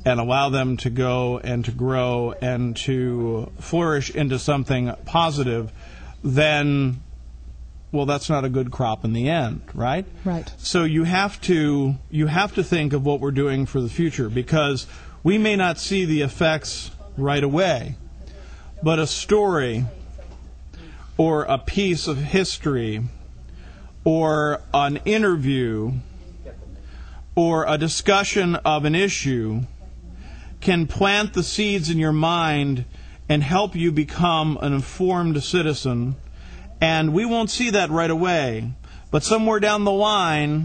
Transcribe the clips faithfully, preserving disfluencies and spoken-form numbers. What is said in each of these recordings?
and allow them to go and to grow and to flourish into something positive, then, well, that's not a good crop in the end, right? Right. So you have to you have to think of what we're doing for the future, because we may not see the effects right away, but a story or a piece of history or an interview or a discussion of an issue can plant the seeds in your mind and help you become an informed citizen. And we won't see that right away, but somewhere down the line,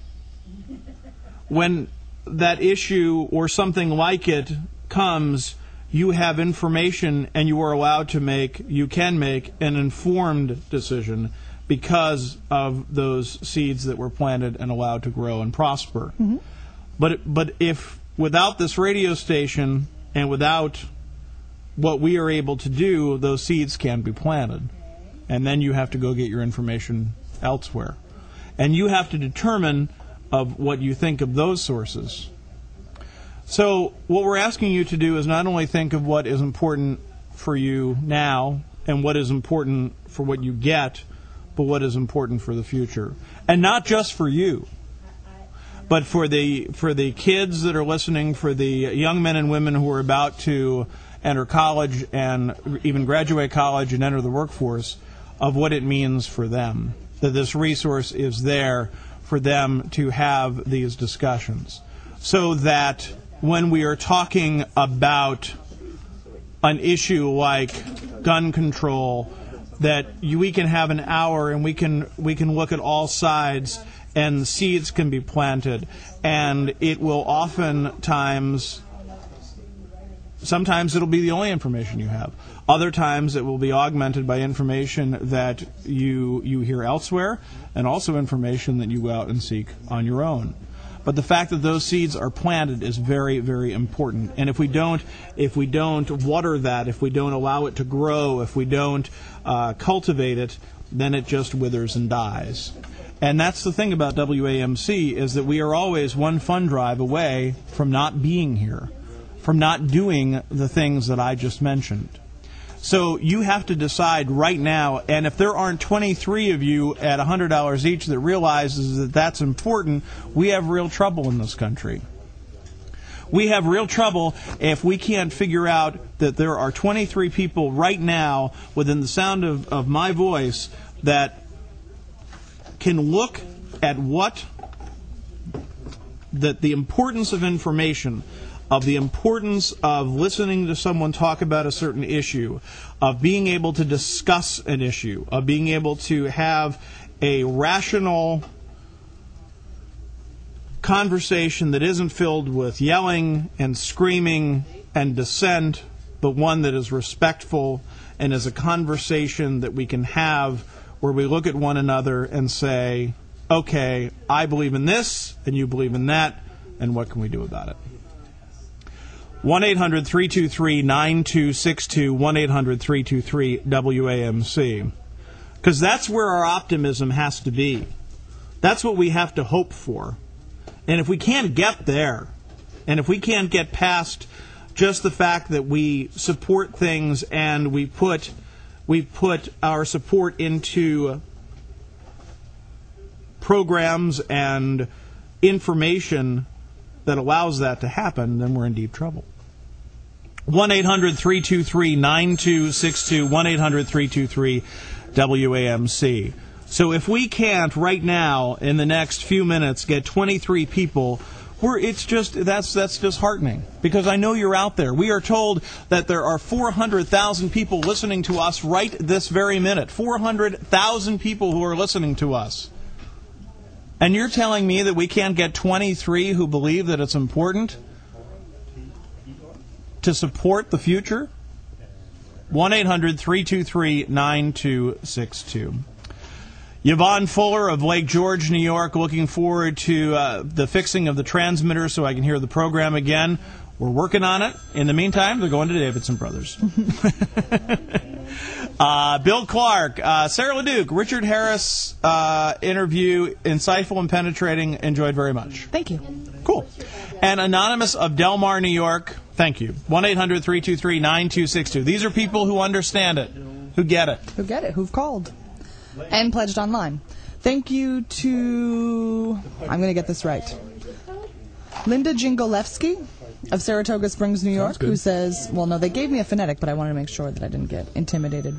when that issue or something like it comes, you have information and you are allowed to make, you can make an informed decision because of those seeds that were planted and allowed to grow and prosper. Mm-hmm. But but if without this radio station and without what we are able to do, those seeds can't be planted. And then you have to go get your information elsewhere. And you have to determine of what you think of those sources. So what we're asking you to do is not only think of what is important for you now and what is important for what you get, but what is important for the future. And not just for you, but for the for the kids that are listening, for the young men and women who are about to enter college and even graduate college and enter the workforce, of what it means for them, that this resource is there for them to have these discussions, so that when we are talking about an issue like gun control, that you, we can have an hour and we can we can look at all sides and seeds can be planted, and it will oftentimes, sometimes it'll be the only information you have. Other times it will be augmented by information that you you hear elsewhere, and also information that you go out and seek on your own. But the fact that those seeds are planted is very, very important. And if we don't, if we don't water that, if we don't allow it to grow, if we don't uh, cultivate it, then it just withers and dies. And that's the thing about W A M C, is that we are always one fund drive away from not being here, from not doing the things that I just mentioned. So you have to decide right now, and if there aren't twenty-three of you at one hundred dollars each that realizes that that's important, we have real trouble in this country. We have real trouble if we can't figure out that there are twenty-three people right now within the sound of, of my voice that can look at what, that the importance of information, of the importance of listening to someone talk about a certain issue, of being able to discuss an issue, of being able to have a rational conversation that isn't filled with yelling and screaming and dissent, but one that is respectful and is a conversation that we can have where we look at one another and say, okay, I believe in this and you believe in that, and what can we do about it? one eight hundred three two three nine two six two, one eight hundred three two three W A M C. Because that's where our optimism has to be. That's what we have to hope for. And if we can't get there, and if we can't get past just the fact that we support things and we put we put our support into programs and information that allows that to happen, then we're in deep trouble. one eight hundred three two three nine two six two, one eight hundred three two three W A M C. So if we can't right now, in the next few minutes, get twenty-three people, we're, it's just that's that's disheartening, because I know you're out there. We are told that there are four hundred thousand people listening to us right this very minute. four hundred thousand people who are listening to us. And you're telling me that we can't get twenty-three who believe that it's important to support the future? one eight hundred three two three nine two six two. Yvonne Fuller of Lake George, New York, looking forward to uh, the fixing of the transmitter so I can hear the program again. We're working on it. In the meantime, they're going to Davidson Brothers. Uh, Bill Clark, uh, Sarah LeDuc, Richard Harris uh, interview, insightful and penetrating, enjoyed very much. Thank you. Cool. And Anonymous of Del Mar, New York, thank you. one eight hundred three two three nine two six two. These are people who understand it, who get it. Who get it, who've called. And pledged online. Thank you to, I'm going to get this right, Linda Jingolewski of Saratoga Springs, New York, who says, well, no, they gave me a phonetic, but I wanted to make sure that I didn't get intimidated.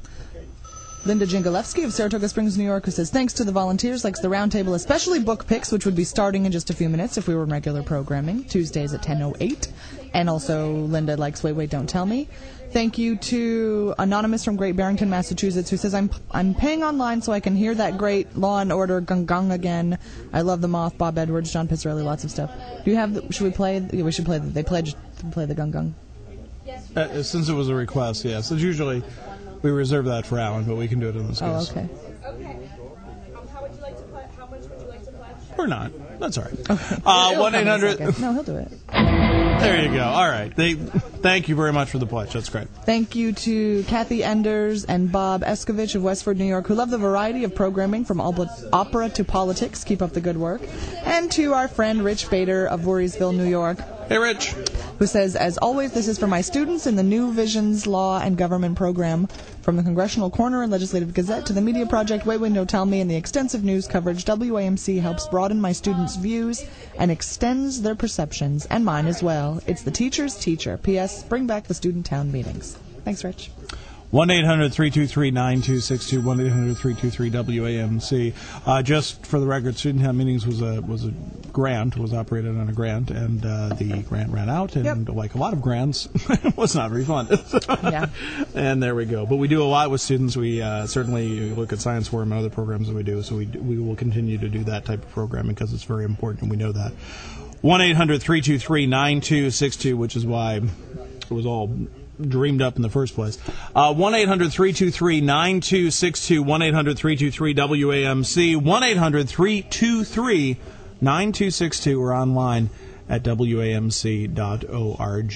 Linda Jingolewski of Saratoga Springs, New York, who says, thanks to the volunteers, likes the roundtable, especially book picks, which would be starting in just a few minutes if we were in regular programming, Tuesdays at ten oh eight. And also, Linda likes Wait, Wait, Don't Tell Me. Thank you to Anonymous from Great Barrington, Massachusetts, who says, I'm I'm paying online so I can hear that great Law and Order gung gung again. I love the Moth, Bob Edwards, John Pizzarelli, lots of stuff. Do you have, the, should we play, yeah, we should play, the, they pledged to play the gung gung. Uh, since it was a request, yes. It's usually, we reserve that for Alan, but we can do it in this case. Oh, okay. Okay. Um, how would you like to pledge? How much would you like to pledge? Or not. That's all right. Okay. Uh, one eight hundred No, he'll do it. There you go. All right. They, thank you very much for the pledge. That's great. Thank you to Kathy Enders and Bob Eskovich of Westford, New York, who love the variety of programming from opera to politics. Keep up the good work. And to our friend Rich Bader of Voorheesville, New York. Hey, Rich. Who says, as always, this is for my students in the New Visions Law and Government program. From the Congressional Corner and Legislative Gazette to the Media Project, Wait, Wait, Don't Tell Me, and the extensive news coverage, W A M C helps broaden my students' views and extends their perceptions, and mine as well. It's the teacher's teacher. P S. Bring back the student town meetings. Thanks, Rich. one eight hundred three two three nine two six two, one eight hundred three two three W A M C. Uh, just for the record, Student Town Meetings was a was a grant, was operated on a grant, and uh, the grant ran out, and Yep. like a lot of grants, it was not refunded. Yeah. And there we go. But we do a lot with students. We uh, certainly look at Science Forum and other programs that we do, so we, we will continue to do that type of programming because it's very important, and we know that. one eight hundred three two three nine two six two, which is why it was all dreamed up in the first place. Uh, one eight hundred three two three nine two six two, one eight hundred three two three W A M C, one eight hundred three two three nine two six two, or online at W A M C dot org.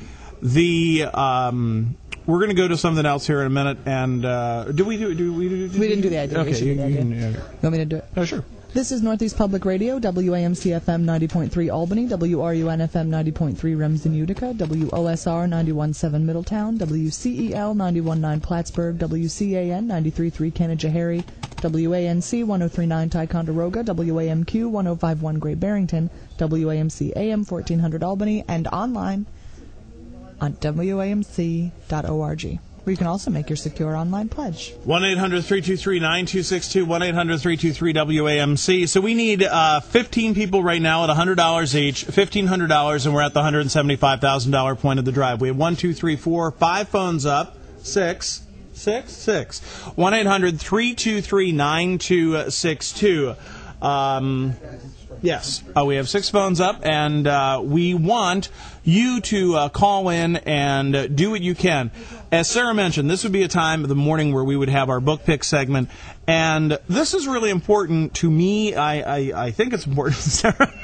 The um, we're going to go to something else here in a minute, and uh, do we do? Do we? Do, do, We didn't do the idea. We Okay, should do you, the you idea. can. Yeah. You want me to do it? Oh, sure. This is Northeast Public Radio, W A M C F M ninety point three Albany, W R U N F M ninety point three Remsen, Utica, W O S R ninety-one point seven Middletown, W C E L ninety-one point nine Plattsburgh, W C A N ninety-three point three Canajoharie, W A N C one oh three point nine Ticonderoga, W A M Q one oh five point one Great Barrington, W A M C A M fourteen hundred Albany, and online on W A M C dot org. Where you can also make your secure online pledge. one eight hundred three two three nine two six two, one eight hundred three two three W A M C. So we need uh, fifteen people right now at one hundred dollars each, fifteen hundred dollars, and we're at the one hundred seventy-five thousand dollars point of the drive. We have one, two, three, four, five phones up, six, six, six. one eight hundred three two three nine two six two. Um, yes, uh, we have six phones up, and uh, we want you to uh, call in and uh, do what you can. As Sarah mentioned, this would be a time of the morning where we would have our book pick segment, and this is really important to me. I, I, I think it's important to Sarah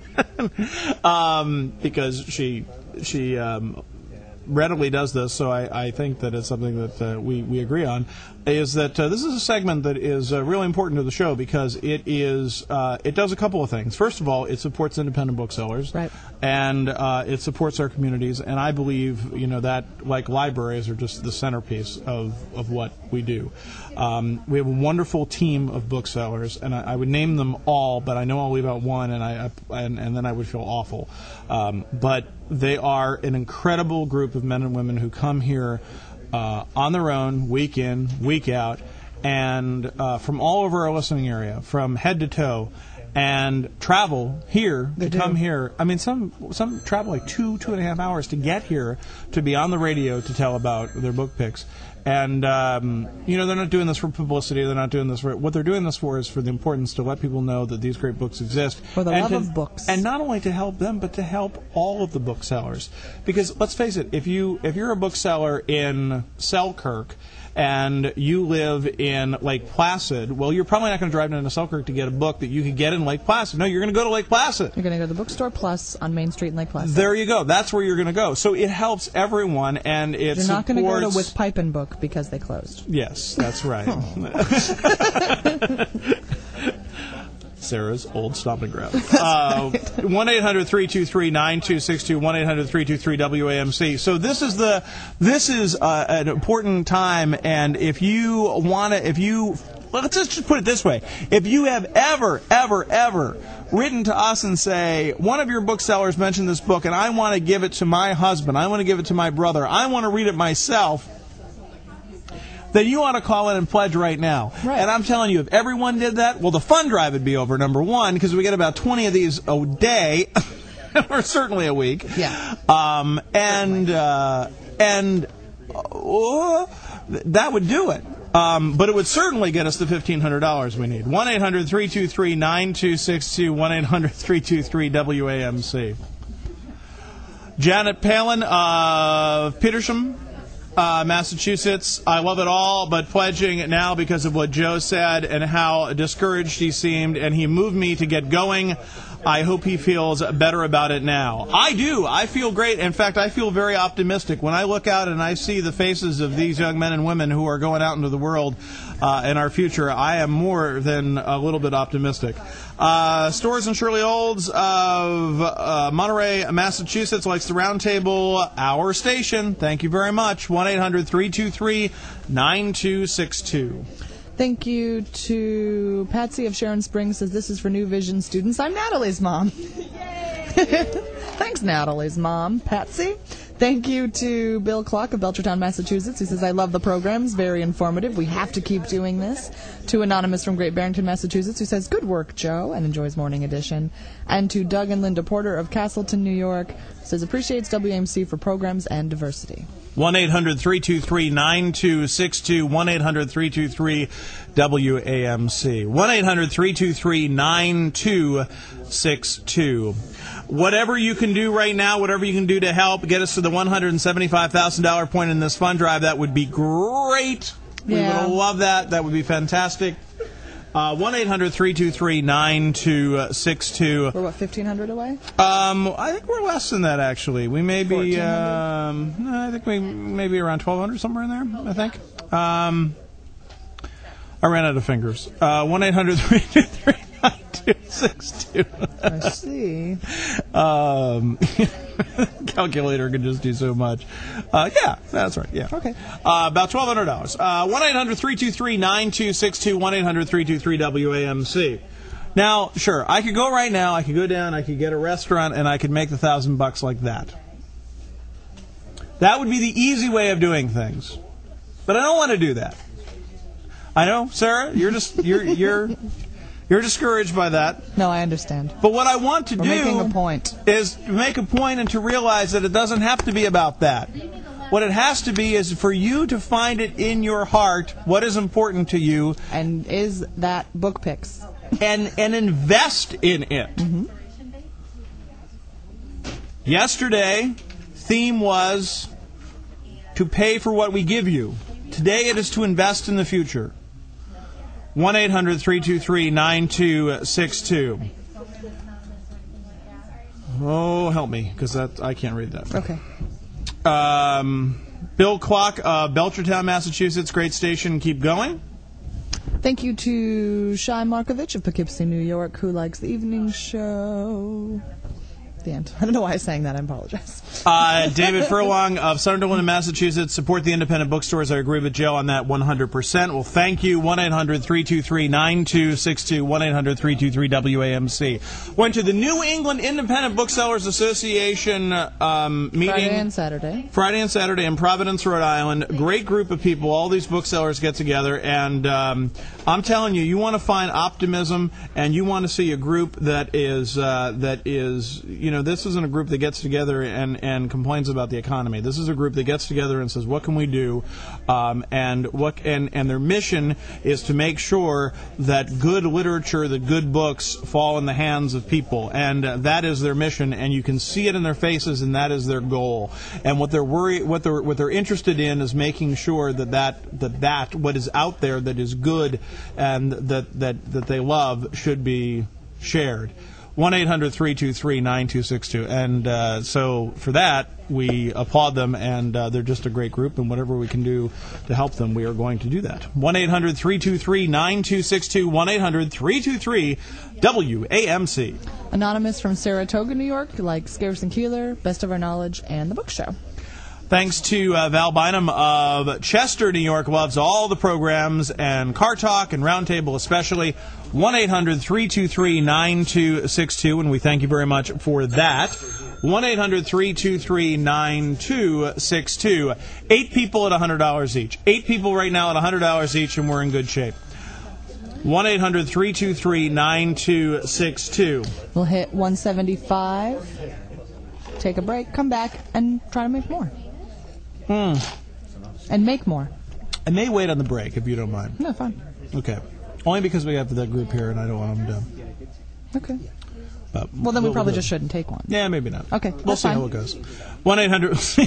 um, because she she um, readily does this, so I, I think that it's something that uh, we, we agree on, is that uh, this is a segment that is uh, really important to the show because it is uh, it does a couple of things. First of all, it supports independent booksellers, Right. and uh, it supports our communities, and I believe, you know, that, like libraries, are just the centerpiece of, of what we do. Um, we have a wonderful team of booksellers, and I, I would name them all, but I know I'll leave out one, and I, I and, and then I would feel awful. Um, but they are an incredible group of men and women who come here uh, on their own, week in, week out, and uh, from all over our listening area, from head to toe, and travel here They to do. come here. I mean, some some travel like two, two and a half hours to get here to be on the radio to tell about their book picks. And, um, you know, they're not doing this for publicity. They're not doing this for... What they're doing this for is for the importance to let people know that these great books exist. For the and love to- of books. And not only to help them, but to help all of the booksellers. Because, let's face it, if, you, if you're a bookseller in Selkirk and you live in Lake Placid, well, you're probably not going to drive down to Selkirk to get a book that you could get in Lake Placid. No, you're going to go to Lake Placid. You're going to go to the Bookstore Plus on Main Street in Lake Placid. There you go. That's where you're going to go. So it helps everyone, and it You're not supports... going to go to With Pipe and Book because they closed. Yes, that's right. Sarah's old stomping ground. Uh, one eight hundred three two three nine two six two, one eight hundred three two three W A M C. So this is the this is uh, an important time, and if you want to, if you let's just put it this way: if you have ever, ever, ever written to us and say, one of your booksellers mentioned this book, and I want to give it to my husband, I want to give it to my brother, I want to read it myself, then you ought to call in and pledge right now. Right. And I'm telling you, if everyone did that, well, the fund drive would be over, number one, because we get about twenty of these a day, or certainly a week. Yeah. Um, and uh, and uh, that would do it. Um, but it would certainly get us the fifteen hundred dollars we need. one eight hundred three two three nine two six two, one eight hundred three two three W A M C. Janet Palin of Petersham, Uh, Massachusetts. I love it all, but pledging it now because of what Joe said and how discouraged he seemed, and he moved me to get going. I hope he feels better about it now. I do. I feel great. In fact, I feel very optimistic. When I look out and I see the faces of these young men and women who are going out into the world uh, in our future, I am more than a little bit optimistic. Uh, Stores and Shirley Olds of uh, Monterey, Massachusetts likes the round table, our station. Thank you very much. one eight hundred three two three nine two six two. Thank you to Patsy of Sharon Springs, says this is for New Vision students. I'm Natalie's mom. Thanks, Natalie's mom, Patsy. Thank you to Bill Clark of Belchertown, Massachusetts, who says, I love the programs, very informative. We have to keep doing this. To Anonymous from Great Barrington, Massachusetts, who says, good work, Joe, and enjoys Morning Edition. And to Doug and Linda Porter of Castleton, New York, who says, appreciates W A M C for programs and diversity. one eight hundred three two three nine two six two, one eight hundred three two three W A M C, one eight hundred three two three nine two six two. Whatever you can do right now, whatever you can do to help get us to the one hundred seventy-five thousand dollars point in this fund drive, that would be great. We Yeah. would love that. That would be fantastic. Uh, one eight hundred three two three nine two six two. We're, what, fifteen hundred away? Um, I think we're less than that, actually. We may be, fourteen hundred? um, no, I think we may be around twelve hundred, somewhere in there, I think. Um, I ran out of fingers. Uh, one eight hundred three two three nine two six two. I see. Um, calculator can just do so much. Uh, yeah, that's right. Yeah. Okay. Uh, about twelve hundred dollars. Uh, one eight hundred three two three nine two six two, one eight hundred three two three W A M C. Now, sure, I could go right now, I could go down, I could get a restaurant, and I could make the thousand bucks like that. That would be the easy way of doing things. But I don't want to do that. I know, Sarah, you're just you're you're you're discouraged by that. No, I understand. But what I want to We're do making a point. is to make a point and to realize that it doesn't have to be about that. What it has to be is for you to find it in your heart what is important to you, And is that book picks? and and invest in it. Mm-hmm. Yesterday, theme was to pay for what we give you. Today it is to invest in the future. one eight hundred three two three nine two six two. Oh, help me, because that I can't read that. Okay. Um, Bill Clock, uh, Belchertown, Massachusetts, great station, keep going. Thank you to Shai Markovich of Poughkeepsie, New York, who likes the evening show. The end. I don't know why I sang that. I apologize. Uh, David Furlong of Sunderland, Massachusetts. Support the independent bookstores. I agree with Joe on that one hundred percent. Well, thank you. one eight hundred three two three nine two six two, one eight hundred three two three W A M C. Went to the New England Independent Booksellers Association um, meeting. Friday and Saturday. Friday and Saturday in Providence, Rhode Island. Great group of people. All these booksellers get together, and um, I'm telling you, you want to find optimism, and you want to see a group that is uh, that is, you know, know, this isn't a group that gets together and, and complains about the economy. This is a group that gets together and says, what can we do? Um, and what and, and their mission is to make sure that good literature, that good books fall in the hands of people. And uh, that is their mission, and you can see it in their faces, and that is their goal. And what they're worried, what they're what they're interested in is making sure that that, that, that what is out there that is good and that, that, that they love should be shared. one eight hundred three two three nine two six two. And uh, so for that, we applaud them, and uh, they're just a great group, and whatever we can do to help them, we are going to do that. one eight hundred three two three nine two six two, one eight hundred three two three W A M C. Anonymous from Saratoga, New York, likes Garrison Keillor, Best of Our Knowledge, and The Book Show. Thanks to uh, Val Bynum of Chester, New York, loves all the programs, and Car Talk and Roundtable especially. one eight hundred three two three nine two six two, and we thank you very much for that. one eight hundred three two three nine two six two. Eight people at one hundred dollars each. Eight people right now at one hundred dollars each, and we're in good shape. one eight hundred three two three nine two six two. We'll hit one seventy-five, take a break, come back, and try to make more. Hmm. And make more. I may wait on the break, if you don't mind. No, fine. Okay. Only because we have that group here, and I don't want them to. Okay. But Well, then we we'll- probably we'll- just shouldn't take one. Yeah, maybe not. Okay, We'll that's see fine. how it goes. one eight hundred See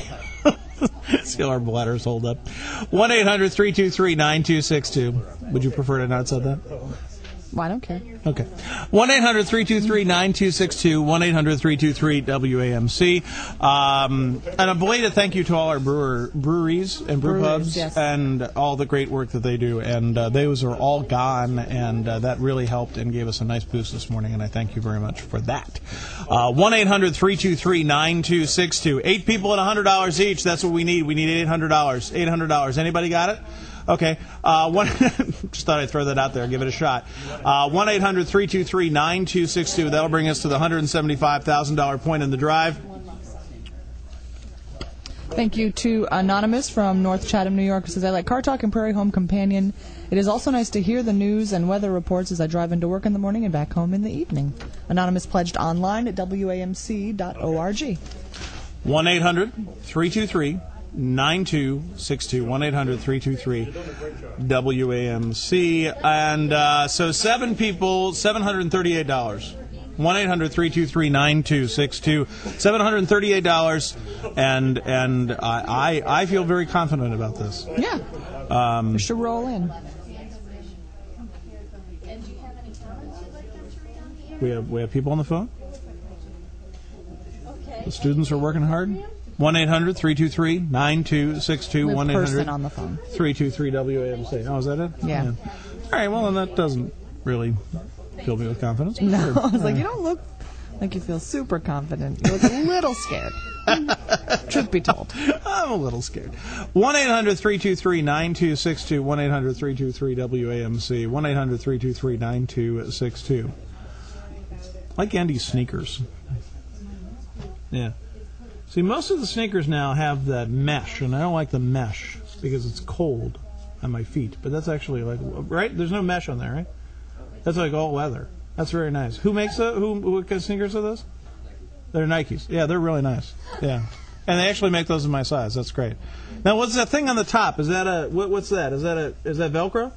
how our bladders hold up. one eight hundred three two three nine two six two. Would you prefer to not say that? Well, I don't care. Okay. one eight hundred three two three nine two six two, one eight hundred three two three W A M C. Um, and a belated thank you to all our brewer, breweries and brew Breweries, pubs yes. and all the great work that they do. And uh, those are all gone, and uh, that really helped and gave us a nice boost this morning, and I thank you very much for that. Uh, one eight hundred three two three nine two six two. Eight people at one hundred dollars each. That's what we need. We need eight hundred dollars. eight hundred dollars. Anybody got it? Okay. Uh, one, just thought I'd throw that out there. Give it a shot. Uh, one eight hundred three two three nine two six two. That'll bring us to the one hundred seventy-five thousand dollars point in the drive. Thank you to Anonymous from North Chatham, New York, who says, I like Car Talk and Prairie Home Companion. It is also nice to hear the news and weather reports as I drive into work in the morning and back home in the evening. Anonymous pledged online at W A M C dot org. one eight hundred three two three nine two six two. one eight hundred three two three W A M C. And uh, so seven people, seven hundred thirty-eight dollars. one eight hundred three two three nine two six two. seven hundred thirty-eight dollars. And and I, I, I feel very confident about this. Yeah. Um, We should roll in. we have we have people on the phone? The students are working hard? one eight hundred three two three nine two six two. We have one a eight person hundred on the phone. three two three W A M C. Oh, is that it? Yeah. All right, well, then that doesn't really fill me with confidence. No, I was like, you don't look like you feel super confident. You look a little scared. Truth be told. I'm a little scared. one eight hundred three two three nine two six two. one eight hundred three two three W A M C. one eight hundred three two three nine two six two. I like Andy's sneakers. Yeah. See, most of the sneakers now have that mesh, and I don't like the mesh because it's cold on my feet. But that's actually like, right? There's no mesh on there, right? That's like all leather. That's very nice. Who makes the, who, what kind of sneakers are those? They're Nikes. Yeah, they're really nice. Yeah. And they actually make those in my size. That's great. Now, what's that thing on the top? Is that a, what, what's that? Is that a, is that Velcro?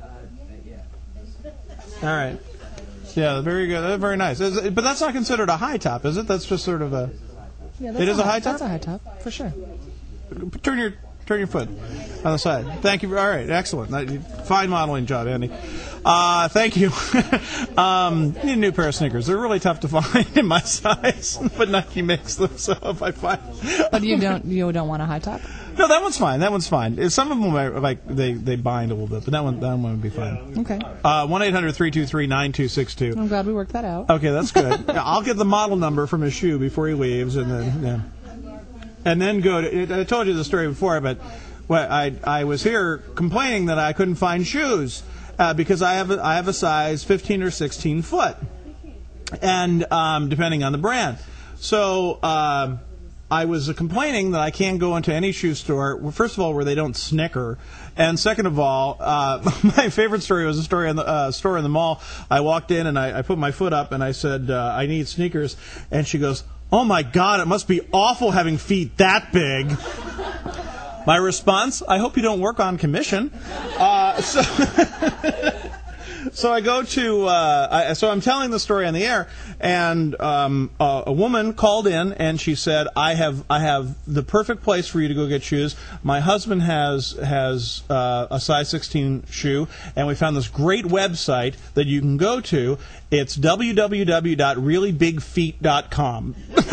All right. Yeah, very good. They're very nice. Is it, but that's not considered a high top, is it? That's just sort of a... Yeah, that's It is a high top? That's a high top, for sure. Turn your turn your foot on the side. Thank you. All right, excellent. Fine modeling job, Andy. Uh, thank you. um, need a new pair of sneakers. They're really tough to find in my size, but Nike makes them. So if I find, But you don't you don't want a high top? no, that one's fine. That one's fine. Some of them are like they, they bind a little bit, but that one that one would be fine. Okay. Uh, one eight hundred three two three nine two six two. I'm glad we worked that out. Okay, that's good. Yeah, I'll get the model number from his shoe before he leaves, and then yeah. And then go to. I told you the story before, but well, I I was here complaining that I couldn't find shoes uh, because I have a, I have a size fifteen or sixteen foot, and um, depending on the brand. So um, I was complaining that I can't go into any shoe store. Well, first of all, where they don't snicker, and second of all, uh, my favorite story was a story in the uh, store in the mall. I walked in and I, I put my foot up and I said uh, I need sneakers, and she goes, "Oh my God, it must be awful having feet that big." My response, "I hope you don't work on commission." Uh, so, so I go to, uh, I, so I'm telling the story on the air, and um, a, a woman called in, and she said, "I have, I have the perfect place for you to go get shoes. My husband has has uh, a size sixteen shoe, and we found this great website that you can go to. It's w w w dot really big feet dot com."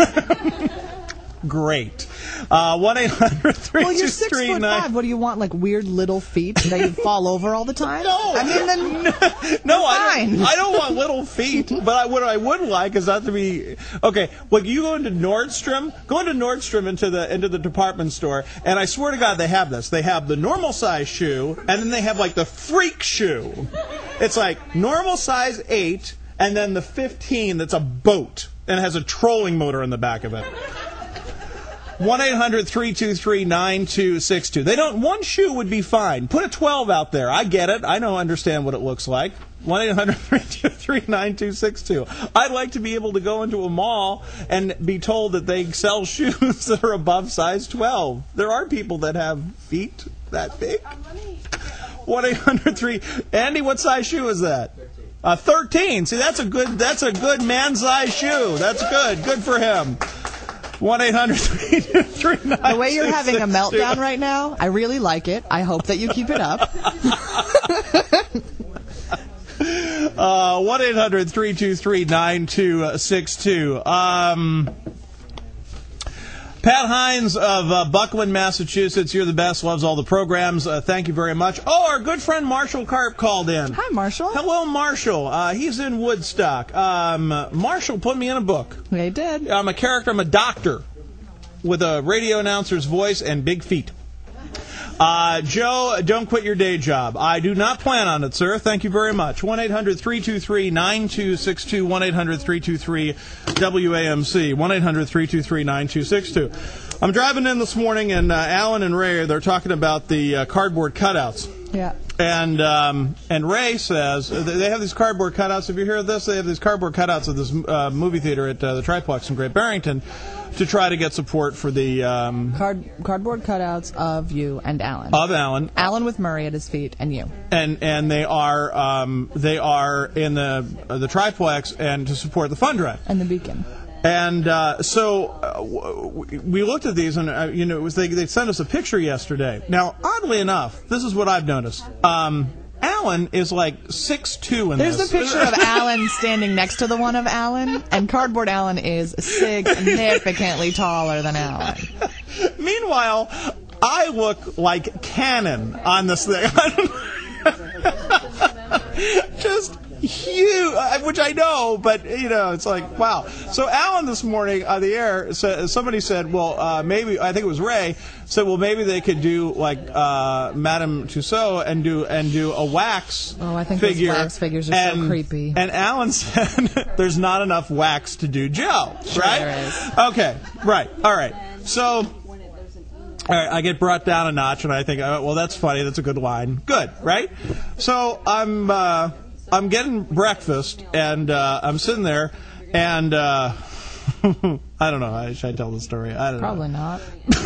Great. Uh, one eight hundred three two three nine Well, you're six foot five. What do you want, like weird little feet that you fall over all the time? No. I mean, then no, no I, fine. don't, I don't want little feet. But I, what I would like is not to be okay. Well, you go into Nordstrom, go into Nordstrom into the into the department store, and I swear to God, they have this. They have the normal size shoe, and then they have like the freak shoe. It's like normal size eight, and then the fifteen that's a boat and it has a trolling motor in the back of it. one eight hundred three two three nine two six two. They don't. One shoe would be fine. Put a twelve out there. I get it. I know. Understand what it looks like. one eight hundred three two three nine two six two. I'd like to be able to go into a mall and be told that they sell shoes that are above size twelve. There are people that have feet that big. one eight hundred three. Andy, what size shoe is that? Uh, thirteen. See, that's a good. That's a good man-size shoe. That's good. Good for him. one eight hundred three two three nine two six two. The way you're having a meltdown right now, I really like it. I hope that you keep it up. uh, one eight hundred three two three nine two six two. Um, Pat Hines of uh, Buckland, Massachusetts. You're the best. Loves all the programs. Uh, thank you very much. Oh, our good friend Marshall Karp called in. Hi, Marshall. Hello, Marshall. Uh, he's in Woodstock. Um, Marshall put me in a book. They did. I'm a character. I'm a doctor with a radio announcer's voice and big feet. Uh, Joe, don't quit your day job. I do not plan on it, sir. Thank you very much. one eight hundred three two three nine two six two. one eight hundred three two three W A M C. one eight hundred three two three nine two six two. I'm driving in this morning, and uh, Alan and Ray, they're talking about the uh, cardboard cutouts. Yeah. And um, and Ray says, they have these cardboard cutouts. If you hear this, they have these cardboard cutouts of this uh, movie theater at uh, the Triplex in Great Barrington to try to get support for the... Um, Card, cardboard cutouts of you and Alan. Of Alan. Alan with Murray at his feet and you. And and they are um, they are in the uh, the Triplex and to support the fund drive. And the Beacon. And uh, so uh, w- we looked at these, and uh, you know, it was they they sent us a picture yesterday. Now, oddly enough, this is what I've noticed. Um, Alan is like six two in There's this. There's a picture of Alan standing next to the one of Alan, and Cardboard Alan is significantly taller than Alan. Meanwhile, I look like Cannon on this thing. Just huge, which I know, but, you know, it's like, wow. So Alan this morning on the air, so, somebody said, well, uh, maybe, I think it was Ray, said, well, maybe they could do, like, uh, Madame Tussauds and do and do a wax Oh, I think figure. those wax figures are and, so creepy. And Alan said, there's not enough wax to do Joe, Sure right? there is. Okay, right, all right. So... All right, I get brought down a notch, and I think, oh, well, that's funny. That's a good line. Good, right? So I'm uh, I'm getting breakfast, and uh, I'm sitting there, and uh, I don't know. Should I tell the story? I don't Probably know.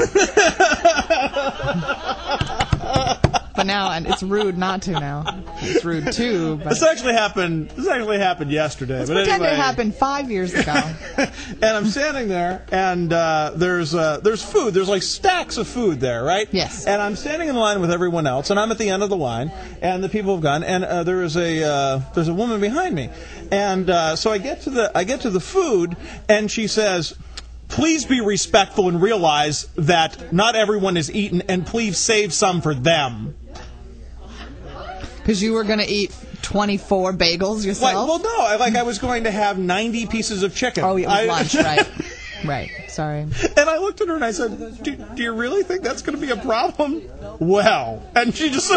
not. But now, and it's rude not to now. It's rude too. But This actually happened. This actually happened yesterday. let's but pretend anyway. it happened five years ago. And I'm standing there, and uh, there's uh, there's food. There's like stacks of food there, right? Yes. And I'm standing in line with everyone else, and I'm at the end of the line, and the people have gone, and uh, there is a uh, there's a woman behind me, and uh, so I get to the I get to the food, and she says, "Please be respectful and realize that not everyone is eaten, and please save some for them." Because you were going to eat twenty-four bagels Like, yourself? well, no, I, like I was going to have ninety pieces of chicken. Oh, it was I, lunch, right. Right, sorry. And I looked at her and I said, do, do you really think that's going to be a problem? Well, and she just...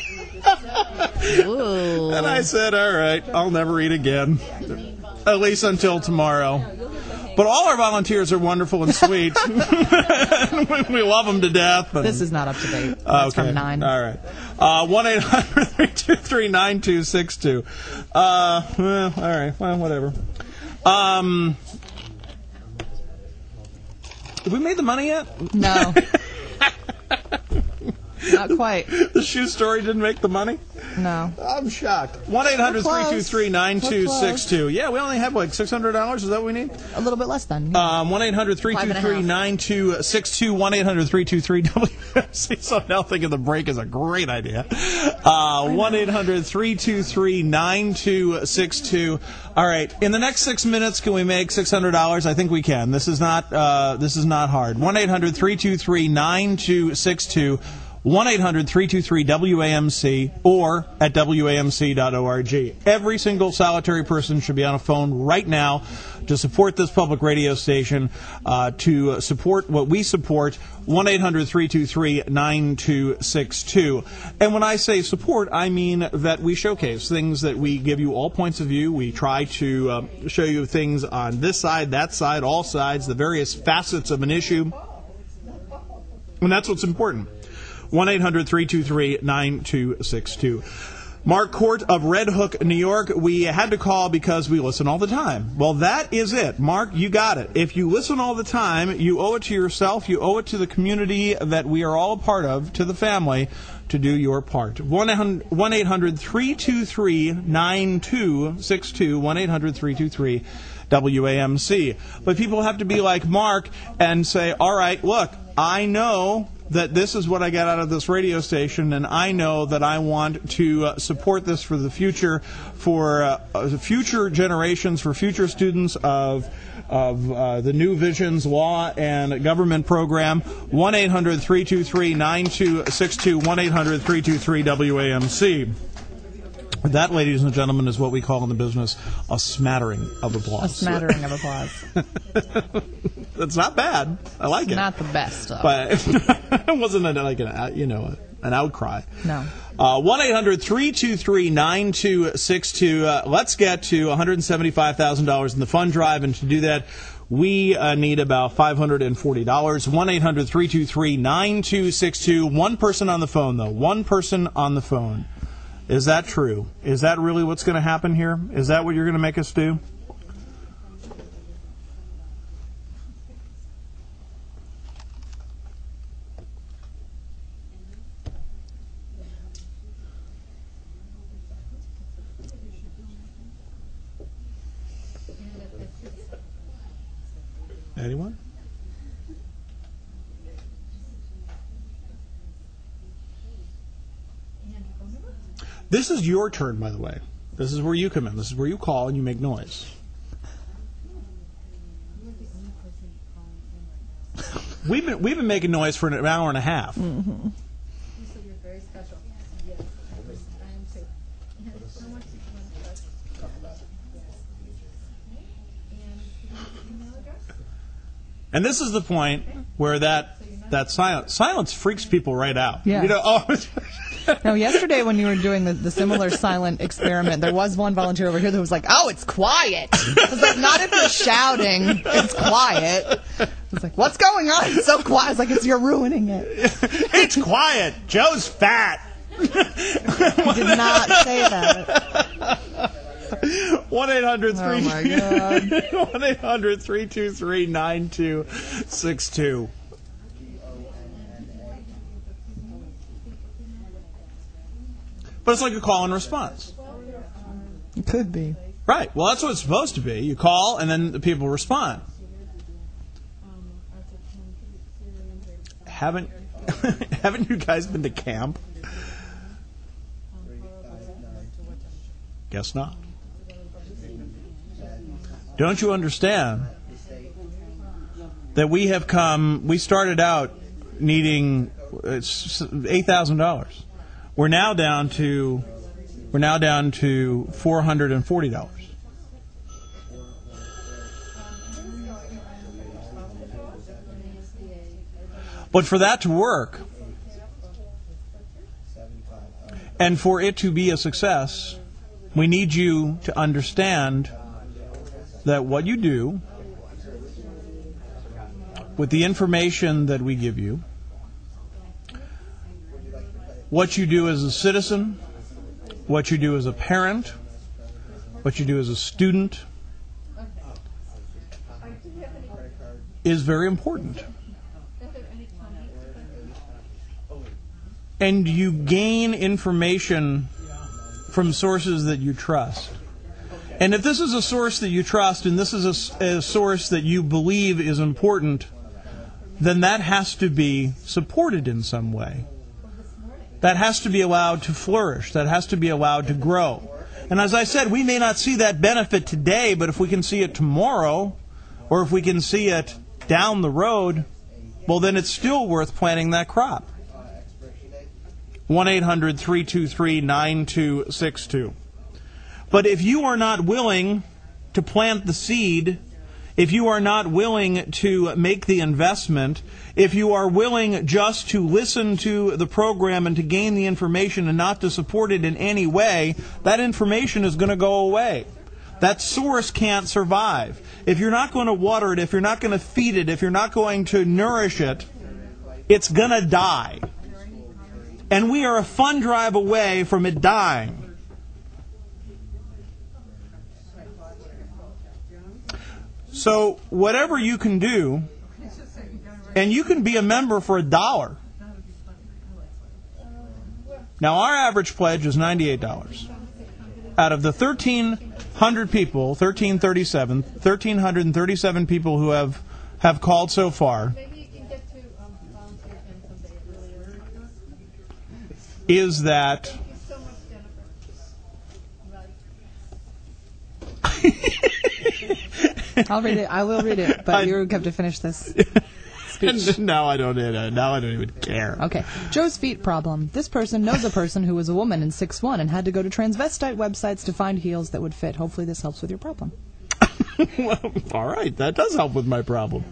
Ooh. And I said, all right, I'll never eat again. At least until tomorrow. But all our volunteers are wonderful and sweet. We love them to death. And, This is not up to date. That's okay. from nine. All right. Uh, one eight hundred three two three nine two six two. Uh, well, all right. Well, whatever. Um... Have we made the money yet? No. Not quite. The shoe story didn't make the money? No. I'm shocked. one eight hundred three two three nine two six two. Yeah, we only have like six hundred dollars. Is that what we need? A little bit less than. Um, one eight hundred three two three nine two six two. one eight hundred three two three W M C. So now thinking the break is a great idea. Uh, one eight hundred three two three nine two six two. All right. In the next six minutes, can we make six hundred dollars? I think we can. This is not, uh, this is not hard. one eight hundred three two three nine two six two. one eight hundred three two three W A M C or at W A M C dot org. Every single solitary person should be on a phone right now to support this public radio station, uh, to support what we support, one eight hundred three two three nine two six two. And when I say support, I mean that we showcase things that we give you all points of view. We try to uh, show you things on this side, that side, all sides, the various facets of an issue. And that's what's important. one eight hundred three two three nine two six two. Mark Court of Red Hook, New York. We had to call because we listen all the time. Well, that is it. Mark, you got it. If you listen all the time, you owe it to yourself, you owe it to the community that we are all a part of, to the family, to do your part. one eight hundred three two three nine two six two. one eight hundred three two three W A M C. But people have to be like Mark and say, all right, look, I know that this is what I got out of this radio station, and I know that I want to uh, support this for the future, for uh, future generations, for future students of of uh, the New Visions Law and Government Program. one eight hundred three two three nine two six two. one eight hundred three two three W A M C. That, ladies and gentlemen, is what we call in the business a smattering of applause. A smattering of applause. That's not bad. I like it's it. Not the best, though. But it wasn't a, like an, you know, an outcry. No. Uh, one eight hundred three two three nine two six two. Uh, let's get to one hundred seventy-five thousand dollars in the fund drive, and to do that, we uh, need about five hundred forty dollars. one eight hundred three two three nine two six two. One person on the phone, though. One person on the phone. Is that true? Is that really what's going to happen here? Is that what you're going to make us do? Anyone? This is your turn, by the way. This is where you come in. This is where you call and you make noise. We've been we've been making noise for an hour and a half. Mm-hmm. You said you're very special. Yes, I am too. And so much and email address. And this is the point where that that silence silence freaks people right out. Yeah. You know. Oh. No, yesterday when you were doing the, the similar silent experiment, there was one volunteer over here that was like, "Oh, it's quiet." I was like, "Not if you're shouting. It's quiet." I was like, "What's going on? It's so quiet." It's like it's you're ruining it. It's quiet. Joe's fat. I did not say that. One eight hundred Oh my God. one eight hundred three two three nine two six two. But it's like a call and response. It could be. Right. Well, that's what it's supposed to be. You call, and then the people respond. Haven't haven't you guys been to camp? Guess not. Don't you understand that we have come, we started out needing it's eight thousand dollars. We're now down to we're now down to four hundred and forty dollars. But for that to work, and for it to be a success, we need you to understand that what you do with the information that we give you, what you do as a citizen, what you do as a parent, what you do as a student, is very important. And you gain information from sources that you trust. And if this is a source that you trust and this is a, a source that you believe is important, then that has to be supported in some way. That has to be allowed to flourish. That has to be allowed to grow. And as I said, we may not see that benefit today, but if we can see it tomorrow, or if we can see it down the road, well, then it's still worth planting that crop. one eight hundred three two three nine two six two. But if you are not willing to plant the seed, if you are not willing to make the investment, if you are willing just to listen to the program and to gain the information and not to support it in any way, that information is going to go away. That source can't survive. If you're not going to water it, if you're not going to feed it, if you're not going to nourish it, it's going to die. And we are a fund drive away from it dying. So whatever you can do, and you can be a member for a dollar. Now our average pledge is ninety-eight dollars. Out of the thirteen hundred people, thirteen thirty-seven, one thousand three hundred thirty-seven people who have, have called so far, is that I'll read it. I will read it, but I, you have to finish this speech. Now I don't. Now I don't even care. Okay. Joe's feet problem. This person knows a person who was a woman in six one and had to go to transvestite websites to find heels that would fit. Hopefully, this helps with your problem. Well, all right, that does help with my problem.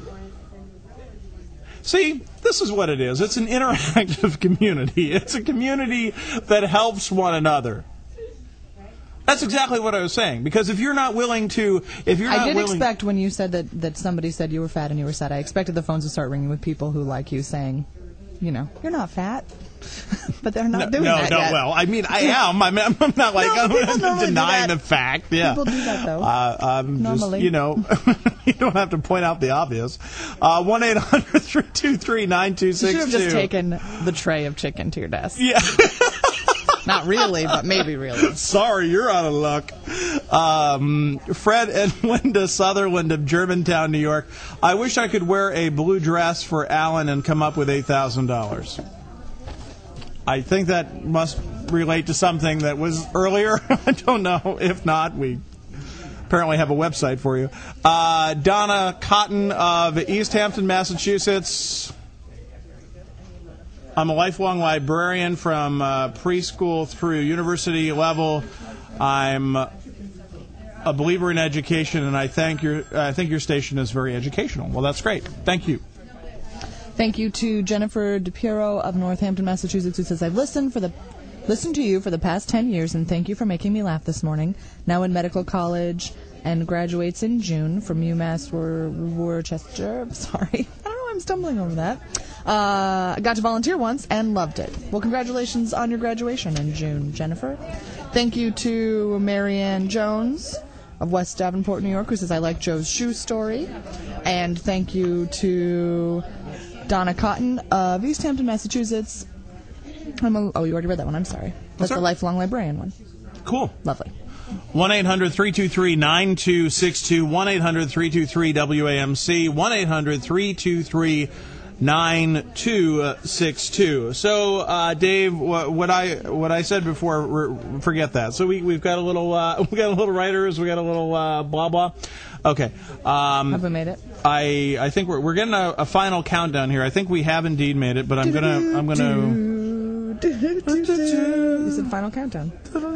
See, this is what it is. It's an interactive community. It's a community that helps one another. That's exactly what I was saying. Because if you're not willing to, if you're not I did willing, expect when you said that, that somebody said you were fat and you were sad, I expected the phones to start ringing with people who like you saying, you know, you're not fat. But they're not no, doing no, that no, yet. well, I mean, I am. I'm, I'm not like, No, people I'm normally denying do that. the fact. Yeah. People do that, though. Uh, I'm Normally. just, you know, you don't have to point out the obvious. Uh, one eight hundred three two three nine two You six two. should have just taken the tray of chicken to your desk. Yeah. Not really, but maybe really. Sorry, you're out of luck. Um, Fred and Linda Sutherland of Germantown, New York. I wish I could wear a blue dress for Alan and come up with eight thousand dollars. I think that must relate to something that was earlier. I don't know. If not, we apparently have a website for you. Uh, Donna Cotton of East Hampton, Massachusetts. I'm a lifelong librarian from uh, preschool through university level. I'm a believer in education, and I thank your I think your station is very educational. Well, that's great. Thank you. Thank you to Jennifer DePiero of Northampton, Massachusetts, who says, I've listened for the listened to you for the past ten years, and thank you for making me laugh this morning. Now in medical college and graduates in June from UMass Wor- Worcester. Sorry. I don't know why I'm stumbling over that. Uh, I got to volunteer once and loved it. Well, congratulations on your graduation in June, Jennifer. Thank you to Marianne Jones of West Davenport, New York, who says, I like Joe's shoe story. And thank you to Donna Cotton of East Hampton, Massachusetts. I'm a, oh, you already read that one. I'm sorry. That's the lifelong librarian one. Cool. Lovely. one eight hundred three two three nine two six two, one eight hundred three two three W A M C, one eight hundred three two three nine two six two. So, uh, Dave, what, what I what I said before, re- forget that. So we we've got a little uh, we got a little writers, we got a little uh, blah blah. Okay. Um, have we made it? I I think we're we're getting a, a final countdown here. I think we have indeed made it, but I'm gonna I'm gonna. You said final countdown.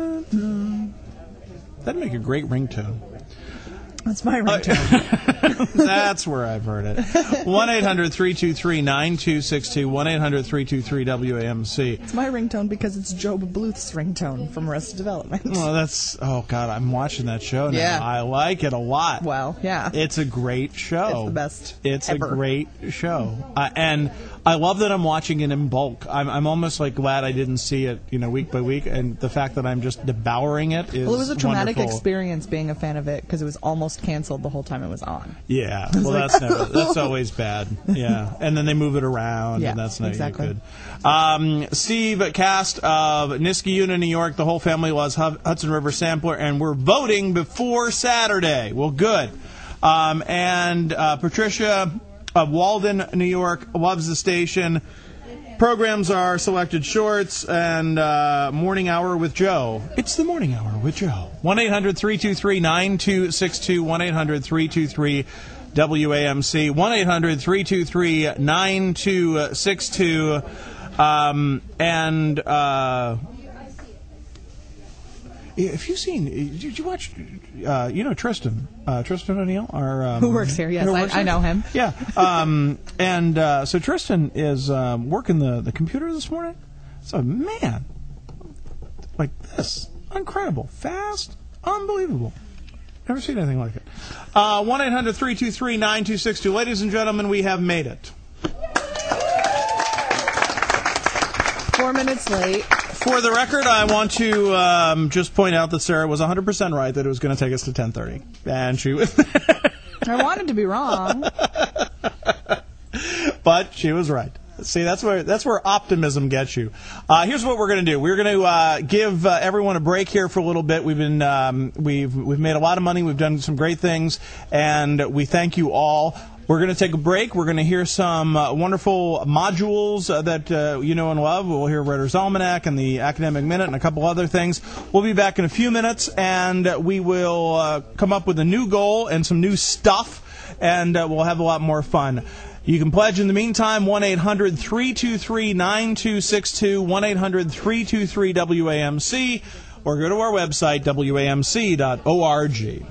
That'd make a great ringtone. That's my ringtone. That's where I've heard it. one eight hundred three two three nine two six two, one eight hundred three two three W A M C. It's my ringtone because it's Job Bluth's ringtone from Arrested Development. Well, that's, oh, God, I'm watching that show now. Yeah. I like it a lot. Well, yeah. It's a great show. It's the best It's ever. a great show. Uh, and I love that I'm watching it in bulk. I'm, I'm almost like glad I didn't see it, you know, week by week. And the fact that I'm just devouring it is Well, it was a traumatic wonderful. experience being a fan of it because it was almost just canceled the whole time it was on. Yeah, well, that's never, that's always bad. Yeah, and then they move it around, Yeah, and that's not exactly. good. Um, Steve Cast of Niskayuna, New York. The whole family loves Hudson River Sampler, and we're voting before Saturday. Well, good. Um, and uh, Patricia of Walden, New York, loves the station. Programs are Selected Shorts and uh, Morning Hour with Joe. It's the Morning Hour with Joe. one eight hundred three two three nine two six two, one eight hundred three two three W A M C, one eight hundred three two three nine two six two. Um, and uh, if you've seen, did you watch, uh, you know Tristan, uh, Tristan O'Neill? Our, um, Who works here, yes, who I, works I here? know him. Yeah, um, and uh, so Tristan is um, working the, the computer this morning. So, man, like this, incredible, fast, unbelievable. Never seen anything like it. Uh, one eight hundred three two three nine two six two. Ladies and gentlemen, we have made it. Four minutes late. For the record, I want to um, just point out that Sarah was one hundred percent right that it was going to take us to ten thirty. And she was... I wanted to be wrong. But she was right. See, that's where that's where optimism gets you. Uh, here's what we're going to do. We're going to uh, give uh, everyone a break here for a little bit. We've been um, we've we've made a lot of money. We've done some great things, and we thank you all. We're going to take a break. We're going to hear some uh, wonderful modules uh, that uh, you know and love. We'll hear Writer's Almanac and the Academic Minute and a couple other things. We'll be back in a few minutes, and we will uh, come up with a new goal and some new stuff, and uh, we'll have a lot more fun. You can pledge in the meantime, one eight hundred three two three nine two six two, one eight hundred three two three W A M C, or go to our website, W A M C dot org.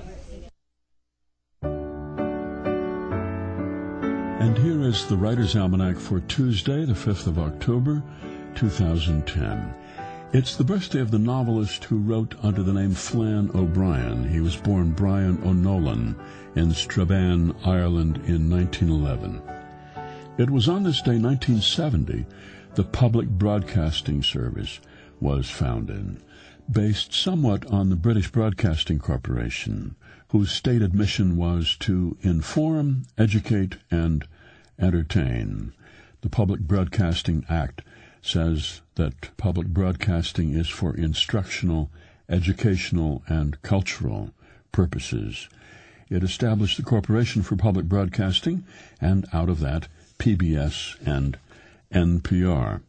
And here is the Writer's Almanac for Tuesday, the fifth of October, two thousand ten. It's the birthday of the novelist who wrote under the name Flann O'Brien. He was born Brian O'Nolan in Strabane, Ireland in nineteen eleven. It was on this day, nineteen seventy, the Public Broadcasting Service was founded, based somewhat on the British Broadcasting Corporation, whose stated mission was to inform, educate, and entertain. The Public Broadcasting Act says that public broadcasting is for instructional, educational, and cultural purposes. It established the Corporation for Public Broadcasting, and out of that, P B S and N P R.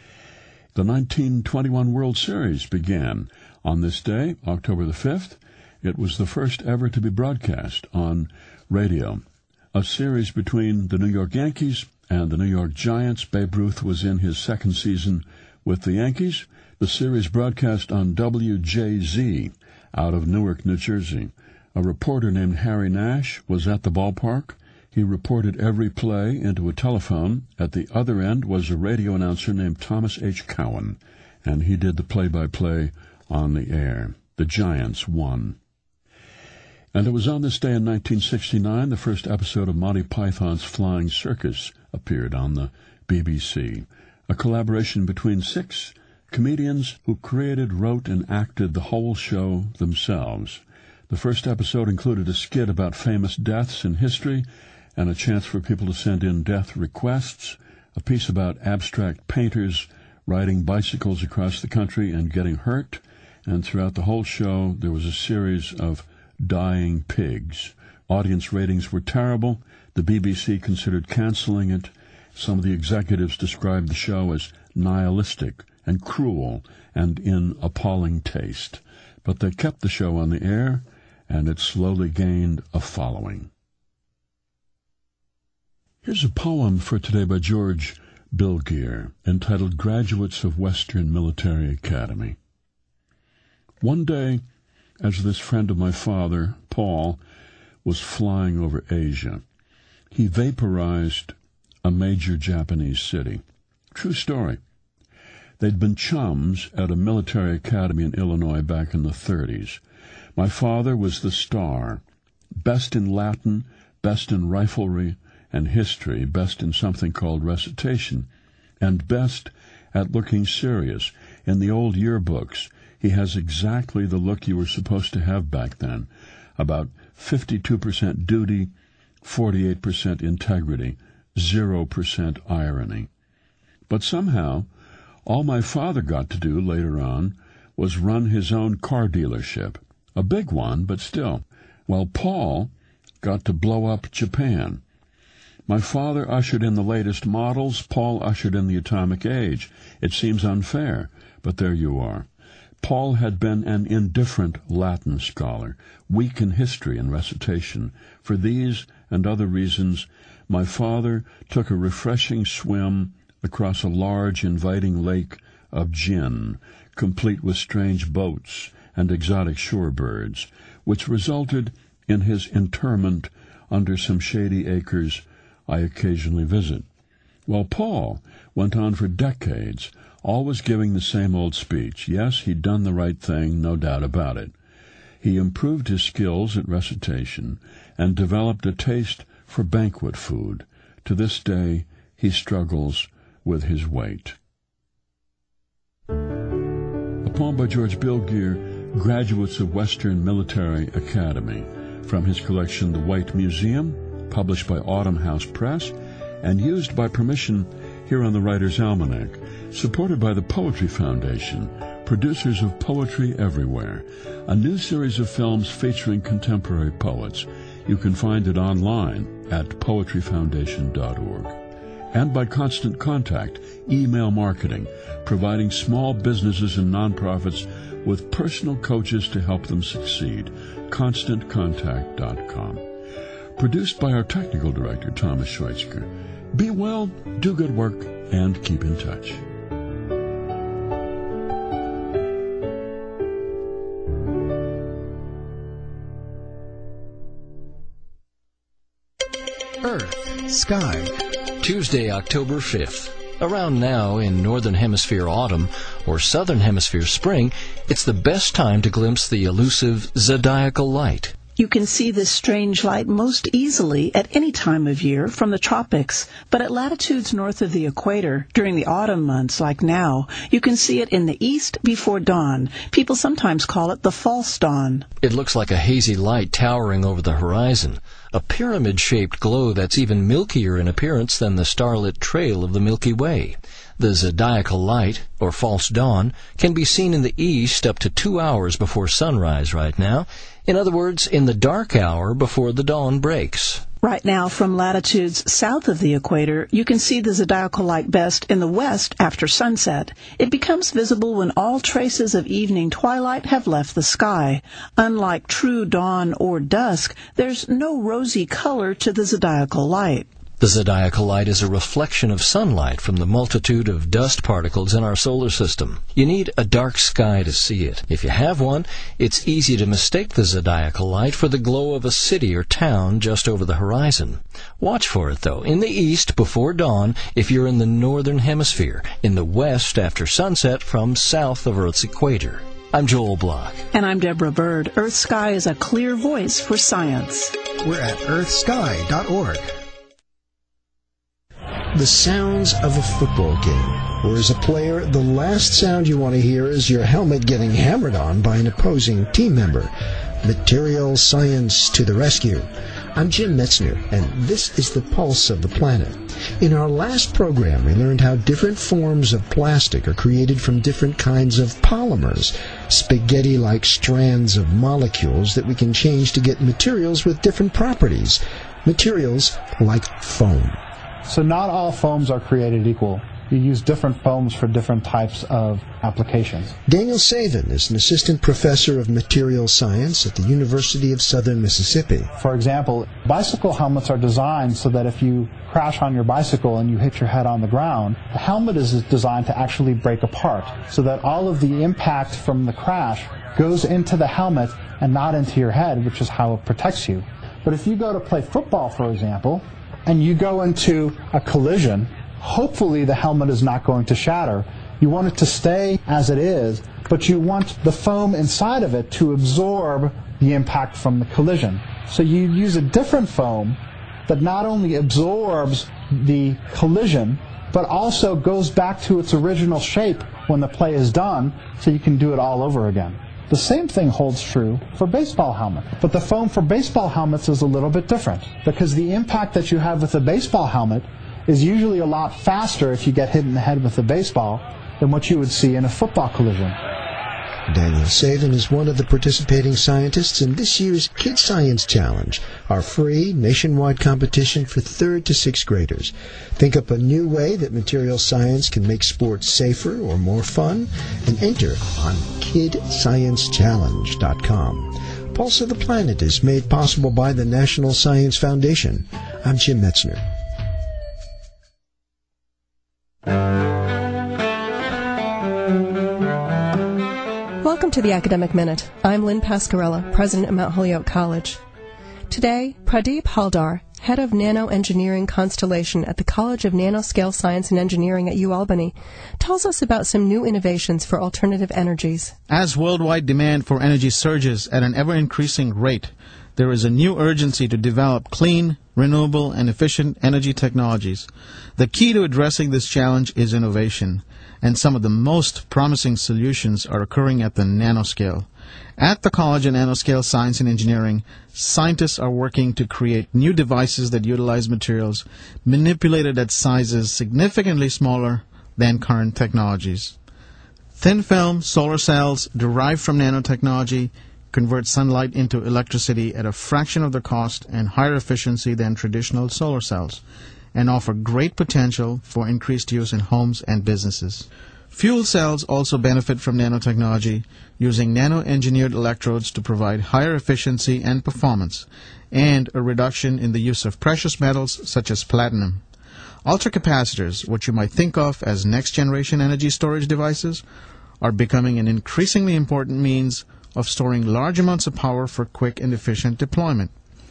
The nineteen twenty-one World Series began on this day, October the fifth. It was the first ever to be broadcast on radio. A series between the New York Yankees and the New York Giants. Babe Ruth was in his second season with the Yankees. The series broadcast on W J Z out of Newark, New Jersey. A reporter named Harry Nash was at the ballpark. He reported every play into a telephone. At the other end was a radio announcer named Thomas H. Cowan, and he did the play-by-play on the air. The Giants won. And it was on this day in nineteen sixty-nine the first episode of Monty Python's Flying Circus appeared on the B B C, a collaboration between six comedians who created, wrote, and acted the whole show themselves. The first episode included a skit about famous deaths in history and a chance for people to send in death requests, a piece about abstract painters riding bicycles across the country and getting hurt, and throughout the whole show there was a series of dying pigs. Audience ratings were terrible. The B B C considered canceling it. Some of the executives described the show as nihilistic and cruel and in appalling taste. But they kept the show on the air, and it slowly gained a following. Here's a poem for today by George Bilgier, entitled Graduates of Western Military Academy. One day, as this friend of my father, Paul, was flying over Asia, he vaporized a major Japanese city. True story. They'd been chums at a military academy in Illinois back in the thirties. My father was the star, best in Latin, best in riflery and history, best in something called recitation, and best at looking serious. In the old yearbooks, he has exactly the look you were supposed to have back then, about fifty-two percent duty, forty-eight percent integrity, zero percent irony. But somehow, all my father got to do later on was run his own car dealership, a big one, but still, while Paul got to blow up Japan. My father ushered in the latest models, Paul ushered in the atomic age. It seems unfair, but there you are. Paul had been an indifferent Latin scholar, weak in history and recitation. For these and other reasons, my father took a refreshing swim across a large, inviting lake of gin, complete with strange boats and exotic shorebirds, which resulted in his interment under some shady acres I occasionally visit, while Paul went on for decades, always giving the same old speech. Yes, he'd done the right thing, no doubt about it. He improved his skills at recitation and developed a taste for banquet food. To this day, he struggles with his weight. A poem by George Bilgier, Graduates of Western Military Academy, from his collection The White Museum, published by Autumn House Press, and used by permission here on the Writer's Almanac, supported by the Poetry Foundation, producers of Poetry Everywhere, a new series of films featuring contemporary poets. You can find it online at poetry foundation dot org. And by Constant Contact, email marketing, providing small businesses and nonprofits with personal coaches to help them succeed. constant contact dot com. Produced by our technical director, Thomas Schweitzker. Be well, do good work, and keep in touch. Earth, Sky. Tuesday, October fifth. Around now, in Northern Hemisphere autumn or Southern Hemisphere spring, it's the best time to glimpse the elusive zodiacal light. You can see this strange light most easily at any time of year from the tropics, but at latitudes north of the equator, during the autumn months like now, you can see it in the east before dawn. People sometimes call it the false dawn. It looks like a hazy light towering over the horizon, a pyramid-shaped glow that's even milkier in appearance than the starlit trail of the Milky Way. The zodiacal light, or false dawn, can be seen in the east up to two hours before sunrise right now. In other words, in the dark hour before the dawn breaks. Right now, from latitudes south of the equator, you can see the zodiacal light best in the west after sunset. It becomes visible when all traces of evening twilight have left the sky. Unlike true dawn or dusk, there's no rosy color to the zodiacal light. The zodiacal light is a reflection of sunlight from the multitude of dust particles in our solar system. You need a dark sky to see it. If you have one, it's easy to mistake the zodiacal light for the glow of a city or town just over the horizon. Watch for it, though, in the east before dawn if you're in the northern hemisphere, in the west after sunset from south of Earth's equator. I'm Joel Block. And I'm Deborah Bird. Earth Sky is a clear voice for science. We're at earth sky dot org. The sounds of a football game. Or as a player, the last sound you want to hear is your helmet getting hammered on by an opposing team member. Material science to the rescue. I'm Jim Metzner, and this is the pulse of the planet. In our last program, we learned how different forms of plastic are created from different kinds of polymers, spaghetti-like strands of molecules that we can change to get materials with different properties, materials like foam. So not all foams are created equal. You use different foams for different types of applications. Daniel Savin is an assistant professor of material science at the University of Southern Mississippi. For example, bicycle helmets are designed so that if you crash on your bicycle and you hit your head on the ground, the helmet is designed to actually break apart so that all of the impact from the crash goes into the helmet and not into your head, which is how it protects you. But if you go to play football, for example, and you go into a collision, hopefully the helmet is not going to shatter. You want it to stay as it is, but you want the foam inside of it to absorb the impact from the collision. So you use a different foam that not only absorbs the collision, but also goes back to its original shape when the play is done, so you can do it all over again. The same thing holds true for baseball helmet. But the foam for baseball helmets is a little bit different because the impact that you have with a baseball helmet is usually a lot faster if you get hit in the head with a baseball than what you would see in a football collision. Daniel Savin is one of the participating scientists in this year's Kid Science Challenge, our free nationwide competition for third to sixth graders. Think up a new way that material science can make sports safer or more fun, and enter on kid science challenge dot com. Pulse of the Planet is made possible by the National Science Foundation. I'm Jim Metzner. Welcome to the Academic Minute. I'm Lynn Pascarella, president of Mount Holyoke College. Today, Pradeep Haldar, head of Nano Engineering Constellation at the College of Nanoscale Science and Engineering at UAlbany, tells us about some new innovations for alternative energies. As worldwide demand for energy surges at an ever-increasing rate, there is a new urgency to develop clean, renewable, and efficient energy technologies. The key to addressing this challenge is innovation, and some of the most promising solutions are occurring at the nanoscale. At the College of Nanoscale Science and Engineering, scientists are working to create new devices that utilize materials manipulated at sizes significantly smaller than current technologies. Thin film solar cells derived from nanotechnology convert sunlight into electricity at a fraction of the cost and higher efficiency than traditional solar cells, and offer great potential for increased use in homes and businesses. Fuel cells also benefit from nanotechnology, using nano-engineered electrodes to provide higher efficiency and performance, and a reduction in the use of precious metals such as platinum. Ultracapacitors, what you might think of as next-generation energy storage devices, are becoming an increasingly important means of storing large amounts of power for quick and efficient deployment.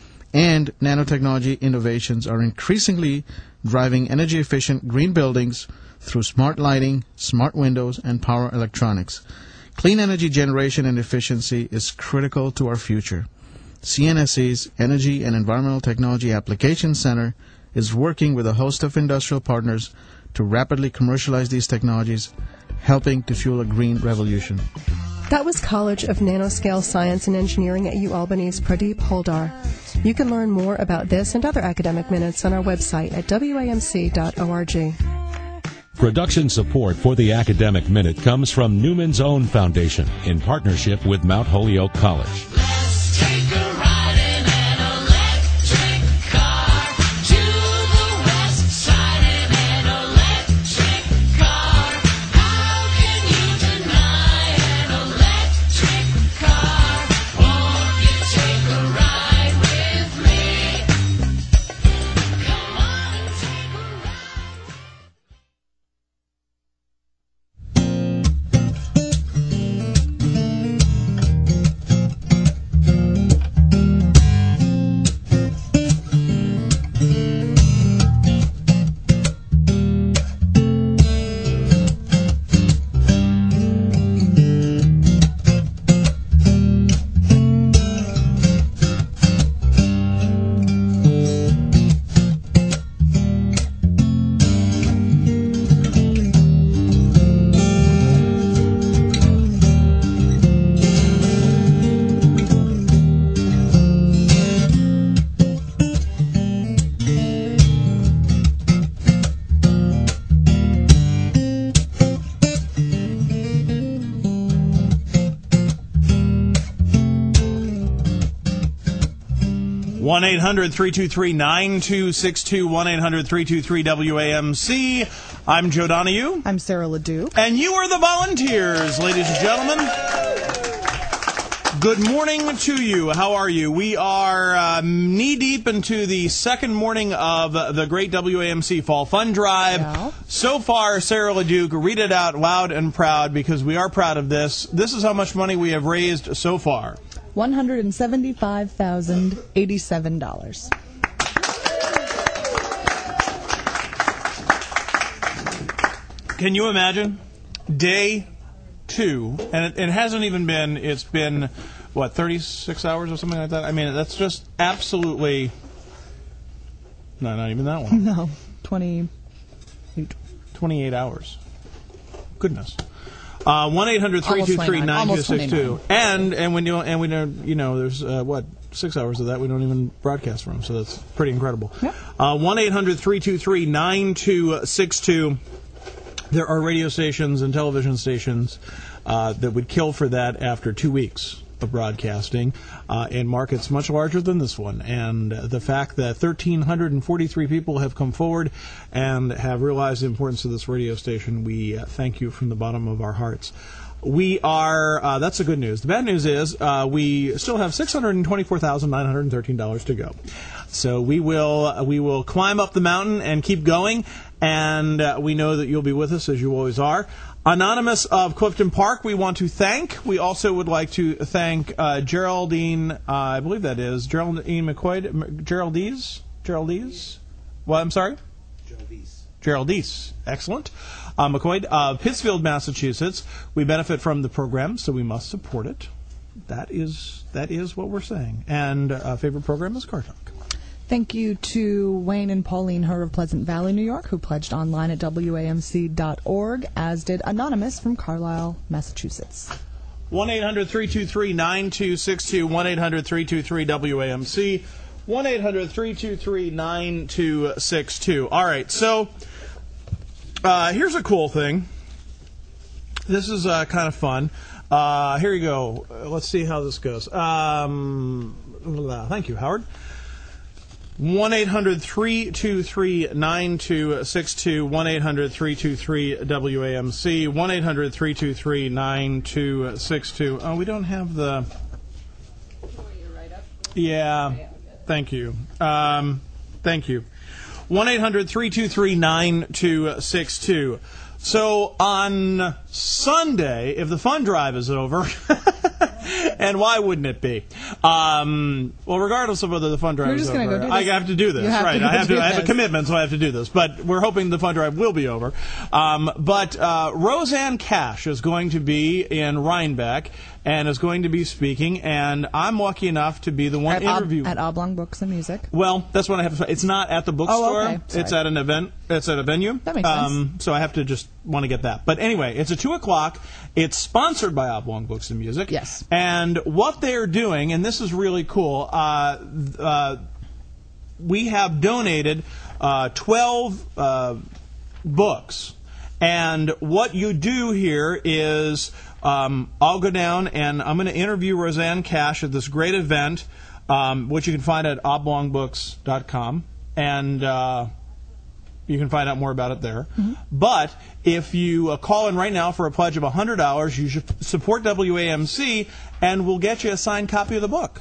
And nanotechnology innovations are increasingly driving energy-efficient green buildings through smart lighting, smart windows, and power electronics. Clean energy generation and efficiency is critical to our future. C N S E's Energy and Environmental Technology Applications Center is working with a host of industrial partners to rapidly commercialize these technologies, helping to fuel a green revolution. That was College of Nanoscale Science and Engineering at UAlbany's Pradeep Haldar. You can learn more about this and other academic minutes on our website at W A M C dot org. Production support for the Academic Minute comes from Newman's Own Foundation in partnership with Mount Holyoke College. one eight hundred three two three nine two six two, one eight hundred three two three W A M C. I'm Joe Donahue. I'm Sarah LeDuc. And you are the volunteers, ladies and gentlemen. Good morning to you. How are you? We are uh, knee-deep into the second morning of the great W A M C Fall Fun Drive. Yeah. So far, Sarah LeDuc, read it out loud and proud, because we are proud of this. This is how much money we have raised so far. one hundred seventy-five thousand eighty-seven dollars. Can you imagine? Day two, and it, it hasn't even been, it's been, what, thirty-six hours or something like that? I mean, that's just absolutely, no, not even that one. No, twenty-eight. twenty-eight hours. Goodness. Uh, one eight hundred three two three nine two six two. Almost And and when you and we know you know there's uh, what six hours of that we don't even broadcast from, so that's pretty incredible. Yep. Uh, one eight hundred three two three nine two six two. There are radio stations and television stations uh, that would kill for that after two weeks of broadcasting uh, in markets much larger than this one. And uh, the fact that one thousand three hundred forty-three people have come forward and have realized the importance of this radio station, we uh, thank you from the bottom of our hearts. We are, uh, that's the good news. The bad news is uh, we still have six hundred twenty-four thousand nine hundred thirteen dollars to go. So we will uh, we will climb up the mountain and keep going, and uh, we know that you'll be with us as you always are. Anonymous of Clifton Park, we want to thank. We also would like to thank uh, Geraldine, uh, I believe that is, Geraldine McCoy, Geraldese? Geraldese? Well, I'm sorry? Geraldese. Geraldese. Excellent. Uh, McCoy of Pittsfield, Massachusetts. We benefit from the program, so we must support it. That is that is what we're saying. And uh, favorite program is Car Talk. Thank you to Wayne and Pauline Herr of Pleasant Valley, New York, who pledged online at W A M C dot org, as did Anonymous from Carlisle, Massachusetts. one eight hundred three two three nine two six two, one eight hundred three two three W A M C, one eight hundred three two three nine two six two. All right, so uh, here's a cool thing. This is uh, kind of fun. Uh, here you go. Let's see how this goes. Um, thank you, Howard. one eight hundred three two three nine two six two, one eight hundred three two three W A M C, one eight hundred three two three nine two six two. Oh, we don't have the... Yeah, thank you. Um, thank you. one eight hundred three two three nine two six two. So on Sunday, if the fund drive is over... And why wouldn't it be? Um, well, regardless of whether the fund drive You're is just over, gonna go do I this. have to do this. You have right? to I have do to. I have a this. commitment, so I have to do this. But we're hoping the fund drive will be over. Um, but uh, Roseanne Cash is going to be in Rhinebeck and is going to be speaking. And I'm lucky enough to be the one At, Ob- interviewing. at Oblong Books and Music. Well, that's what I have to say. It's not at the bookstore. Oh, okay. Sorry. It's at an event. It's at a venue. That makes um, sense. So I have to just want to get that. But anyway, it's at two o'clock. It's sponsored by Oblong Books and Music. Yes. And what they're doing, and this is really cool, uh, uh, we have donated uh, twelve uh, books. And what you do here is um, I'll go down and I'm going to interview Roseanne Cash at this great event, um, which you can find at oblong books dot com. And... Uh, You can find out more about it there. Mm-hmm. But if you uh, call in right now for a pledge of one hundred dollars, you should support W A M C, and we'll get you a signed copy of the book.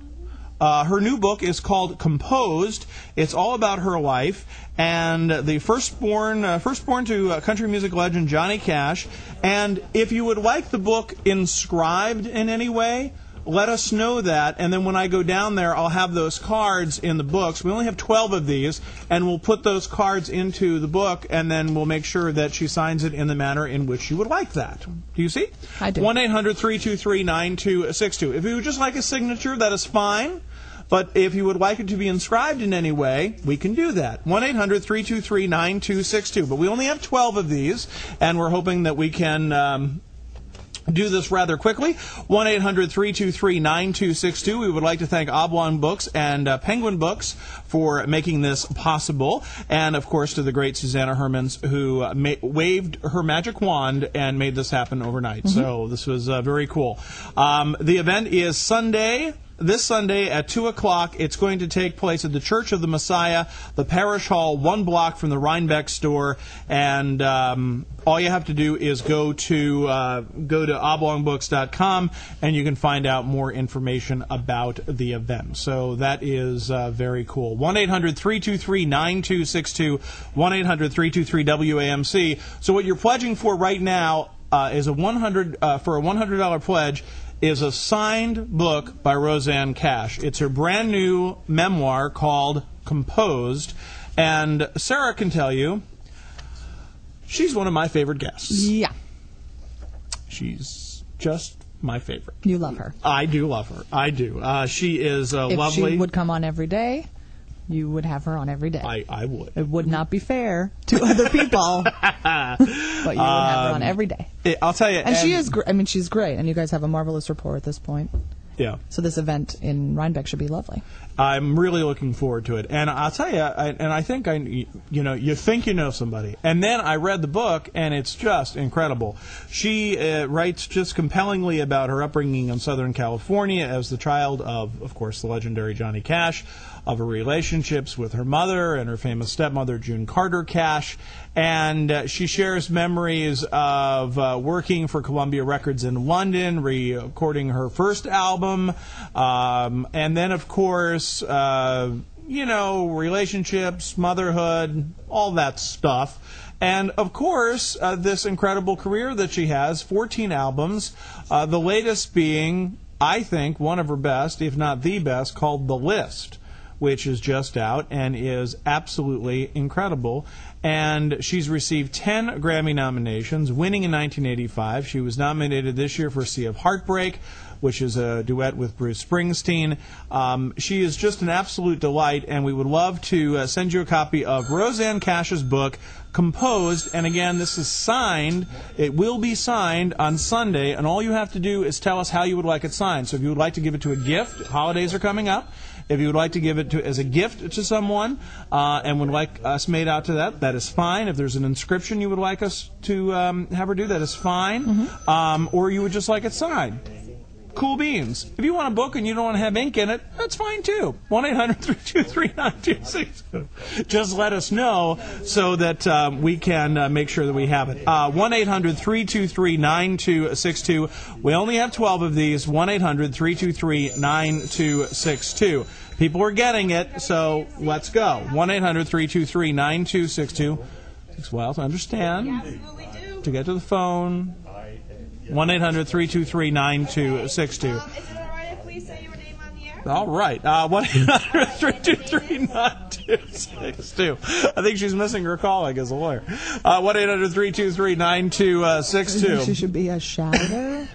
Uh, her new book is called Composed. It's all about her life and the firstborn, uh, firstborn to uh, country music legend Johnny Cash. And if you would like the book inscribed in any way, let us know that, and then when I go down there, I'll have those cards in the books. We only have twelve of these, and we'll put those cards into the book, and then we'll make sure that she signs it in the manner in which you would like that. Do you see? I do. one eight hundred three two three nine two six two. If you would just like a signature, that is fine. But if you would like it to be inscribed in any way, we can do that. one eight hundred three two three nine two six two. But we only have twelve of these, and we're hoping that we can... Um, do this rather quickly. one eight hundred three two three nine two six two. We would like to thank Oblong Books and uh, Penguin Books for making this possible. And, of course, to the great Susanna Hermans, who uh, ma- waved her magic wand and made this happen overnight. Mm-hmm. So this was uh, very cool. Um, the event is Sunday. This Sunday at two o'clock, it's going to take place at the Church of the Messiah, the Parish Hall, one block from the Rhinebeck store. And um, all you have to do is go to uh, go to oblong books dot com, and you can find out more information about the event. So that is uh, very cool. one eight hundred three two three nine two six two, one eight hundred three two three W A M C. So what you're pledging for right now uh, is a one hundred uh, for a one hundred dollars pledge. Is a signed book by Roseanne Cash. It's her brand new memoir called Composed. And Sarah can tell you, she's one of my favorite guests. Yeah. She's just my favorite. You love her. I do love her. I do. Uh, she is uh, if lovely. She would come on every day. you would have her on every day. I, I would. It would not be fair to other people, but you would have her on every day. It, I'll tell you. And, and she is, gr- I mean, she's great, and you guys have a marvelous rapport at this point. Yeah. So this event in Rhinebeck should be lovely. I'm really looking forward to it. And I'll tell you, I, and I think, I, you know, you think you know somebody. And then I read the book, and it's just incredible. She uh, writes just compellingly about her upbringing in Southern California as the child of, of course, the legendary Johnny Cash, of her relationships with her mother and her famous stepmother, June Carter Cash. And uh, she shares memories of uh, working for Columbia Records in London, recording her first album, um, and then, of course, uh, you know, relationships, motherhood, all that stuff. And, of course, uh, this incredible career that she has, fourteen albums, uh, the latest being, I think, one of her best, if not the best, called The List, which is just out and is absolutely incredible. And she's received ten Grammy nominations, winning in nineteen eighty-five. She was nominated this year for Sea of Heartbreak, which is a duet with Bruce Springsteen. Um, she is just an absolute delight, and we would love to uh, send you a copy of Rosanne Cash's book, Composed. And again, this is signed. It will be signed on Sunday, and all you have to do is tell us how you would like it signed. So if you would like to give it to a gift, holidays are coming up. If you would like to give it to as a gift to someone uh, and would like us made out to that, that is fine. If there's an inscription you would like us to um, have her do, that is fine. Mm-hmm. Um, or you would just like it signed. Cool beans. If you want a book and you don't want to have ink in it, that's fine too. one eight hundred three two three nine two six two. Just let us know so that um, we can uh, make sure that we have it. Uh, one eight hundred three two three nine two six two. We only have twelve of these. one eight hundred three two three nine two six two. People are getting it, so let's go. one eight hundred three two three nine two six two. Takes a while to understand, to get to the phone. one eight hundred three two three nine two six two. Um, is it all right if we say your name on the air? All right. Uh, one eight hundred three two three nine two six two. I think she's missing her calling as a lawyer. Uh, one eight hundred three two three nine two six two. She should be a shouter.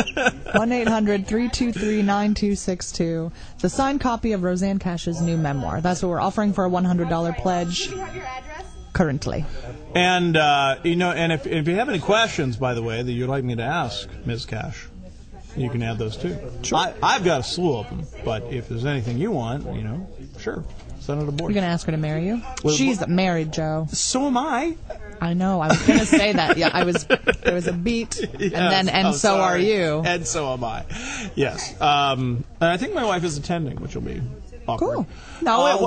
one eight hundred three two three nine two six two. The signed copy of Rosanne Cash's new memoir. That's what we're offering for a one hundred dollars pledge. Do you have your address? Currently. And, uh, you know, and if, if you have any questions, by the way, that you'd like me to ask Miz Cash, you can add those too. Sure. I, I've got a slew of them, but if there's anything you want, you know, sure, send it aboard. You're going to ask her to marry you? Well, She's well, married, Joe. So am I. I know. I was going to say that. Yeah, I was. There was a beat, yes. and then, and oh, so sorry. are you. And so am I. Yes. Um, and I think my wife is attending, which will be awkward. Cool. No, Uh,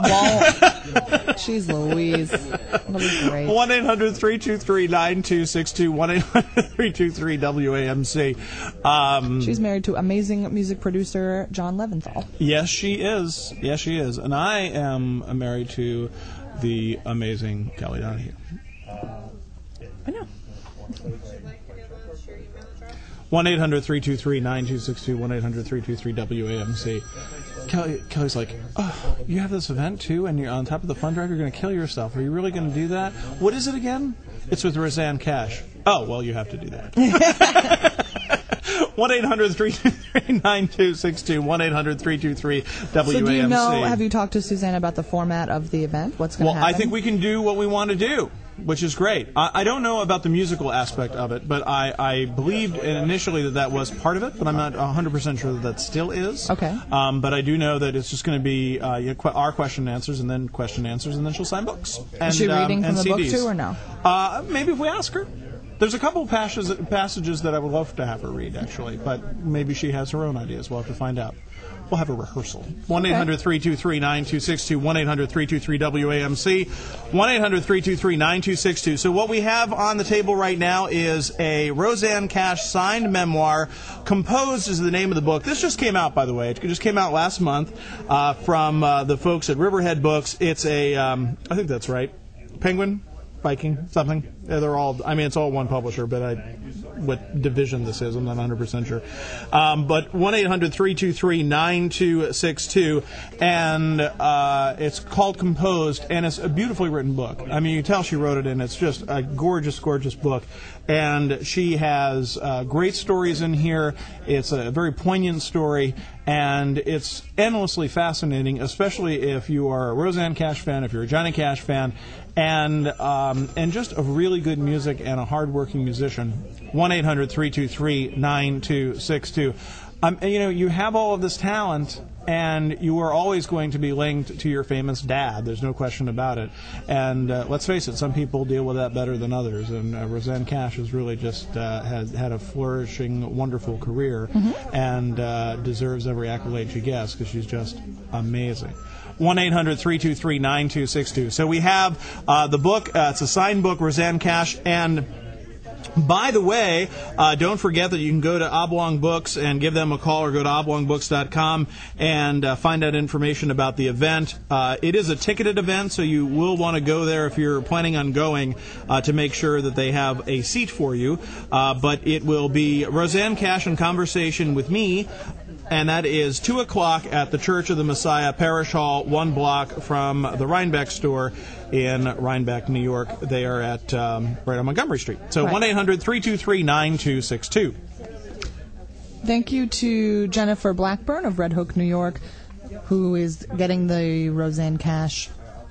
it won't. She's Louise. It'll be great. one eight hundred three two three nine two six two. one eight hundred three two three W A M C. Um, She's married to amazing music producer John Leventhal. Yes, she is. Yes, she is. And I am married to the amazing Kelly Donahue. I know. one eight hundred three two three nine two six two. one eight hundred three two three W A M C. Kelly, Kelly's like, oh, you have this event too, and you're on top of the fund drive. You're going to kill yourself. Are you really going to do that? What is it again? It's with Rosanne Cash. Oh, well, you have to do that. one eight hundred three two three nine two six two. one eight hundred three two three W A M C. So do you know? Have you talked to Suzanne about the format of the event? What's going to well, happen? I think we can do what we want to do, which is great. I, I don't know about the musical aspect of it, but I, I believed initially that that was part of it, but I'm not one hundred percent sure that that still is. Okay. Um, but I do know that it's just going to be uh, you know, our question and answers, and then question and answers, and then she'll sign books. And, is she reading um, from the C Ds. book too, or no? Uh, maybe if we ask her. There's a couple passages, passages that I would love to have her read, actually, but maybe she has her own ideas. We'll have to find out. We'll have a rehearsal. one eight hundred three two three nine two six two. one eight hundred three two three W A M C. one eight hundred three two three nine two six two. So what we have on the table right now is a Rosanne Cash signed memoir. Composed is the name of the book. This just came out, by the way. It just came out last month uh, from uh, the folks at Riverhead Books. It's a, um, I think that's right, Penguin? Viking, something. Yeah, they're all, I mean, it's all one publisher, but I what division this is. I'm not one hundred percent sure. Um, but one eight hundred three two three nine two six two, and uh, it's called Composed, and it's a beautifully written book. I mean, you can tell she wrote it, and it's just a gorgeous, gorgeous book. And she has uh, great stories in here. It's a very poignant story, and it's endlessly fascinating, especially if you are a Rosanne Cash fan, if you're a Johnny Cash fan, and um, and just a really good music and a hardworking musician. one eight hundred three two three nine two six two. Um, you know, you have all of this talent, and you are always going to be linked to your famous dad. There's no question about it. And uh, let's face it, some people deal with that better than others. And uh, Rosanne Cash has really just uh, has had a flourishing, wonderful career, mm-hmm. and uh, deserves every accolade she gets because she's just amazing. one eight hundred three two three nine two six two. So we have uh, the book. Uh, it's a signed book, Rosanne Cash, and by the way, uh, don't forget that you can go to Oblong Books and give them a call, or go to oblong books dot com and uh, find out information about the event. Uh, it is a ticketed event, so you will want to go there if you're planning on going uh, to make sure that they have a seat for you. Uh, but it will be Rosanne Cash in conversation with me, and that is two o'clock at the Church of the Messiah Parish Hall, one block from the Rhinebeck store in Rhinebeck, New York. They are at um, right on Montgomery Street. So one eight hundred three two three nine two six two. Thank you to Jennifer Blackburn of Red Hook, New York, who is getting the Rosanne Cash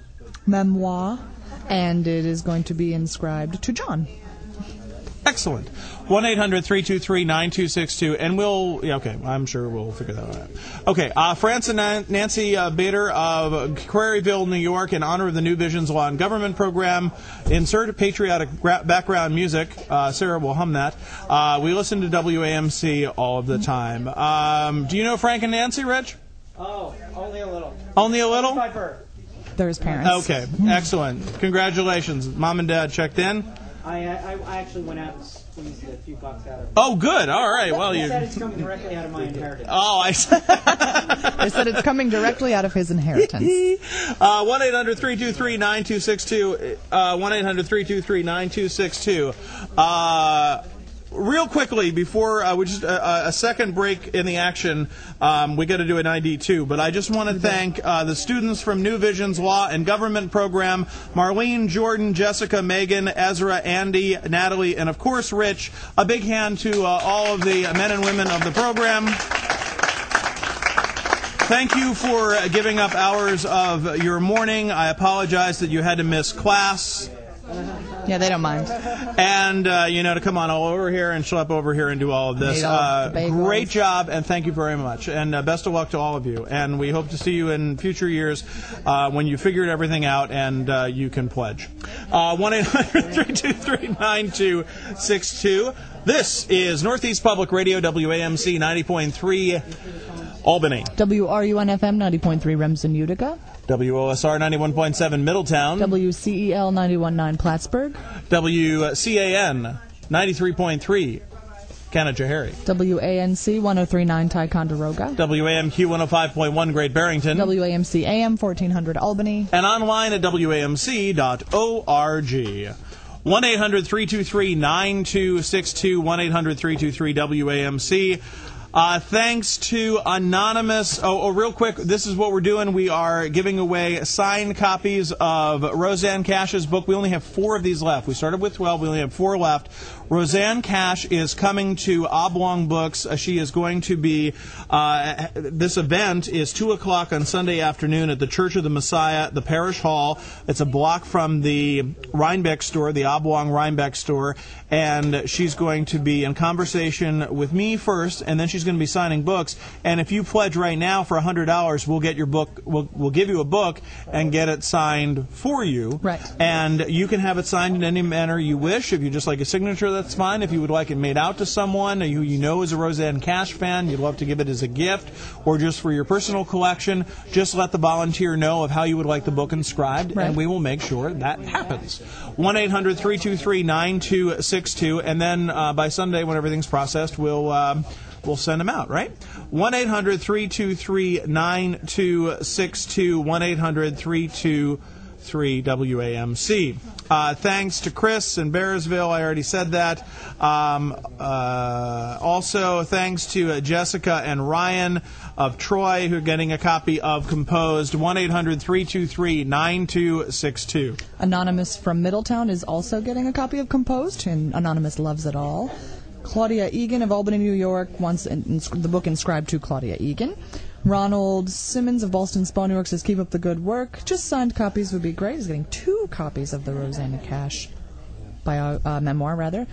memoir, and it is going to be inscribed to John. Excellent. one eight hundred three two three nine two six two, and we'll, yeah, okay, I'm sure we'll figure that out. Okay, uh, France and Nancy uh, Bader of Quarryville, New York, in honor of the New Visions Law and Government program, insert patriotic gra- background music. Uh, Sarah will hum that. Uh, we listen to W A M C all of the time. Um, do you know Frank and Nancy, Rich? Oh, only a little. Only a little? By birth. They're his parents. Okay, excellent. Congratulations. Mom and Dad checked in? I, I I actually went out and squeezed a few bucks out of it. Oh, good. All right. Well, you you said it's coming directly out of my inheritance. Oh, I see. They said it's coming directly out of his inheritance. uh, one eight hundred three two three nine two six two. Uh, one eight hundred three two three nine two six two. Uh, Real quickly, before uh, we just uh, a second break in the action, um, we got to do an I D too. But I just want to thank uh, the students from New Visions Law and Government program: Marlene, Jordan, Jessica, Megan, Ezra, Andy, Natalie, and of course Rich. A big hand to uh, all of the men and women of the program. Thank you for giving up hours of your morning. I apologize that you had to miss class. Yeah, they don't mind. And, uh, you know, to come on all over here and schlep over here and do all of this. Uh, great job, and thank you very much. And uh, best of luck to all of you. And we hope to see you in future years uh, when you figured everything out and uh, you can pledge. Uh, one eight hundred three two three nine two six two. This is Northeast Public Radio, W A M C ninety point three Albany. W R U N F M ninety point three Remsen, Utica. W O S R ninety-one point seven Middletown. W C E L ninety-one point nine Plattsburgh. W C A N ninety-three point three Canajoharie. W A N C one oh three point nine Ticonderoga. W A M Q one oh five point one Great Barrington. W A M C A M fourteen hundred Albany. And online at W A M C dot org. one eight hundred three two three nine two six two. one eight hundred three two three W A M C. Uh, thanks to Anonymous. Oh, oh, real quick, this is what we're doing. We are giving away signed copies of Rosanne Cash's book. We only have four of these left. We started with twelve. We only have four left. Rosanne Cash is coming to Oblong Books. Uh, she is going to be, uh, this event is two o'clock on Sunday afternoon at the Church of the Messiah, the Parish Hall. It's a block from the Rhinebeck store, the Oblong Rhinebeck store. And she's going to be in conversation with me first, and then she's going to be signing books. And if you pledge right now for one hundred dollars, we'll get your book, we'll, we'll give you a book and get it signed for you. Right. And you can have it signed in any manner you wish. If you just like a signature, that's fine. If you would like it made out to someone who you know is a Rosanne Cash fan, you'd love to give it as a gift, or just for your personal collection, just let the volunteer know of how you would like the book inscribed, right. And we will make sure that happens. one eight hundred three two three nine two six two, and then uh, by Sunday, when everything's processed, we'll... Um, We'll send them out, right? one eight hundred three two three nine two six two, one eight hundred three two three W A M C. Uh, thanks to Chris in Bearsville. I already said that. Um, uh, also, thanks to uh, Jessica and Ryan of Troy, who are getting a copy of Composed. one eight hundred three two three nine two six two. Anonymous from Middletown is also getting a copy of Composed, and Anonymous loves it all. Claudia Egan of Albany, New York, wants in, in, the book inscribed to Claudia Egan. Ronald Simmons of Ballston Spa, New York says, keep up the good work. Just signed copies would be great. He's getting two copies of the Rosanna Cash bio, uh, memoir, rather.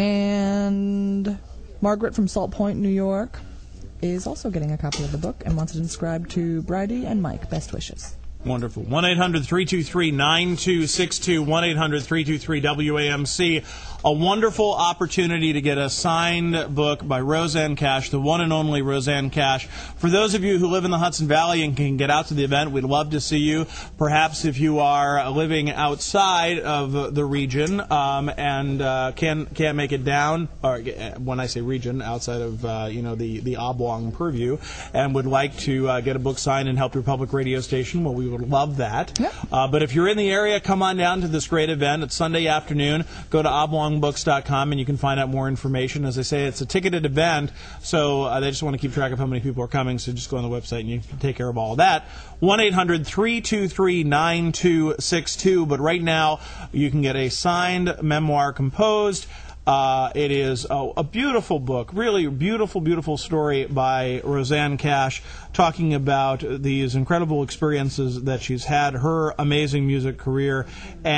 And Margaret from Salt Point, New York, is also getting a copy of the book and wants it inscribed to Bridie and Mike. Best wishes. Wonderful. one eight hundred three two three nine two six two, one eight hundred three two three W A M C. A wonderful opportunity to get a signed book by Rosanne Cash, the one and only Rosanne Cash. For those of you who live in the Hudson Valley and can get out to the event, we'd love to see you. Perhaps if you are living outside of the region um, and uh, can, can't make it down, or when I say region, outside of uh, you know the, the oblong purview, and would like to uh, get a book signed and help your public radio station, well, we would love that. Yep. Uh, but if you're in the area, come on down to this great event. It's Sunday afternoon. Go to oblong books dot com and you can find out more information. As I say, it's a ticketed event, so uh, they just want to keep track of how many people are coming, so just go on the website and you can take care of all of that. one eight hundred three two three nine two six two. But right now, you can get a signed memoir composed. Uh, it is a, a beautiful book, really beautiful, beautiful story by Rosanne Cash, talking about these incredible experiences that she's had, her amazing music career,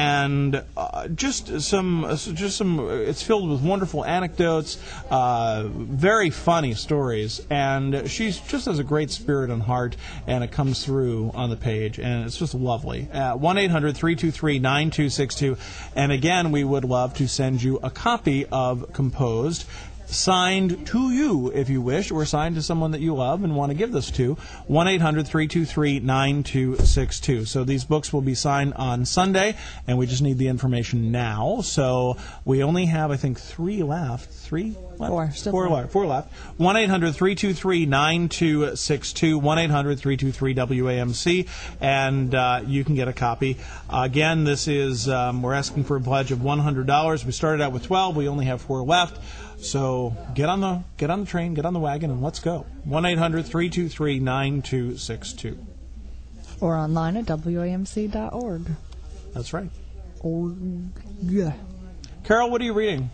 and uh, just some, just some. It's filled with wonderful anecdotes, uh, very funny stories, and she's just has a great spirit and heart, and it comes through on the page, and it's just lovely. Uh, one eight hundred three two three nine two six two, and again, we would love to send you a copy of Composed, signed to you if you wish, or signed to someone that you love and want to give this to. one eight hundred three two three nine two six two. So these books will be signed on Sunday, and we just need the information now. So we only have, I think, three left. Three left? Four. Still four, four. left. Four left. one eight hundred three two three nine two six two. one eight hundred three two three W A M C. And uh, you can get a copy. Uh, again, this is, um, we're asking for a pledge of one hundred dollars. We started out with twelve. We only have four left. So get on the get on the train, get on the wagon, and let's go. one eight hundred three two three nine two six two. Or online at W A M C dot org. That's right. Org. Yeah. Carol, what are you reading?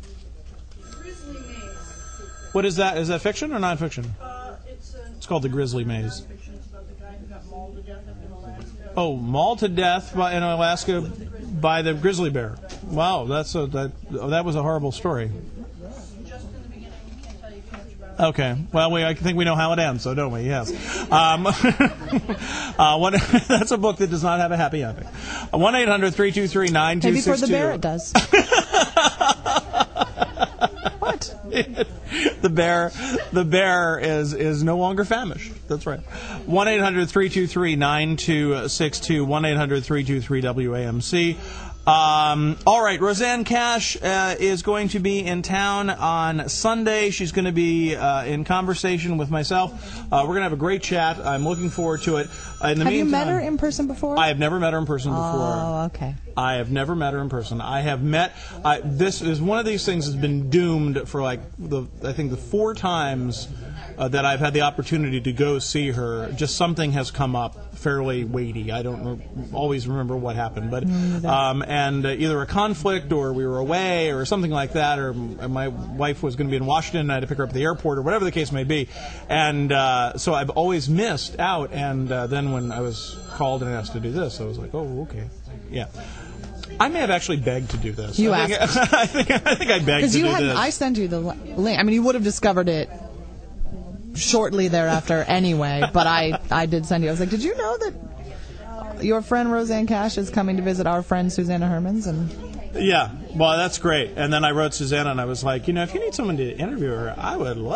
What is that? Is that fiction or nonfiction? Uh, it's, a, it's called The Grizzly Maze. It's about the guy who got mauled to death in Alaska. Oh, mauled to death by, in Alaska by the grizzly bear. Wow, that's a, that oh, that was a horrible story. Okay. Well, we I think we know how it ends, so don't we? Yes. Um, uh, one, that's a book that does not have a happy ending. one eight hundred three two three nine two six two. Maybe for the bear it does. What? the bear, the bear is is no longer famished. That's right. one eight hundred three two three nine two six two. one eight hundred three two three W A M C. Um, all right, Rosanne Cash uh, is going to be in town on Sunday. She's going to be uh, in conversation with myself. Uh, we're going to have a great chat. I'm looking forward to it. Uh, in the have meantime, you met her in person before? I have never met her in person before. Oh, okay. I have never met her in person. I have met. I, this is one of these things that's been doomed for like the I think the four times uh, that I've had the opportunity to go see her. Just something has come up fairly weighty. I don't re- always remember what happened, but um, and uh, either a conflict or we were away or something like that, or my wife was going to be in Washington and I had to pick her up at the airport or whatever the case may be, and uh, so I've always missed out. And uh, then when I was called and asked to do this, I was like, oh, okay, yeah. I may have actually begged to do this. You I asked. Think, I think I think I begged to you do had, this. I sent you the link. I mean, you would have discovered it shortly thereafter anyway, but I, I did send you. I was like, did you know that your friend Rosanne Cash is coming to visit our friend Susanna Hermans? And yeah, well, that's great. And then I wrote Susanna and I was like, you know, if you need someone to interview her, I would love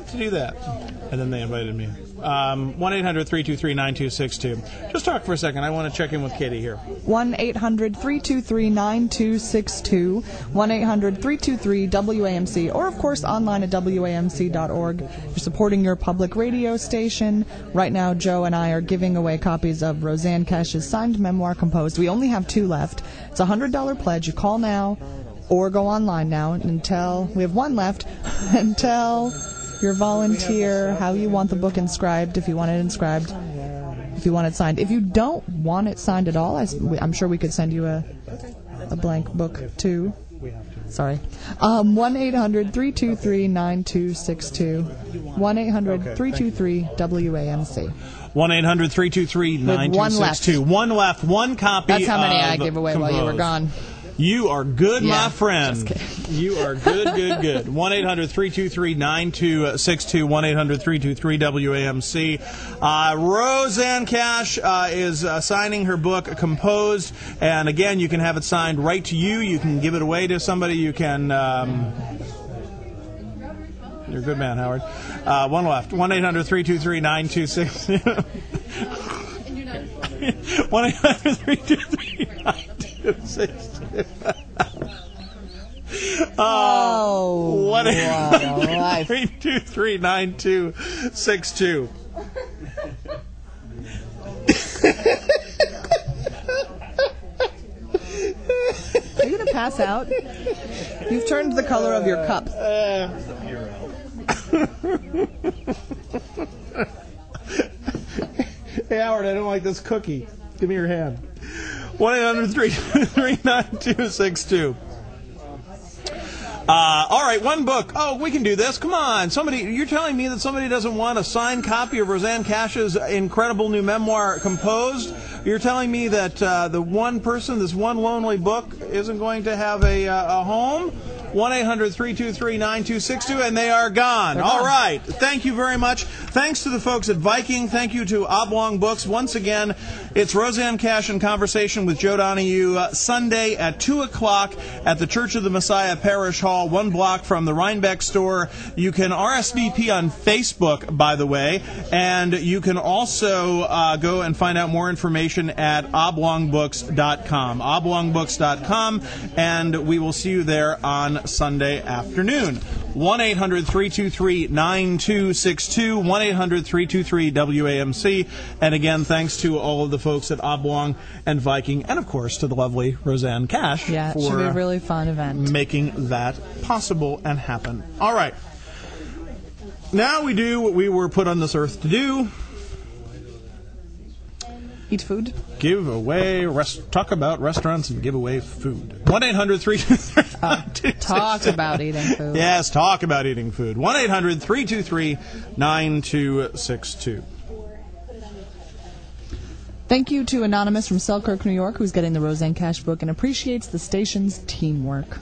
like to do that. And then they invited me. Um, one eight hundred three two three nine two six two. Just talk for a second. I want to check in with Katie here. one eight hundred three two three nine two six two. one eight hundred three two three W A M C. Or, of course, online at W A M C dot org. You're supporting your public radio station. Right now, Joe and I are giving away copies of Roseanne Cash's signed memoir, Composed. We only have two left. It's a one hundred dollars pledge. You call now or go online now and tell, we have one left, and tell your volunteer how you want the book inscribed, if you want it inscribed, if you want it signed. If you don't want it signed at all, I, I'm sure we could send you a, a blank book too. Sorry. Um, one eight hundred three two three nine two six two. one eight hundred three two three W A M C. one eight hundred three two three nine two six two. One left. One copy. That's how many of I gave away Composed. while you were gone. You are good, Yeah, my friend. You are good, good, good. one eight hundred three two three nine two six two. one eight hundred three two three W A M C. Uh, Roseanne Cash uh, is uh, signing her book, Composed. And again, you can have it signed right to you. You can give it away to somebody. You can. Um, you're a good man, Howard. Uh, one left. one eight hundred three two three nine two six two. one eight hundred three two three nine two six two. Oh, one eight hundred three two three nine two six two. Are you going to pass out? You've turned the color of your cup. Uh, hey, Howard, I don't like this cookie. Give me your hand. one eight hundred three two three nine two six two. Uh, all right, one book. Oh, we can do this. Come on. Somebody, you're telling me that somebody doesn't want a signed copy of Roseanne Cash's incredible new memoir, Composed? You're telling me that uh, the one person, this one lonely book, isn't going to have a, uh, a home? one eight hundred three two three nine two six two, and they are gone. They're All gone. right. Thank you very much. Thanks to the folks at Viking. Thank you to Oblong Books. Once again, it's Roseanne Cash in Conversation with Joe Donahue, uh, Sunday at two o'clock at the Church of the Messiah Parish Hall, one block from the Rhinebeck store. You can R S V P on Facebook, by the way, and you can also uh, go and find out more information at oblong books dot com. oblong books dot com, and we will see you there on Sunday afternoon. one eight hundred three two three nine two six two. one eight hundred three two three W A M C. And again, thanks to all of the folks at Oblong and Viking, and of course to the lovely Roseanne Cash Yeah, it for should be a really fun event. making that possible and happen. All right. Now we do what we were put on this earth to do. Eat food. Give away, rest, talk about restaurants and give away food. one eight hundred three two three nine two six two. Talk about eating food. Yes, talk about eating food. one eight hundred three two three nine two six two. Thank you to Anonymous from Selkirk, New York, who's getting the Roseanne Cash book and appreciates the station's teamwork.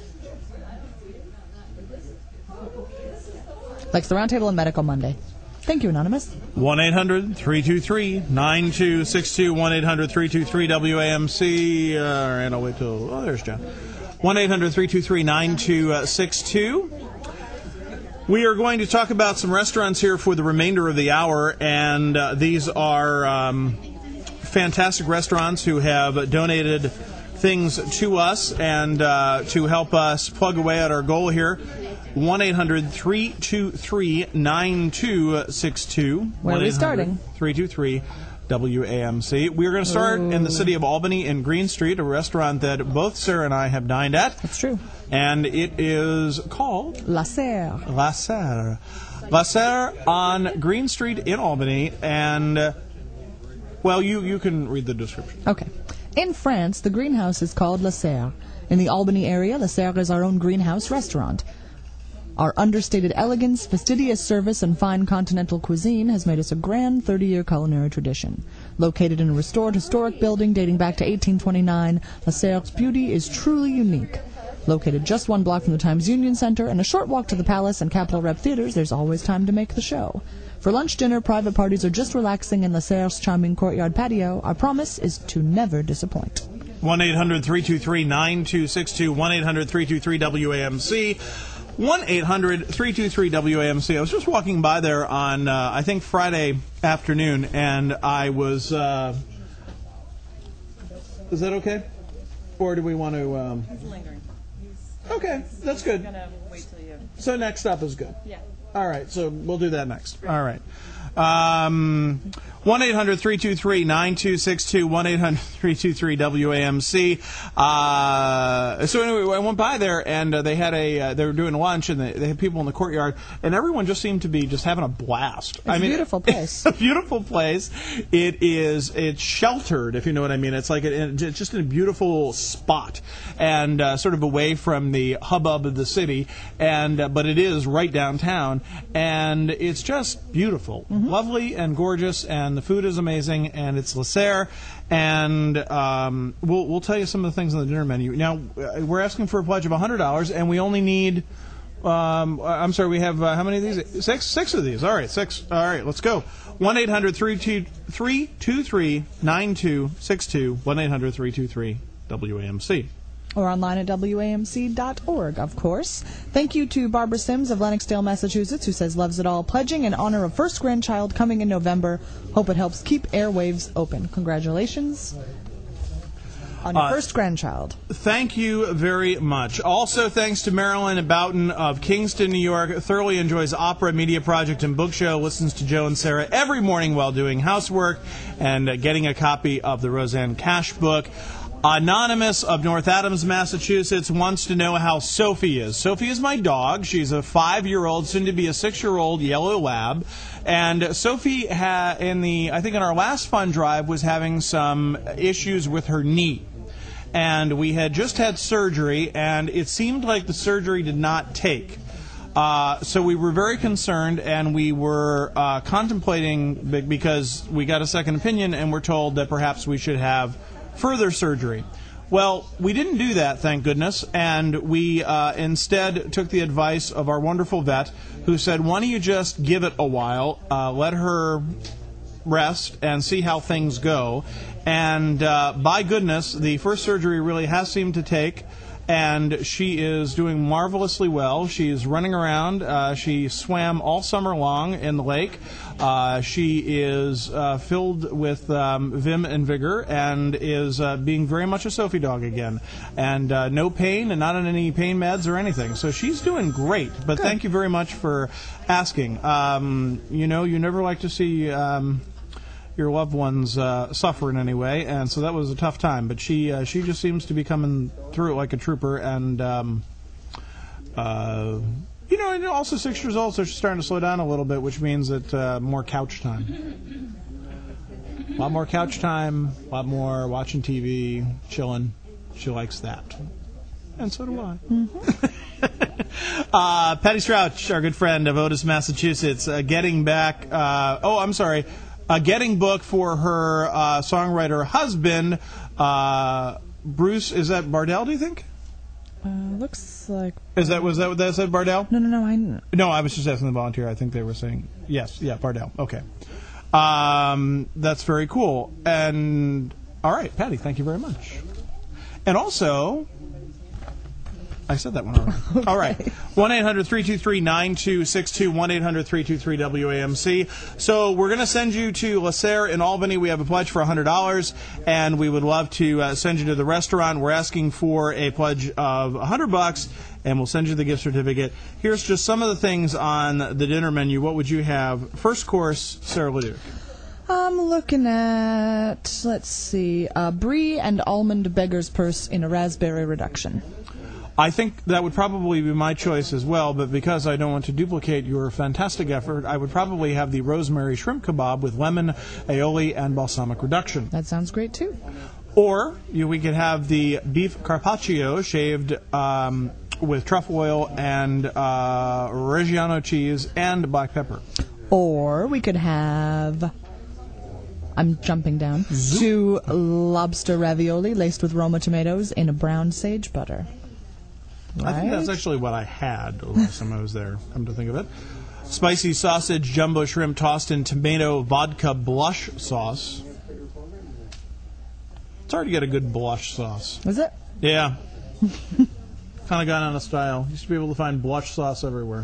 Likes the Roundtable and Medical Monday. Thank you, Anonymous. one eight hundred three two three nine two six two. one eight hundred three two three W A M C. Uh, and I'll wait till... Oh, there's John. one eight hundred three two three nine two six two. We are going to talk about some restaurants here for the remainder of the hour, and uh, these are um, fantastic restaurants who have donated things to us and uh, to help us plug away at our goal here. one eight hundred three two three nine two six two. Where are we starting? three two three W A M C. We're going to start Ooh. in the city of Albany in Green Street, a restaurant that both Sarah and I have dined at. That's true. And it is called La Serre. La Serre. La Serre on Green Street in Albany. And, uh, well, you, you can read the description. Okay. In France, the greenhouse is called La Serre. In the Albany area, La Serre is our own greenhouse restaurant. Our understated elegance, fastidious service, and fine continental cuisine has made us a grand thirty-year culinary tradition. Located in a restored historic building dating back to eighteen twenty-nine, La Serre's beauty is truly unique. Located just one block from the Times Union Center and a short walk to the Palace and Capitol Rep Theaters, there's always time to make the show. For lunch, dinner, private parties, or just relaxing in La Serre's charming courtyard patio, our promise is to never disappoint. one eight hundred three two three nine two six two. one eight hundred three two three W A M C. one eight hundred three two three W A M C. I was just walking by there on, uh, I think, Friday afternoon, and I was... Uh, is that okay? Or do we want to... Um, He's lingering. He's, okay, that's good. He's going to wait till you... So next up is good. Yeah. All right, so we'll do that next. All right. Um, one eight hundred three two three nine two six two, one eight hundred three two three W A M C. Uh, so anyway, I went by there, and uh, they had a, uh, they were doing lunch, and they, they had people in the courtyard, and everyone just seemed to be just having a blast. It's I mean, a beautiful place. It's a beautiful place. It is, it's sheltered, if you know what I mean. It's like, a, it's just in a beautiful spot, and uh, sort of away from the hubbub of the city, and uh, but it is right downtown, and it's just beautiful. Mm-hmm. Lovely and gorgeous, and the food is amazing, and it's Lasserre, and um, we'll we'll tell you some of the things on the dinner menu. Now, uh, we're asking for a pledge of one hundred dollars, and we only need, um, I'm sorry, we have, uh, how many of these? Six? Six of these. All right, six. All right, let's go. one eight hundred three two three nine two six two, one eight hundred three two three W A M C. Or online at W A M C dot org, of course. Thank you to Barbara Sims of Lenoxdale, Massachusetts, who says loves it all, pledging in honor of first grandchild coming in November. Hope it helps keep airwaves open. Congratulations on your Uh, first grandchild. Thank you very much. Also, thanks to Marilyn Boughton of Kingston, New York. Thoroughly enjoys Opera, Media Project, and Book Show. Listens to Joe and Sarah every morning while doing housework and uh, getting a copy of the Roseanne Cash book. Anonymous of North Adams, Massachusetts, wants to know how Sophie is. Sophie is my dog. She's a five-year-old, soon to be a six-year-old yellow lab. And Sophie, ha- in the I think in our last fund drive, was having some issues with her knee. And we had just had surgery, and it seemed like the surgery did not take. Uh, so we were very concerned, and we were uh, contemplating, because we got a second opinion, and we're told that perhaps we should have further surgery. Well, we didn't do that, thank goodness, and we uh, instead took the advice of our wonderful vet, who said, why don't you just give it a while, uh, let her rest, and see how things go. And uh, by goodness, the first surgery really has seemed to take, and she is doing marvelously well. She's running around. Uh, she swam all summer long in the lake. Uh, she is uh, filled with um, vim and vigor, and is uh, being very much a Sophie dog again. And uh, no pain, and not on any pain meds or anything. So she's doing great. But Good. Thank you very much for asking. Um, you know, you never like to see Um, your loved ones uh, suffer in any way, and so that was a tough time. But she uh, she just seems to be coming through it like a trooper, and um, uh, you know, and also six years old, so she's starting to slow down a little bit, which means that uh, more couch time, a lot more couch time, a lot more watching T V, chilling. She likes that, and so do I. Mm-hmm. uh, Patty Strouch, our good friend of Otis, Massachusetts, uh, getting back. Uh, oh, I'm sorry. A getting book for her uh, songwriter husband, uh, Bruce. Is that Bardell? Do you think? Uh, looks like. Is that was that what that said? Bardell? No, no, no. I know. No, I was just asking the volunteer. I think they were saying yes. Yeah, Bardell. Okay, um, that's very cool. And all right, Patty, thank you very much. And also, I said that one already. Okay. All right. one eight hundred three two three nine two six two, one eight hundred three two three W A M C. So we're going to send you to Lasserre in Albany. We have a pledge for one hundred dollars, and we would love to uh, send you to the restaurant. We're asking for a pledge of one hundred bucks, and we'll send you the gift certificate. Here's just some of the things on the dinner menu. What would you have? First course, Sarah Leduc. I'm looking at, let's see, uh, brie and almond beggar's purse in a raspberry reduction. I think that would probably be my choice as well, but because I don't want to duplicate your fantastic effort, I would probably have the rosemary shrimp kebab with lemon, aioli, and balsamic reduction. That sounds great, too. Or you, we could have the beef carpaccio shaved um, with truffle oil and uh, Reggiano cheese and black pepper. Or we could have... I'm jumping down. Zoop. Two lobster ravioli laced with Roma tomatoes in a brown sage butter. Right. I think that's actually what I had the last time I was there, come to think of it. Spicy sausage, jumbo shrimp tossed in tomato vodka blush sauce. It's hard to get a good blush sauce. Is it? Yeah. kind of gone out of style. Used to be able to find blush sauce everywhere.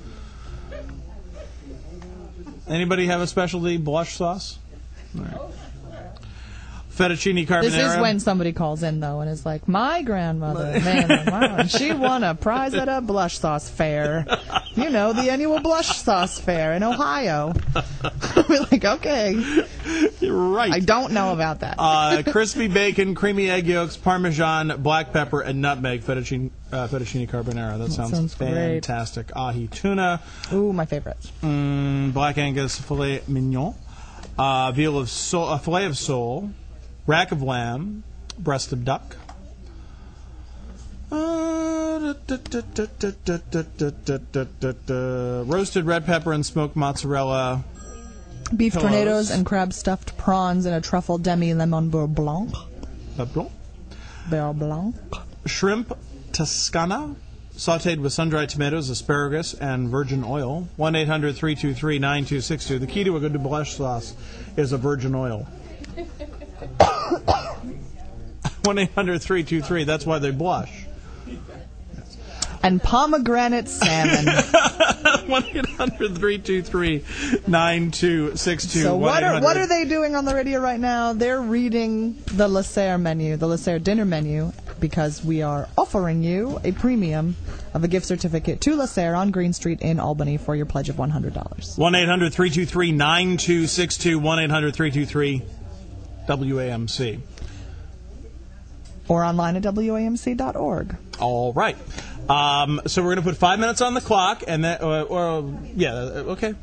Anybody have a specialty blush sauce? All right. Fettuccine carbonara. This is when somebody calls in, though, and is like, my grandmother, man, wow, she won a prize at a blush sauce fair. You know, the annual blush sauce fair in Ohio. We're like, okay. You're right. I don't know about that. uh, crispy bacon, creamy egg yolks, Parmesan, black pepper, and nutmeg fettuccine, uh, fettuccine carbonara. That, that sounds, sounds fantastic. Great. Ahi tuna. Ooh, my favorite. Mm, black Angus filet mignon. Uh, veal of sole, uh, filet of sole. Rack of lamb, breast of duck, uh, da, da, da, da, da, da, da, da, da, da, roasted red pepper and smoked mozzarella, beef pillows. tornadoes and crab stuffed prawns in a truffle demi lemon beurre blanc, beurre blanc, beurre blanc, shrimp Toscana, sautéed with sun-dried tomatoes, asparagus, and virgin oil. one eight hundred three two three nine two six two. The key to a good blush sauce is a virgin oil. one eight hundred three two three, that's why they blush. And pomegranate salmon. one eight hundred three two three nine two six two. So what are, what are they doing on the radio right now? They're reading the Lasser menu, the Lasser dinner menu, because we are offering you a premium of a gift certificate to Lasser on Green Street in Albany for your pledge of one hundred dollars. one eight hundred three two three nine two six two, one eight hundred three two three W A M C. Or online at W A M C dot org. All right. Um, so we're going to put five minutes on the clock, and then, uh, or, yeah, okay.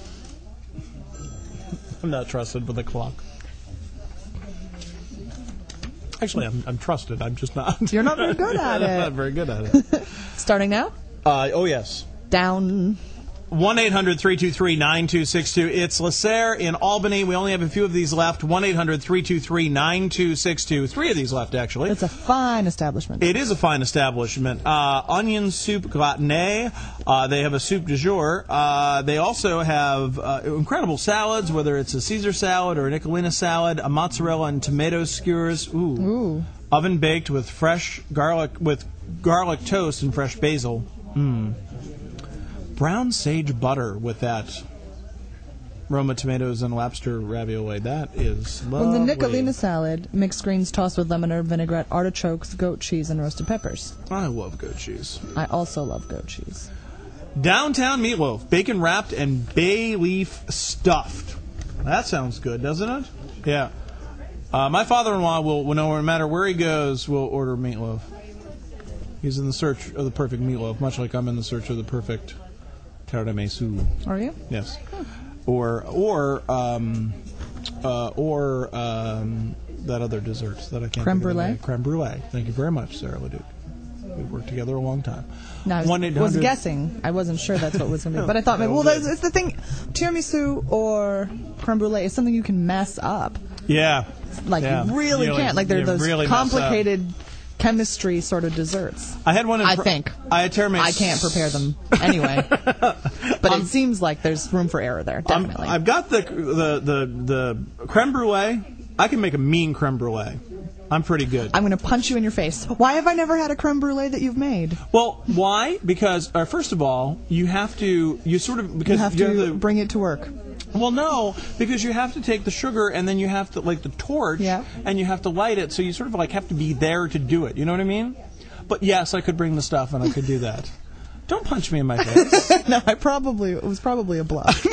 I'm not trusted with the clock. Actually, I'm, I'm trusted. I'm just not. You're not very good at it. I'm not very good at it. Starting now? Uh, oh, yes. Down. one eight hundred three two three nine two six two. It's Lasser in Albany. We only have a few of these left. one eight hundred three two three nine two six two. Three of these left, actually. It's a fine establishment. It is a fine establishment. Uh, onion soup gratinée. Uh, they have a soup du jour. Uh, they also have uh, incredible salads, whether it's a Caesar salad or a Nicolina salad, a mozzarella and tomato skewers. Ooh. Ooh. Oven baked with fresh garlic, with garlic toast and fresh basil. Mmm. Brown sage butter with that Roma tomatoes and lobster ravioli. That is lovely. Well, the Nicolina salad, mixed greens tossed with lemon herb vinaigrette, artichokes, goat cheese, and roasted peppers. I love goat cheese. I also love goat cheese. Downtown meatloaf, bacon wrapped and bay leaf stuffed. That sounds good, doesn't it? Yeah. Uh, my father-in-law will, will, no matter where he goes, will order meatloaf. He's in the search of the perfect meatloaf, much like I'm in the search of the perfect tiramisu. Are you? Yes. Or or um, uh, or um, that other dessert that I can't. Creme think of the brulee. name. Creme brulee. Thank you very much, Sarah Leduc. We've worked together a long time. No, I was, was guessing. I wasn't sure that's what was going to be. But I thought, maybe, well, that's, it's the thing. Tiramisu or creme brulee is something you can mess up. Yeah. Like, yeah. you really, really can't. Like, they're those really complicated chemistry sort of desserts. I had one in I fr- think. I had tiramisu. I can't prepare them anyway. But um, it seems like there's room for error there, definitely. I'm, I've got the, the, the, the creme brulee. I can make a mean creme brulee. I'm pretty good. I'm going to punch you in your face. Why have I never had a creme brulee that you've made? Well, why? Because, uh, first of all, you have to, you sort of, because you have you to have to bring it to work. Well, no, because you have to take the sugar and then you have to, like, the torch, yeah. and you have to light it, so you sort of, like, have to be there to do it. You know what I mean? But, yes, I could bring the stuff and I could do that. Don't punch me in my face. No, I probably, it was probably a bluff.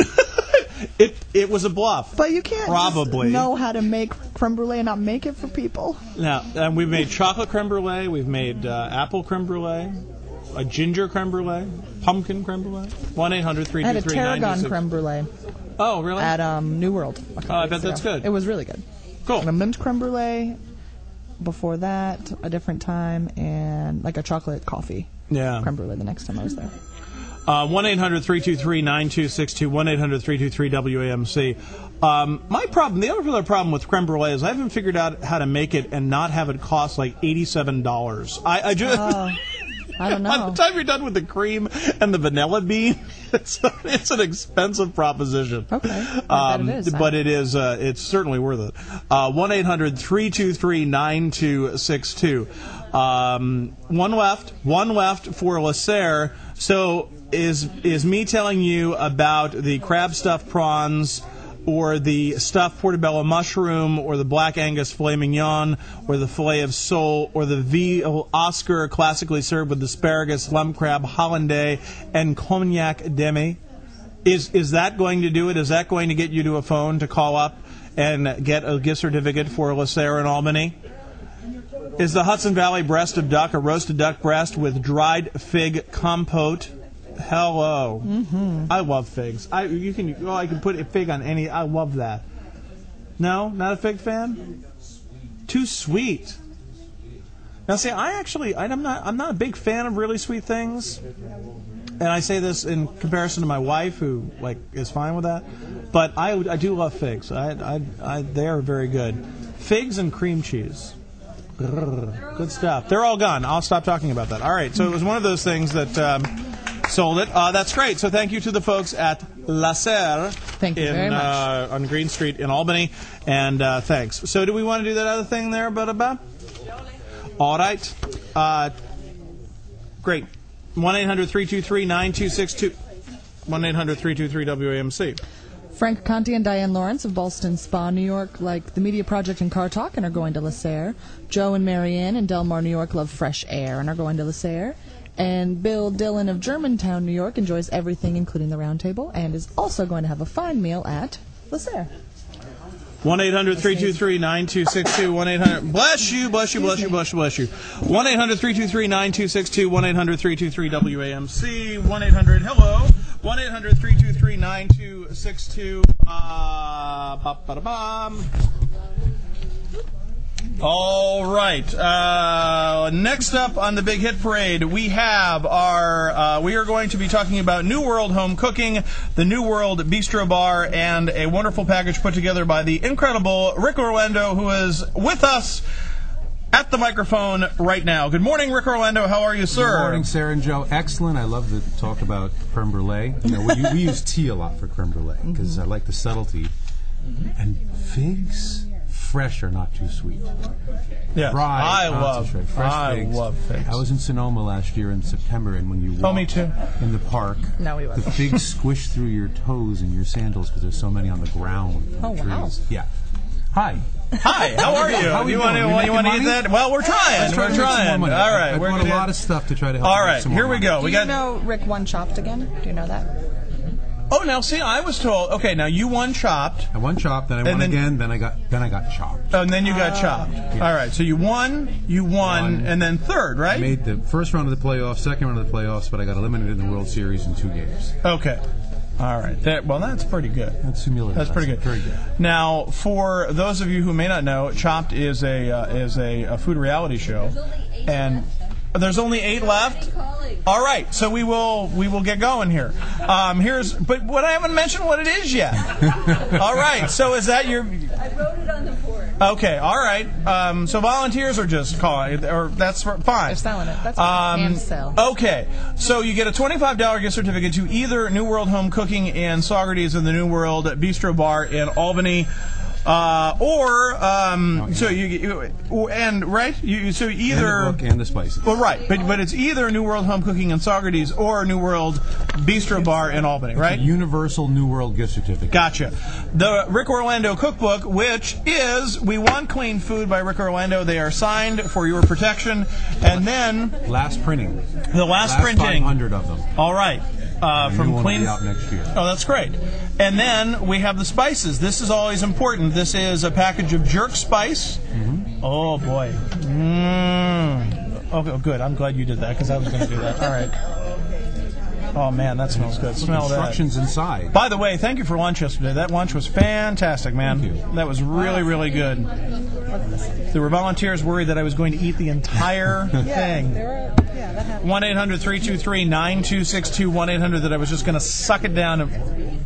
It it was a bluff. But you can't probably just know how to make creme brulee and not make it for people. Now, and we've made chocolate creme brulee, we've made uh, apple creme brulee, a ginger creme brulee, pumpkin creme brulee. one eight hundred three two three nine two six. I had a tarragon creme brulee. Oh, really? At um, New World. Oh, I bet that's ago. good. It was really good. Cool. And a mint creme brulee before that, a different time, and like a chocolate coffee yeah. creme brulee the next time I was there. Uh, one eight hundred three two three nine two six two, one eight hundred three two three W A M C. Um, my problem, the other problem with creme brulee is I haven't figured out how to make it and not have it cost like eighty-seven dollars. I, I just... Oh, I don't know. By the time you're done with the cream and the vanilla bean, it's, it's an expensive proposition. Okay. Um, it is, but it is, uh, it's certainly worth it. Uh, one eight hundred three two three nine two six two. Um, one left, one left for LeSerre. So is is me telling you about the crab stuffed prawns, or the stuffed portobello mushroom, or the black Angus filet mignon, or the filet of sole, or the veal Oscar classically served with asparagus, lump crab, hollandaise, and cognac demi? Is is that going to do it? Is that going to get you to a phone to call up and get a gift certificate for LeSerre in Albany? Is the Hudson Valley breast of duck a roasted duck breast with dried fig compote? Hello. Mm-hmm. I love figs. I you can oh, I can put a fig on any. I love that. No, not a fig fan. Too sweet. Now, see, I actually I'm not I'm not a big fan of really sweet things, and I say this in comparison to my wife, who like is fine with that. But I I do love figs. I I, I they are very good. Figs and cream cheese. Good stuff. They're all gone. I'll stop talking about that. All right. So it was one of those things that. Um, Sold it. Uh, that's great. So thank you to the folks at LeSerre Thank you in, very much. Uh, on Green Street in Albany. And uh, thanks. So do we want to do that other thing there, Ba-da-ba? All right. Uh, great. one eight hundred three two three nine two six two. one eight hundred three two three W A M C. Frank Conti and Diane Lawrence of Ballston Spa, New York, like the Media Project and Car Talk and are going to LeSerre. Joe and Marianne in Delmar, New York, love fresh air and are going to LeSerre. And Bill Dillon of Germantown, New York, enjoys everything, including the round table, and is also going to have a fine meal at LeSerre. one eight hundred three two three nine two six two. one eight hundred Bless you, bless you, bless you, bless you, bless you. one eight hundred three two three nine two six two. one eight hundred three two three W A M C. one eight hundred hello. one eight hundred three two three nine two six two. Uh, ba-ba-da-bum. All right. Uh, next up on the Big Hit Parade, we have our. Uh, we are going to be talking about New World Home Cooking, the New World Bistro Bar, and a wonderful package put together by the incredible Rick Orlando, who is with us at the microphone right now. Good morning, Rick Orlando. How are you, sir? Good morning, Sarah and Joe. Excellent. I love to talk about creme brulee. You know, we, we use tea a lot for creme brulee because mm-hmm. I like the subtlety. And figs. Fresh are not too sweet. Yeah, Dry, I love. fresh I figs. love figs. I was in Sonoma last year in September, and when you walked oh, me too. in the park, no, we the figs squish through your toes and your sandals because there's so many on the ground. Oh, trees. wow. Yeah. Hi. Hi. How are you? How are you you want to doing? you want to eat that? Well, we're trying. Let's try we're to make some trying. more money. All right. I we're bought gonna a lot of stuff to try to help. All make right. some Here more we money. go. Do We you got. know Rick won Chopped again? Do you know that? Oh, now see, I was told. Okay, now you won Chopped. I won Chopped, then I And won then- again, then I got then I got Chopped. Oh, and then you got Oh. Chopped. All right. So you won. You won, Won. and then third, I right? made the first round of the playoffs, second round of the playoffs, but I got eliminated in the World Series in two games. Okay. All right. That, well, that's pretty good. That's humility. That's pretty good. Very good. Now, for those of you who may not know, Chopped is a uh, is a, a food reality show, and there's only eight left. All right, so we will we will get going here. Um, here's, but what I haven't mentioned what it is yet. All right, so is that your? I wrote it on the board. Okay, all right. Um, so volunteers are just calling, or that's fine. They're selling it. That's fine. Um, And sell. Okay, so you get a twenty-five dollars gift certificate to either New World Home Cooking in Saugerties and the New World Bistro Bar in Albany. Uh, or um, so you, you and right you so either And the book and the spices. well right but but it's either New World Home Cooking in Saugerties or New World Bistro Bar in Albany, right? It's a universal New World gift certificate. Gotcha. The Rick Orlando Cookbook, which is We Want Clean Food by Rick Orlando. They are signed for your protection, and then Last printing. the last, Last printing. five hundred of them. All right. Uh, The new from one will clean. be out next year. Oh, that's great. And then we have the spices. This is always important. This is a package of jerk spice. Mm-hmm. Oh boy. Mmm. Okay, oh, good. I'm glad you did that because I was going to do that. All right. Oh man, that smells good. Smell that. Instructions inside. By the way, thank you for lunch yesterday. That lunch was fantastic, man. Thank you. That was really, really good. There were volunteers worried that I was going to eat the entire thing. There were, yeah, that happened. one eight hundred three two three nine two six two. one eight hundred that I was just going to suck it down. And,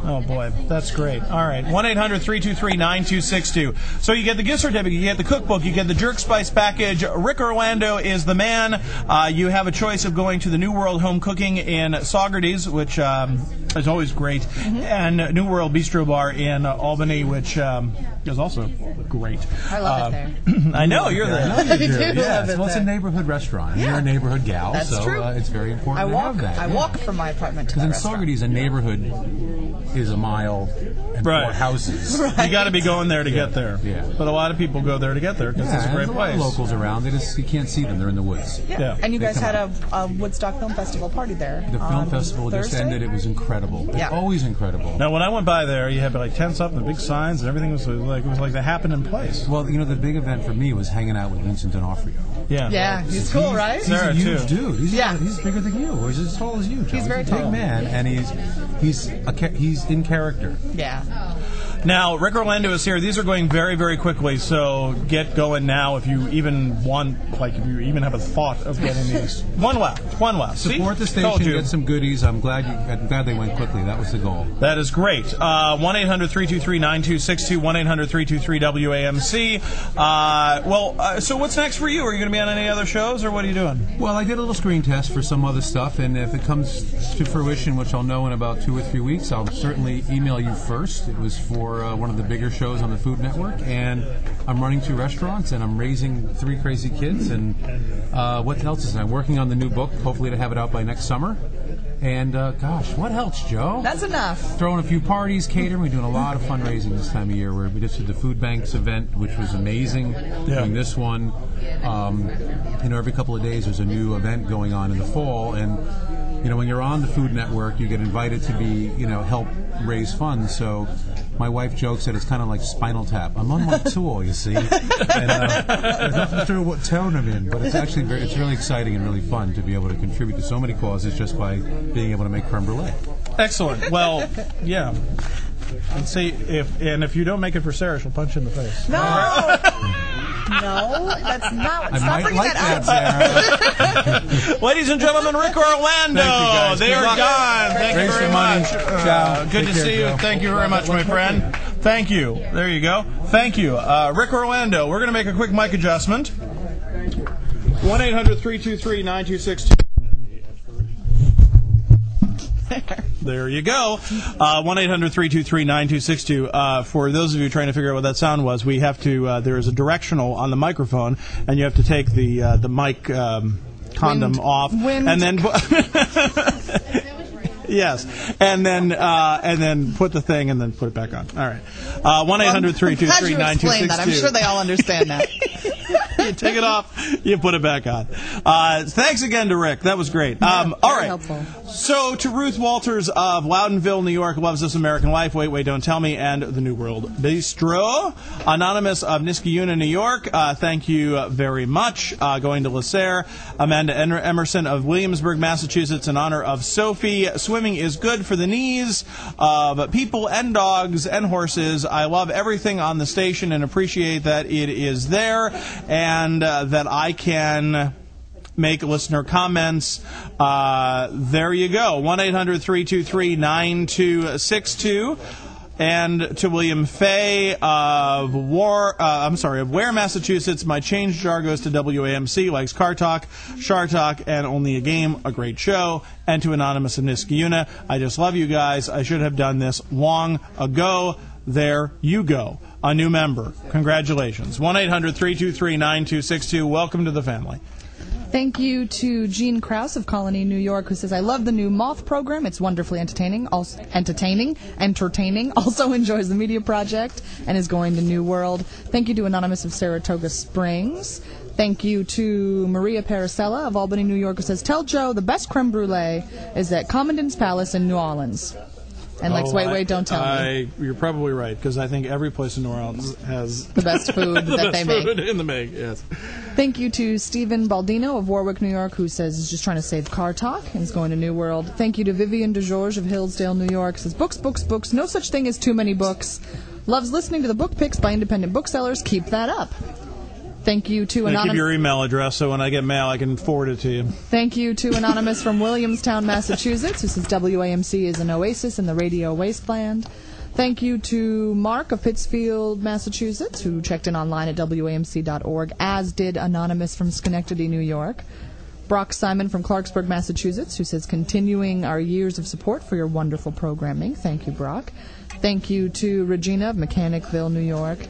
Oh, boy. That's great. All right. one eight hundred three two three nine two six two. So you get the gift certificate, you get the cookbook, you get the Jerk Spice package. Rick Orlando is the man. Uh, you have a choice of going to the New World Home Cooking in Saugerties, which um, is always great, mm-hmm. and New World Bistro Bar in uh, Albany, which um, is also great. I love uh, it there. I know, you're there. I know you do. I do Yes. love it Well, it's a there. neighborhood restaurant. Yeah. You're a neighborhood gal, That's so true. Uh, it's very important I to walk. have that. I yeah. walk from my apartment to Because that in restaurant. Saugerties, a neighborhood is a mile and Right. four houses. Right. You got to be going there to get there. Yeah. But a lot of people go there to get there because Yeah, it's a great there's a lot place. of locals around. They just you can't see them. They're in the woods. Yeah. Yeah. And you They guys come had out. a, a Woodstock Film Festival party there. The film on festival just Thursday? ended. It was incredible. It's Yeah. always incredible. Now, when I went by there, you had like tents up and the big signs and everything was like it was like the happening place. Well, you know, the big event for me was hanging out with Vincent D'Onofrio. Yeah. Yeah, he's cool, right? He's Sarah, a huge too. dude. He's, Yeah. he's bigger than you. Or he's as tall as you, Joe. He's very a tall. big man, and he's he's a, cha- he's in character. Yeah. Now, Rick Orlando is here. These are going very, very quickly, so get going now if you even want, like, if you even have a thought of getting these. One left. One left. See? Support the Told station. you. Get some goodies. I'm glad you. I'm glad they went quickly. That was the goal. That is great. Uh, one eight hundred three two three nine two six two, one eight hundred three two three W A M C. Uh, well, uh, so what's next for you? Are you going to be on any other shows, or what are you doing? Well, I did a little screen test for some other stuff, and if it comes to fruition, which I'll know in about two or three weeks, I'll certainly email you first. It was for uh, one of the bigger shows on the Food Network, and I'm running two restaurants, and I'm raising three crazy kids, and uh, what else is I'm working on the new book, hopefully to have it out by next summer. And, uh, gosh, what else, Joe? That's enough. Throwing a few parties, catering. We're doing a lot of fundraising this time of year. Where we just did the Food Banks event, which was amazing. Yeah. Doing this one. Um, you know, every couple of days there's a new event going on in the fall. And, you know, when you're on the Food Network, you get invited to be, you know, help raise funds. So my wife jokes that it's kind of like Spinal Tap. I'm on my tour, you see. And, uh, there's nothing to do with what town I'm in, but it's actually very, it's really exciting and really fun to be able to contribute to so many causes just by being able to make creme brulee. Excellent. Well, yeah. And see if and if you don't make it for Sarah, she'll punch you in the face. No. No, that's not. I Stop might bringing like that that, up. Sarah. Ladies and gentlemen, Rick Orlando. Thank you, guys. They Good are luck. gone. Thank Raise you very some money. much. Uh, Ciao. good Take to care, see you. Joe. Thank you very much, my friend. Thank you. There you go. Thank you. Uh, Rick Orlando. We're going to make a quick mic adjustment. one eight hundred three two three nine two six two. There you go. Uh, one eight hundred three two three nine two six two. Uh, for those of you trying to figure out what that sound was, we have to. Uh, there is a directional on the microphone, and you have to take the uh, the mic um, condom Wind. off, Wind. and then. Yes, and then uh, and then put the thing and then put it back on. All right. Uh, one eight hundred three two three nine two six two. Glad you explained that. I'm sure they all understand that. You take it off, you put it back on. Uh, thanks again to Rick. That was great. Um, all right. helpful. So to Ruth Walters of Loudonville, New York, loves This American Life, Wait, Wait, Don't Tell Me, and The New World Bistro. Anonymous of Niskayuna, New York, uh, thank you very much. Uh, going to LaSalle. Amanda Emerson of Williamsburg, Massachusetts, in honor of Sophie. Swimming is good for the knees of people and dogs and horses. I love everything on the station and appreciate that it is there and uh, that I can make listener comments. Uh, there you go. one eight hundred three two three nine two six two. And to William Fay of War, uh, I'm sorry, of Ware, Massachusetts. My change jar goes to W A M C, likes Car Talk, Shar Talk, and Only a Game, a great show. And to Anonymous of Niskayuna, I just love you guys. I should have done this long ago. There you go. A new member. Congratulations. one eight hundred three two three nine two six two. Welcome to the family. Thank you to Gene Krause of Colony, New York, who says, I love the new Moth program. It's wonderfully entertaining, also entertaining, entertaining, also enjoys the media project and is going to New World. Thank you to Anonymous of Saratoga Springs. Thank you to Maria Paracella of Albany, New York, who says, tell Joe the best creme brulee is at Commandant's Palace in New Orleans. And likes, Oh, wait, I- wait, don't tell me. I, you're probably right, because I think every place in New Orleans has The best food the that best they make. food in the make. Yes. Thank you to Stephen Baldino of Warwick, New York, who says he's just trying to save Car Talk and is going to New World. Thank you to Vivian DeGeorge of Hillsdale, New York, says books, books, books, no such thing as too many books. Loves listening to the book picks by independent booksellers. Keep that up. Thank you to Give Anonymous. your email address so when I get mail I can forward it to you. Thank you to Anonymous from Williamstown, Massachusetts, who says W A M C is an oasis in the radio wasteland. Thank you to Mark of Pittsfield, Massachusetts, who checked in online at W A M C dot org, as did Anonymous from Schenectady, New York. Brock Simon from Clarksburg, Massachusetts, who says, continuing our years of support for your wonderful programming. Thank you, Brock. Thank you to Regina of Mechanicville, New York.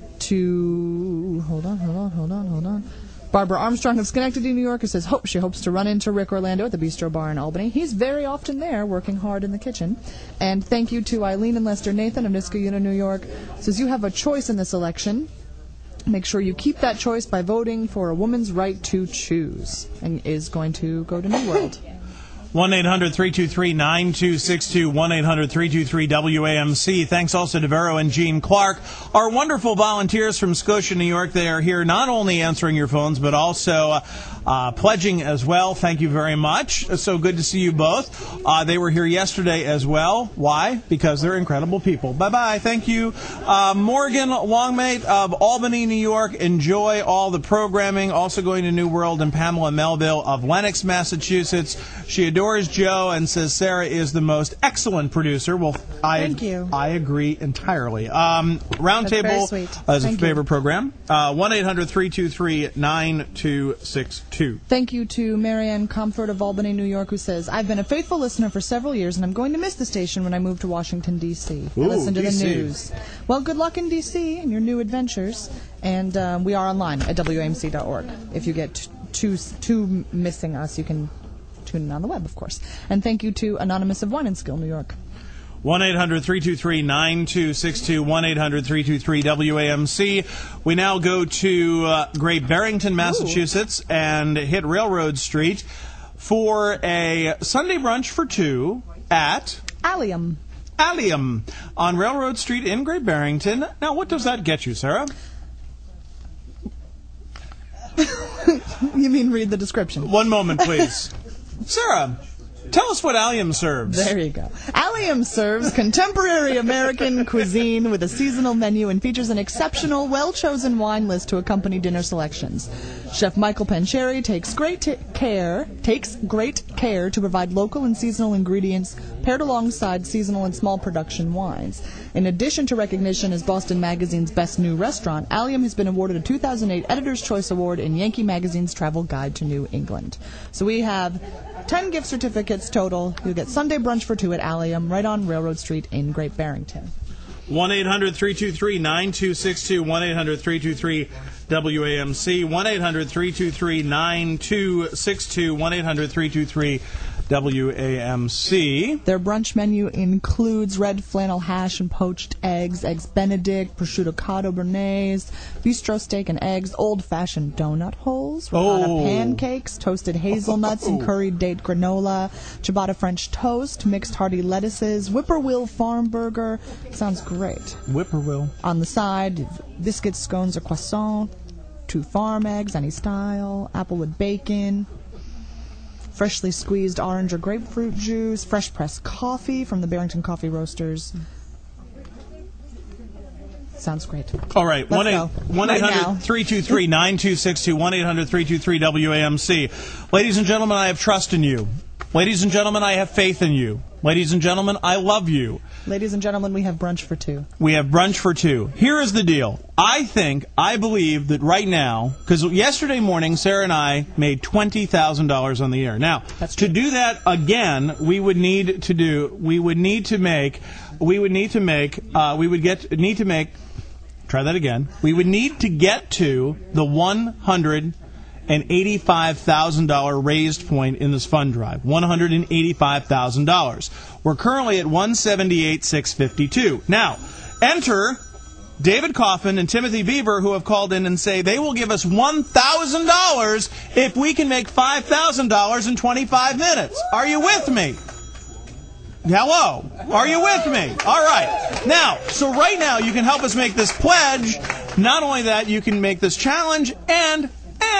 To, hold on, hold on, hold on, hold on. Barbara Armstrong of Schenectady, New York, who says, hope she hopes to run into Rick Orlando at the Bistro Bar in Albany. He's very often there, working hard in the kitchen. And thank you to Eileen and Lester Nathan of Niskayuna, New York, who says, you have a choice in this election. Make sure you keep that choice by voting for a woman's right to choose, and is going to go to New World. one eight hundred three two three nine two six two, one eight hundred three two three W A M C. Thanks also to Vero and Jean Clark, our wonderful volunteers from Scotia, New York. They are here not only answering your phones, but also uh, uh, pledging as well. Thank you very much. So good to see you both. Uh, they were here yesterday as well. Why? Because they're incredible people. Bye-bye. Thank you. Uh, Morgan Longmate of Albany, New York. Enjoy all the programming. Also going to New World. And Pamela Melville of Lenox, Massachusetts. She adores Joe and says Sarah is the most excellent producer. Well, I Thank you. I agree entirely. Um, Roundtable That's very sweet. uh, is a Thank you. favorite program. Uh, one eight hundred three two three nine two six two. Thank you to Marianne Comfort of Albany, New York, who says, I've been a faithful listener for several years, and I'm going to miss the station when I move to Washington, D C I Ooh, listen to D C. the news. Well, good luck in D C and your new adventures. And um, we are online at W A M C dot org. If you get t- too, too missing us, you can tune in on the web, of course. And thank you to Anonymous of Winenskill, New York. one eight hundred three two three nine two six two, one eight hundred three two three W A M C. We now go to uh, Great Barrington, Massachusetts, Ooh. and hit Railroad Street for a Sunday brunch for two at Allium. Allium on Railroad Street in Great Barrington. Now, what does that get you, Sarah? You mean read the description? One moment, please. Sarah, tell us what Allium serves. There you go. Allium serves contemporary American cuisine with a seasonal menu and features an exceptional, well-chosen wine list to accompany dinner selections. Chef Michael Pancheri takes great t- care takes great care to provide local and seasonal ingredients paired alongside seasonal and small production wines. In addition to recognition as Boston Magazine's Best New Restaurant, Allium has been awarded a two thousand eight Editor's Choice Award in Yankee Magazine's Travel Guide to New England. So we have ten gift certificates total. You'll get Sunday brunch for two at Allium, right on Railroad Street in Great Barrington. one eight hundred three two three nine two six two, one eight hundred three two three W A M C, one eight hundred three two three nine two six two, one eight hundred three two three W A M C. Their brunch menu includes red flannel hash and poached eggs, eggs Benedict, prosciutto cotto béarnaise, bistro steak and eggs, old-fashioned donut holes, ricotta Oh. pancakes, toasted hazelnuts and curried date granola, ciabatta French toast, mixed hearty lettuces, whippoorwill farm burger. Sounds great. Whippoorwill. On the side, biscuits, scones, or croissant, two farm eggs, any style, applewood bacon, freshly squeezed orange or grapefruit juice, fresh pressed coffee from the Barrington Coffee Roasters. Sounds great. All right, Let's go. one eight Right now. hundred three two three nine two six two, one eight hundred three two three W A M C. Ladies and gentlemen, I have trust in you. Ladies and gentlemen, I have faith in you. Ladies and gentlemen, I love you. Ladies and gentlemen, we have brunch for two. We have brunch for two. Here is the deal. I think, I believe that right now, because yesterday morning, Sarah and I made twenty thousand dollars on the air. Now, to do that again, we would need to do, we would need to make, we would need to make, uh, we would get, need to make, try that again. We would need to get to the one hundred eighty-five thousand dollars raised point in this fund drive. one hundred eighty-five thousand dollars. We're currently at one hundred seventy-eight thousand six hundred fifty-two. Now, enter David Coffin and Timothy Beaver, who have called in and say they will give us one thousand dollars if we can make five thousand dollars in twenty-five minutes. Are you with me? Hello. Are you with me? All right. Now, so right now you can help us make this pledge. Not only that, you can make this challenge and, and,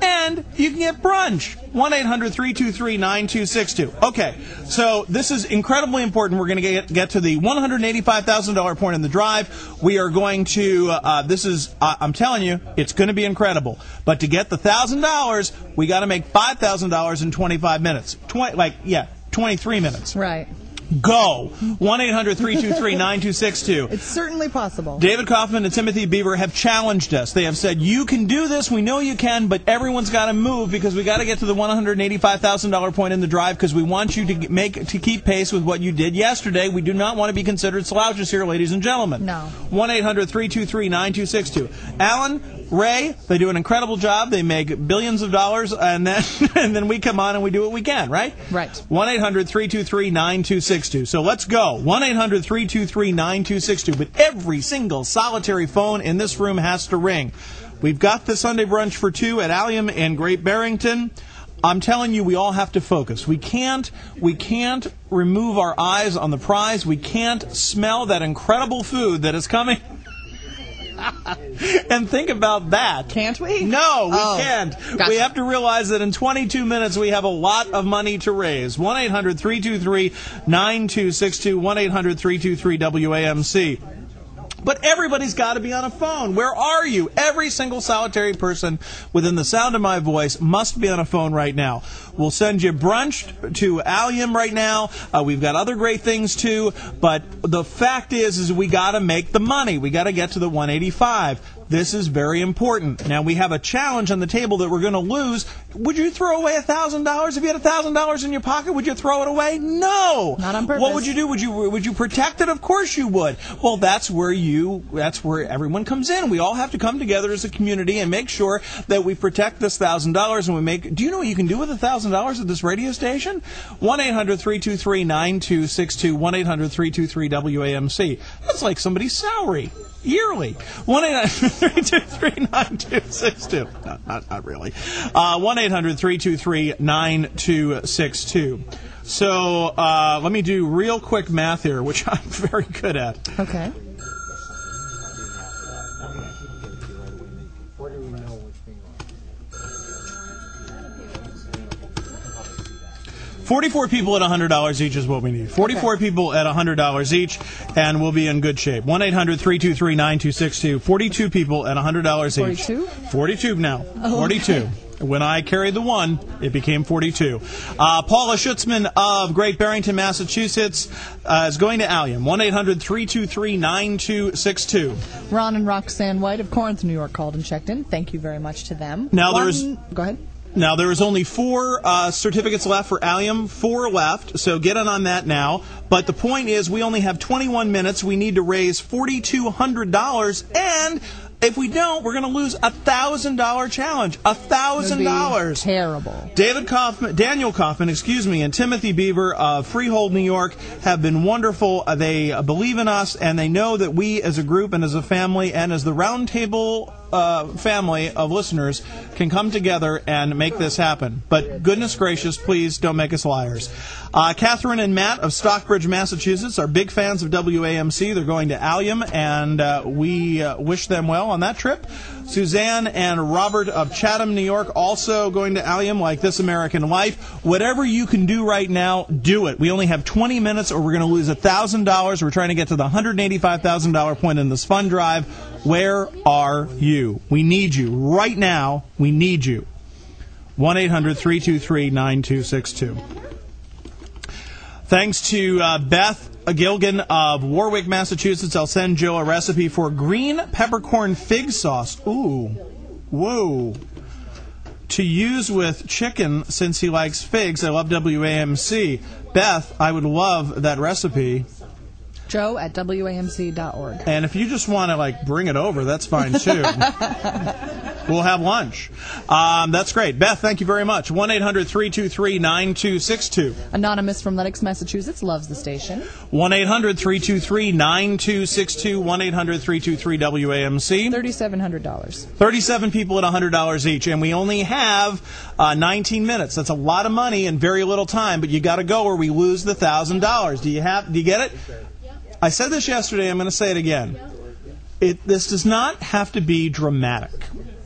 and you can get brunch. one eight hundred three two three nine two six two. Okay, so this is incredibly important. We're going to get, get to the one hundred eighty-five thousand dollars point in the drive. We are going to, uh, this is, uh, I'm telling you, it's going to be incredible. But to get the one thousand dollars, we got to make five thousand dollars in twenty-five minutes. twenty, like, yeah, twenty-three minutes. Right. Go. one eight hundred three two three nine two six two. It's certainly possible. David Kaufman and Timothy Beaver have challenged us. They have said, you can do this, we know you can, but everyone's got to move because we got to get to the one hundred eighty-five thousand dollars point in the drive because we want you to make to keep pace with what you did yesterday. We do not want to be considered slouches here, ladies and gentlemen. No. one eight hundred three two three nine two six two. Alan, Ray, they do an incredible job. They make billions of dollars, and then and then we come on and we do what we can, right? Right. one eight hundred three two three nine two six two. So let's go. one eight hundred three two three nine two six two. But every single solitary phone in this room has to ring. We've got the Sunday brunch for two at Allium in Great Barrington. I'm telling you, we all have to focus. We can't, we can't remove our eyes on the prize. We can't smell that incredible food that is coming. And think about that. Can't we? No, we Oh, can't. gotcha. We have to realize that in twenty-two minutes we have a lot of money to raise. one eight hundred three two three nine two six two, one eight hundred three two three W A M C. But everybody's got to be on a phone. Where are you? Every single solitary person within the sound of my voice must be on a phone right now. We'll send you brunch to Allium right now. Uh, we've got other great things too. But the fact is, is we got to make the money. We got to get to the one eighty-five. This is very important. Now, we have a challenge on the table that we're going to lose. Would you throw away one thousand dollars? If you had one thousand dollars in your pocket, would you throw it away? No. Not on purpose. What would you do? Would you would you protect it? Of course you would. Well, that's where you that's where everyone comes in. We all have to come together as a community and make sure that we protect this one thousand dollars and we make Do you know what you can do with one thousand dollars at this radio station? one eight hundred three two three nine two six two, one eight hundred three two three W A M C. That's like somebody's salary. Yearly. one eight hundred three two three nine two six two. No, not, not really. Uh, one eight hundred three two three nine two six two. So uh, let me do real quick math here, which I'm very good at. Okay. forty-four people at one hundred dollars each is what we need. forty-four okay. people at one hundred dollars each, and we'll be in good shape. one eight hundred three two three nine two six two. forty-two people at one hundred dollars each. forty-two? forty-two now. Oh, forty-two. Okay. When I carried the one, it became forty-two. Uh, Paula Schutzman of Great Barrington, Massachusetts, uh, is going to Allium. one eight hundred three two three nine two six two. Ron and Roxanne White of Corinth, New York, called and checked in. Thank you very much to them. Now One, there's... Go ahead. Now, there is only four uh, certificates left for Allium, four left, so get in on that now. But the point is, we only have twenty-one minutes. We need to raise four thousand two hundred dollars, and if we don't, we're going to lose a one thousand dollars challenge. a one thousand dollars. Terrible. David Kaufman, Daniel Kaufman, excuse me, and Timothy Beaver of Freehold, New York, have been wonderful. Uh, They uh, believe in us, and they know that we as a group and as a family and as the roundtable uh, family of listeners can come together and make this happen. But goodness gracious, please don't make us liars. Uh, Catherine and Matt of Stockbridge, Massachusetts, are big fans of W A M C. They're going to Allium, and uh, we uh, wish them well on that trip. Suzanne and Robert of Chatham, New York, also going to Allium, like This American Life. Whatever you can do right now, do it. We only have twenty minutes, or we're going to lose one thousand dollars. We're trying to get to the one hundred eighty-five thousand dollars point in this fund drive. Where are you? We need you. Right now, we need you. one eight hundred three two three nine two six two. Thanks to uh, Beth Gilgan of Warwick, Massachusetts. I'll send Joe a recipe for green peppercorn fig sauce. Ooh. Whoa. To use with chicken since he likes figs. I love W A M C. Beth, I would love that recipe. Joe at W A M C dot org. And if you just want to, like, bring it over, that's fine, too. We'll have lunch. Um, that's great. Beth, thank you very much. one eight hundred three two three nine two six two. Anonymous from Lenox, Massachusetts, loves the station. one eight hundred three two three nine two six two. one eight hundred three two three W A M C. three thousand seven hundred dollars. thirty-seven people at one hundred dollars each. And we only have uh, nineteen minutes. That's a lot of money in very little time. But you got to go or we lose the one thousand dollars. Do you have? Do you get it? I said this yesterday, I'm going to say it again. It, this does not have to be dramatic.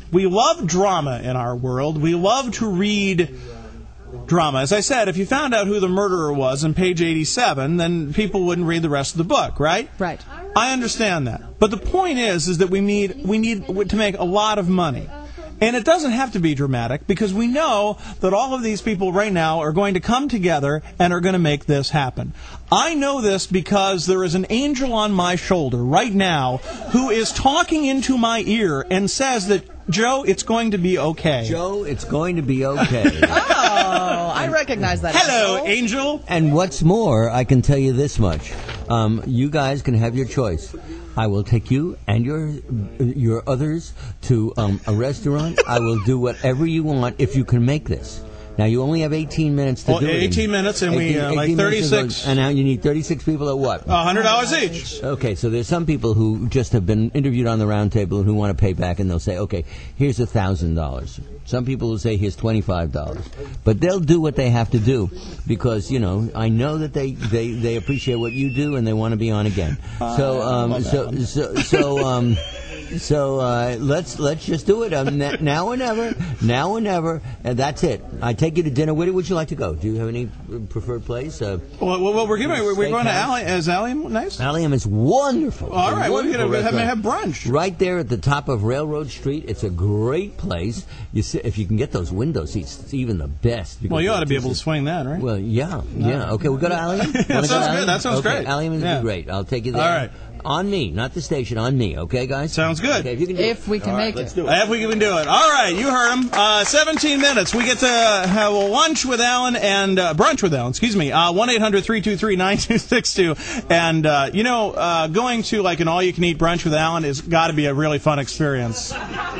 We love drama in our world. We love to read drama. As I said, if you found out who the murderer was on page eighty-seven, then people wouldn't read the rest of the book, right? Right. I understand that. But the point is, is that we need we need to make a lot of money. And it doesn't have to be dramatic, because we know that all of these people right now are going to come together and are going to make this happen. I know this because there is an angel on my shoulder right now who is talking into my ear and says that, Joe, it's going to be okay. Joe, it's going to be okay. Oh, I recognize that. Hello, Angel. And what's more, I can tell you this much. Um, you guys can have your choice. I will take you and your your others to um, a restaurant. I will do whatever you want if you can make this. Now, you only have eighteen minutes to well, do it. eighteen minutes, and we, uh, like thirty-six. And now you need thirty-six people at what? one hundred dollars each. Okay, so there's some people who just have been interviewed on the round table and who want to pay back, and they'll say, okay, here's one thousand dollars. Some people will say, here's twenty-five dollars. But they'll do what they have to do because, you know, I know that they, they, they appreciate what you do and they want to be on again. So, um, so, so, so, um... So uh, let's let's just do it um, n- now or never, now or never, and that's it. I take you to dinner. Where would you like to go? Do you have any preferred place? Uh, well, well, we're giving. We're, we're going to Allium. Is Allium nice? Allium is wonderful. All right, we're going to have, restaurant. have brunch right there at the top of Railroad Street. It's a great place. You see, if you can get those window seats, it's even the best. Well, you ought to be able to swing that, right? Well, yeah, yeah. Okay, we'll go to Allium. that sounds go to good. That sounds okay. great. Allium is yeah. great. I'll take you there. All right. On me, not the station. On me, okay, guys? Sounds good. Okay, if you can do if it. we can All make right, let's it. do it. If we can do it. All right, you heard him. Uh, seventeen minutes. We get to have a lunch with Alan and uh, brunch with Alan. Excuse me. Uh, one eight hundred three two three nine two six two. And uh, you know, uh, going to like an all-you-can-eat brunch with Alan has got to be a really fun experience.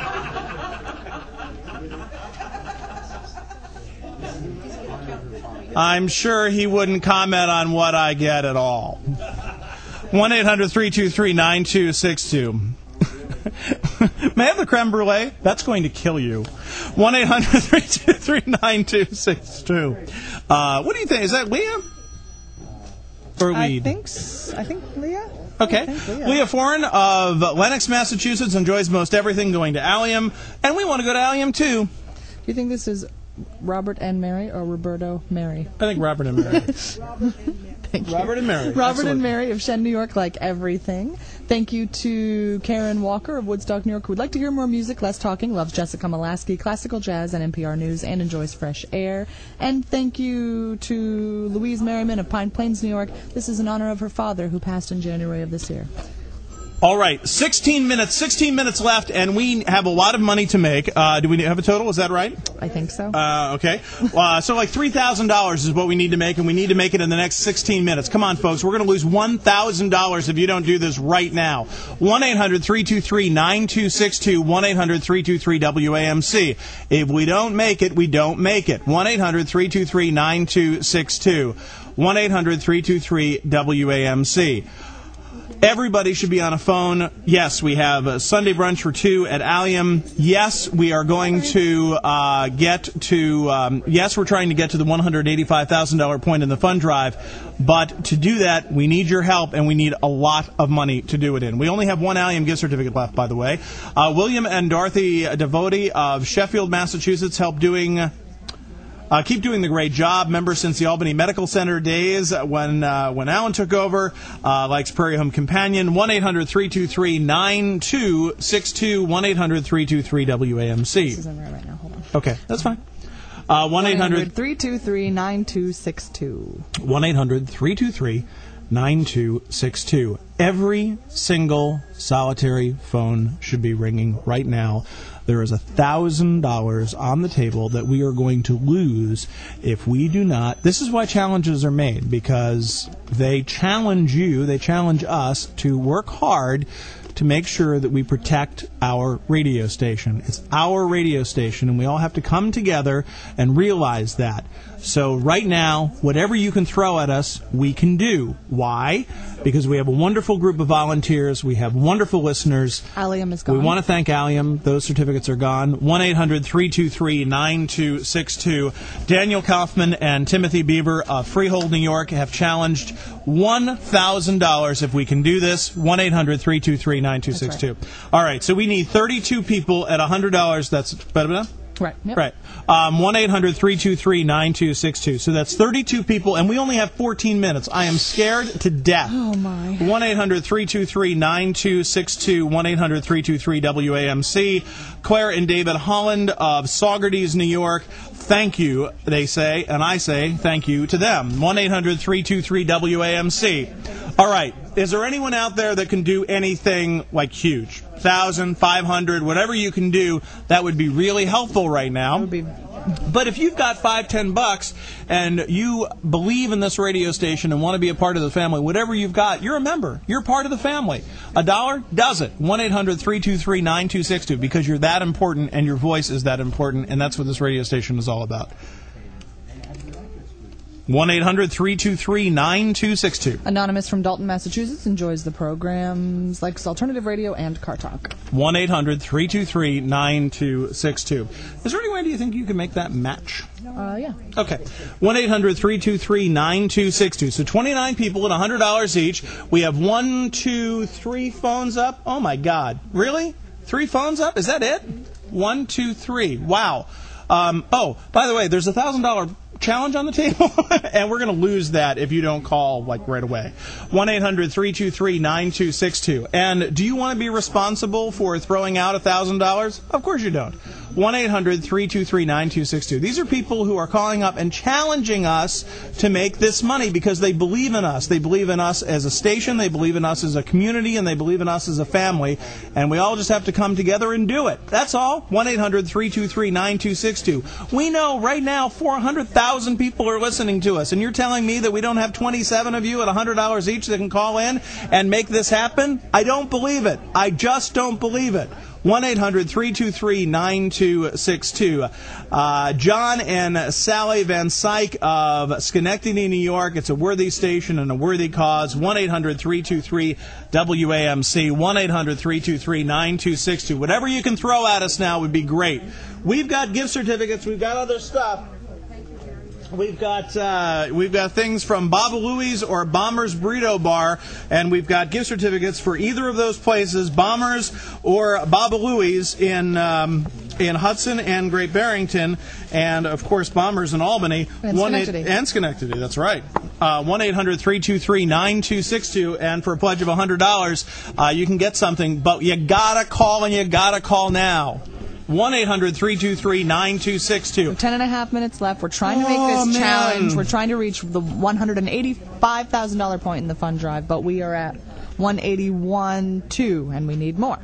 I'm sure he wouldn't comment on what I get at all. one eight hundred three two three nine two six two. May I have the creme brulee? That's going to kill you. one eight hundred three two three nine two six two. Uh, what do you think? Is that Leah? Or Lead? I think, s- I think Leah. Okay. I think Leah. Leah Foran of Lenox, Massachusetts enjoys most everything going to Allium, and we want to go to Allium too. Do you think this is Robert and Mary or Roberto Mary? I think Robert and Mary. Thank you. Robert and Mary. Robert Excellent. and Mary of Shen, New York, like everything. Thank you to Karen Walker of Woodstock, New York, who would like to hear more music, less talking, loves Jessica Molaski, classical jazz, and N P R News, and enjoys fresh air. And thank you to Louise Merriman of Pine Plains, New York. This is in honor of her father, who passed in January of this year. All right, sixteen minutes, sixteen minutes left, and we have a lot of money to make. Uh, do we have a total? Is that right? I think so. Uh, okay. Uh, so like three thousand dollars is what we need to make, and we need to make it in the next sixteen minutes. Come on, folks. We're going to lose one thousand dollars if you don't do this right now. one eight hundred three two three nine two six two, one eight hundred three two three W A M C. If we don't make it, we don't make it. one eight hundred three two three nine two six two, one eight hundred three two three W A M C. Everybody should be on a phone. Yes, we have a Sunday brunch for two at Allium. Yes, we are going to uh, get to, um, yes, we're trying to get to the one hundred eighty-five thousand dollars point in the fund drive. But to do that, we need your help, and we need a lot of money to do it in. We only have one Allium gift certificate left, by the way. Uh, William and Dorothy Devote of Sheffield, Massachusetts, help doing... Uh, keep doing the great job. Member since the Albany Medical Center days when uh, when Alan took over. Uh, likes Prairie Home Companion. one eight hundred three two three nine two six two. one eight hundred three two three W A M C. This isn't right right now. Hold on. Okay, that's fine. Uh, one eight hundred three two three nine two six two. one eight hundred three two three nine two six two. Every single solitary phone should be ringing right now. There is one thousand dollars on the table that we are going to lose if we do not. This is why challenges are made, because they challenge you, they challenge us to work hard to make sure that we protect our radio station. It's our radio station, and we all have to come together and realize that. So right now, whatever you can throw at us, we can do. Why? Because we have a wonderful group of volunteers. We have wonderful listeners. Allium is gone. We want to thank Allium. Those certificates are gone. one eight hundred three two three nine two six two. Daniel Kaufman and Timothy Beaver of Freehold, New York have challenged one thousand dollars if we can do this. one eight hundred three two three nine two six two. nine two six two. All right, so we need thirty-two people at one hundred dollars. That's better. Right. Yep. Right. Um, one eight hundred three two three nine two six two. So that's thirty-two people, and we only have fourteen minutes. I am scared to death. Oh, my. one eight hundred three two three nine two six two. one eight hundred three two three W A M C. Claire and David Holland of Saugerties, New York. Thank you, they say, and I say thank you to them. one eight hundred three two three W A M C. All right. Is there anyone out there that can do anything like huge? one thousand, five hundred, whatever you can do, that would be really helpful right now. That would be. But if you've got five, ten bucks and you believe in this radio station and want to be a part of the family, whatever you've got, you're a member. You're part of the family. A dollar does it. one eight hundred three two three nine two six two, because you're that important and your voice is that important, and that's what this radio station is all about. one eight hundred three two three nine two six two. Anonymous from Dalton, Massachusetts, enjoys the programs like Alternative Radio and Car Talk. one eight hundred three two three nine two six two. Is there any way do you think you can make that match? Uh, yeah. Okay. one eight hundred three two three nine two six two. So twenty-nine people at one hundred dollars each. We have one, two, three phones up. Oh, my God. Really? Three phones up? Is that it? One, two, three. Wow. Um, oh, by the way, there's a one thousand dollars challenge on the table, and we're going to lose that if you don't call like right away. one eight hundred three two three nine two six two. And do you want to be responsible for throwing out one thousand dollars? Of course you don't. one eight hundred three two three nine two six two. These are people who are calling up and challenging us to make this money because they believe in us. They believe in us as a station, they believe in us as a community, and they believe in us as a family. And we all just have to come together and do it. That's all. one eight hundred three two three nine two six two. We know right now four hundred thousand people are listening to us, and you're telling me that we don't have twenty-seven of you at one hundred dollars each that can call in and make this happen? I don't believe it. I just don't believe it. one eight hundred three two three nine two six two. Uh, John and Sally Van Syke of Schenectady, New York. It's a worthy station and a worthy cause. one eight hundred three two three W A M C. one eight hundred three two three nine two six two. Whatever you can throw at us now would be great. We've got gift certificates. We've got other stuff. We've got uh, we've got things from Baba Louie's or Bombers Burrito Bar, and we've got gift certificates for either of those places, Bombers or Baba Louie's in um, in Hudson and Great Barrington, and of course Bombers in Albany. And Schenectady. And Schenectady, that's right. Uh, one eight hundred three two three nine two six two, and for a pledge of one hundred dollars, uh, you can get something, but you gotta call and you gotta call now. one eight hundred three two three nine two six two. Ten and a half minutes left. We're trying to make Oh, this man. challenge. We're trying to reach the one hundred eighty-five thousand dollars point in the fund drive, but we are at one eighty-one point two, and we need more.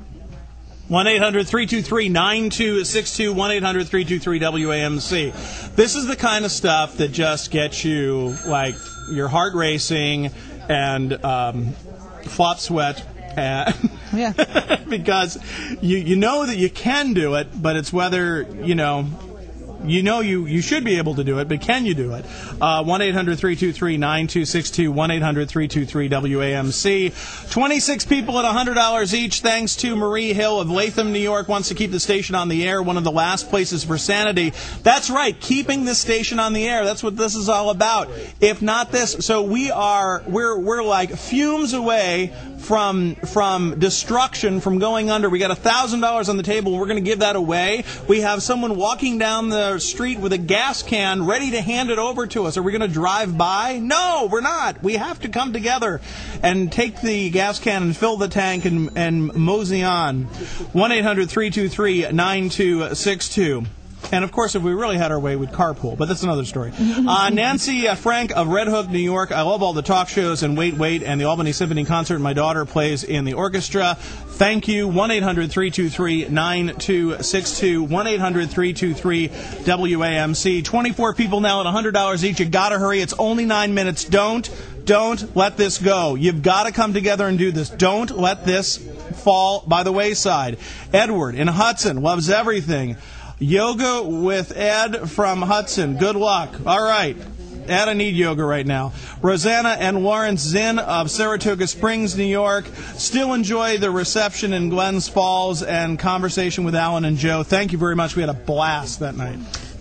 one eight hundred three two three nine two six two. one eight hundred three two three W A M C. This is the kind of stuff that just gets you, like, your heart racing and um, flop sweat. Uh, yeah. Because you you know that you can do it, but it's whether, you know, you know you, you should be able to do it, but can you do it? Uh, one eight hundred three two three nine two six two, one eight hundred three two three W A M C. twenty-six people at one hundred dollars each, thanks to Marie Hill of Latham, New York, wants to keep the station on the air, one of the last places for sanity. That's right, keeping the station on the air. That's what this is all about. If not this, so we are, we're, we're like fumes away from from destruction, from going under. We got one thousand dollars on the table. We're going to give that away. We have someone walking down the street with a gas can ready to hand it over to us. Are we going to drive by? No, we're not. We have to come together and take the gas can and fill the tank and, and mosey on. one eight hundred three two three nine two six two. And, of course, if we really had our way, we'd carpool. But that's another story. Uh, Nancy uh, Frank of Red Hook, New York. I love all the talk shows and Wait, Wait, and the Albany Symphony Concert. My daughter plays in the orchestra. Thank you. one eight hundred three two three nine two six two. one eight hundred three two three W A M C. twenty-four people now at one hundred dollars each. You got to hurry. It's only nine minutes. Don't, don't let this go. You've got to come together and do this. Don't let this fall by the wayside. Edward in Hudson loves everything. Yoga with Ed from Hudson. Good luck. All right. Ed, I need yoga right now. Rosanna and Lawrence Zinn of Saratoga Springs, New York. Still enjoy the reception in Glens Falls and conversation with Alan and Joe. Thank you very much. We had a blast that night.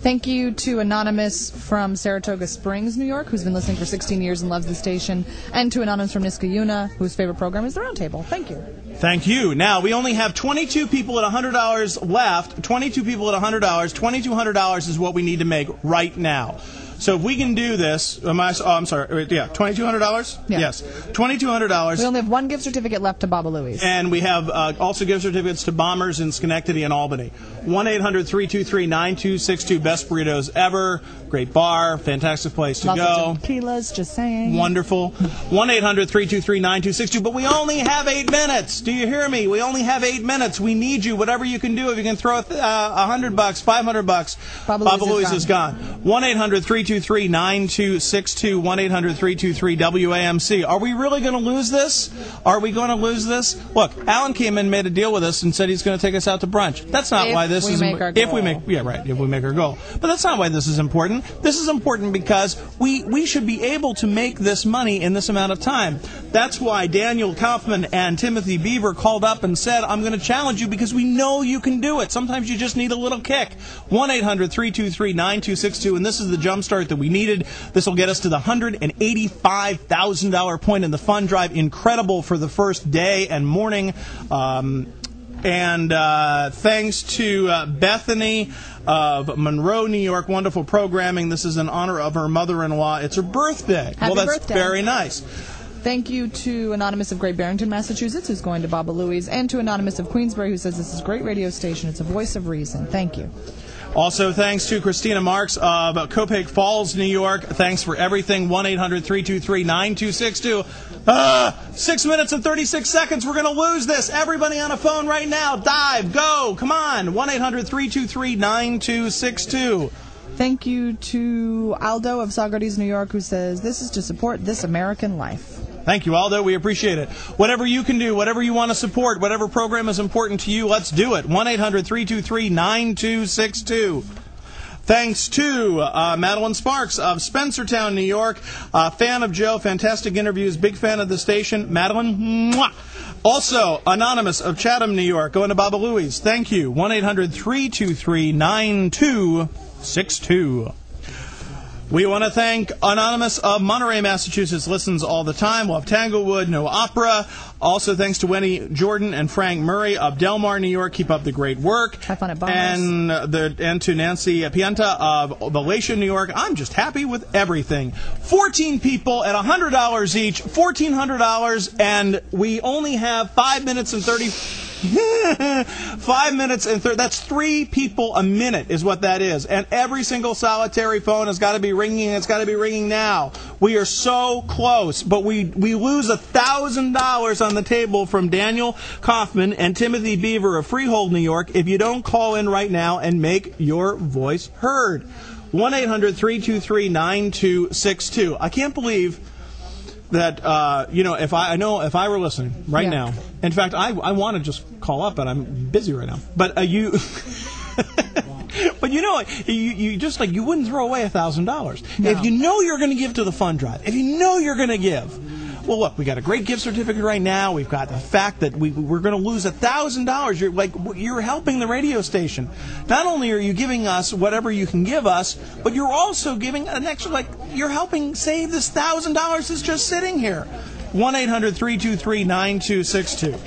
Thank you to Anonymous from Saratoga Springs, New York, who's been listening for sixteen years and loves the station, and to Anonymous from Niskayuna, whose favorite program is The Roundtable. Thank you. Thank you. Now, we only have twenty-two people at one hundred dollars left. twenty-two people at one hundred dollars. twenty-two hundred dollars is what we need to make right now. So if we can do this, am I, oh, I'm sorry, yeah, twenty-two hundred dollars? Yeah. Yes, twenty-two hundred dollars. We only have one gift certificate left to Baba Louie's. And we have uh, also gift certificates to Bombers in Schenectady and Albany. one eight hundred three two three nine two six two, best burritos ever. Great bar, fantastic place to Lots go. of tequilas, just saying. Wonderful. one eight hundred three two three nine two six two. But we only have eight minutes. Do you hear me? We only have eight minutes. We need you. Whatever you can do. If you can throw uh, one hundred bucks, five hundred bucks, Baba, Baba Louie's Louie's is gone. one eight hundred three two three nine two six two. one eight hundred three two three W A M C. Are we really going to lose this? Are we going to lose this? Look, Alan came in, made a deal with us, and said he's going to take us out to brunch. That's not If why this we is. make our if we goal. make, yeah, right. If we make our goal, but that's not why this is important. This is important because we we should be able to make this money in this amount of time. That's why Daniel Kaufman and Timothy Beaver called up and said, I'm going to challenge you because we know you can do it. Sometimes you just need a little kick. one eight hundred three two three nine two six two, and this is the jump start that we needed. This will get us to the one hundred eighty-five thousand dollars point in the fund drive. Incredible for the first day and morning. Um, And uh, thanks to uh, Bethany of Monroe, New York. Wonderful programming. This is in honor of her mother-in-law. It's her birthday. Happy well, that's birthday. very nice. Thank you to Anonymous of Great Barrington, Massachusetts, who's going to Baba Louie's, and to Anonymous of Queensbury, who says this is a great radio station. It's a voice of reason. Thank you. Also, thanks to Christina Marks of Copake Falls, New York. Thanks for everything. one eight hundred three two three nine two six two. Uh, six minutes and thirty-six seconds. We're going to lose this. Everybody on a phone right now. Dive. Go. Come on. one eight hundred three two three nine two six two. Thank you to Aldo of Saugerties, New York, who says this is to support this American life. Thank you, Aldo. We appreciate it. Whatever you can do, whatever you want to support, whatever program is important to you, let's do it. one eight hundred three two three nine two six two. Thanks to uh, Madeline Sparks of Spencertown, New York. Uh, fan of Joe. Fantastic interviews. Big fan of the station. Madeline, mwah. Also, Anonymous of Chatham, New York. Going to Baba Louie's. Thank you. one eight hundred three two three nine two six two. We want to thank Anonymous of Monterey, Massachusetts. Listens all the time. We'll have Tanglewood, No Opera. Also, thanks to Wendy Jordan and Frank Murray of Delmar, New York. Keep up the great work. Have fun at Bombers. And, the, and to Nancy Pienta of Valatia, New York. I'm just happy with everything. fourteen people at one hundred dollars each. fourteen hundred dollars. And we only have five minutes and thirty... Five minutes and thirty. That's three people a minute is what that is. And every single solitary phone has got to be ringing. It's got to be ringing now. We are so close, but we we lose a thousand dollars on the table from Daniel Kaufman and Timothy Beaver of Freehold, New York. If you don't call in right now and make your voice heard, one eight hundred three two three nine two six two. I can't believe that, uh, you know, if I, I know if I were listening right Yeah. now, in fact, I, I want to just call up, but I'm busy right now. But uh, you, but you know, you, you just like, you wouldn't throw away a thousand dollars. If you know you're going to give to the fund drive, if you know you're going to give, well, look, we got a great gift certificate right now. We've got the fact that we, we're going to lose a thousand dollars. You're like, you're helping the radio station. Not only are you giving us whatever you can give us, but you're also giving an extra, like, you're helping save this thousand dollars that's just sitting here. one eight hundred three two three nine two six two.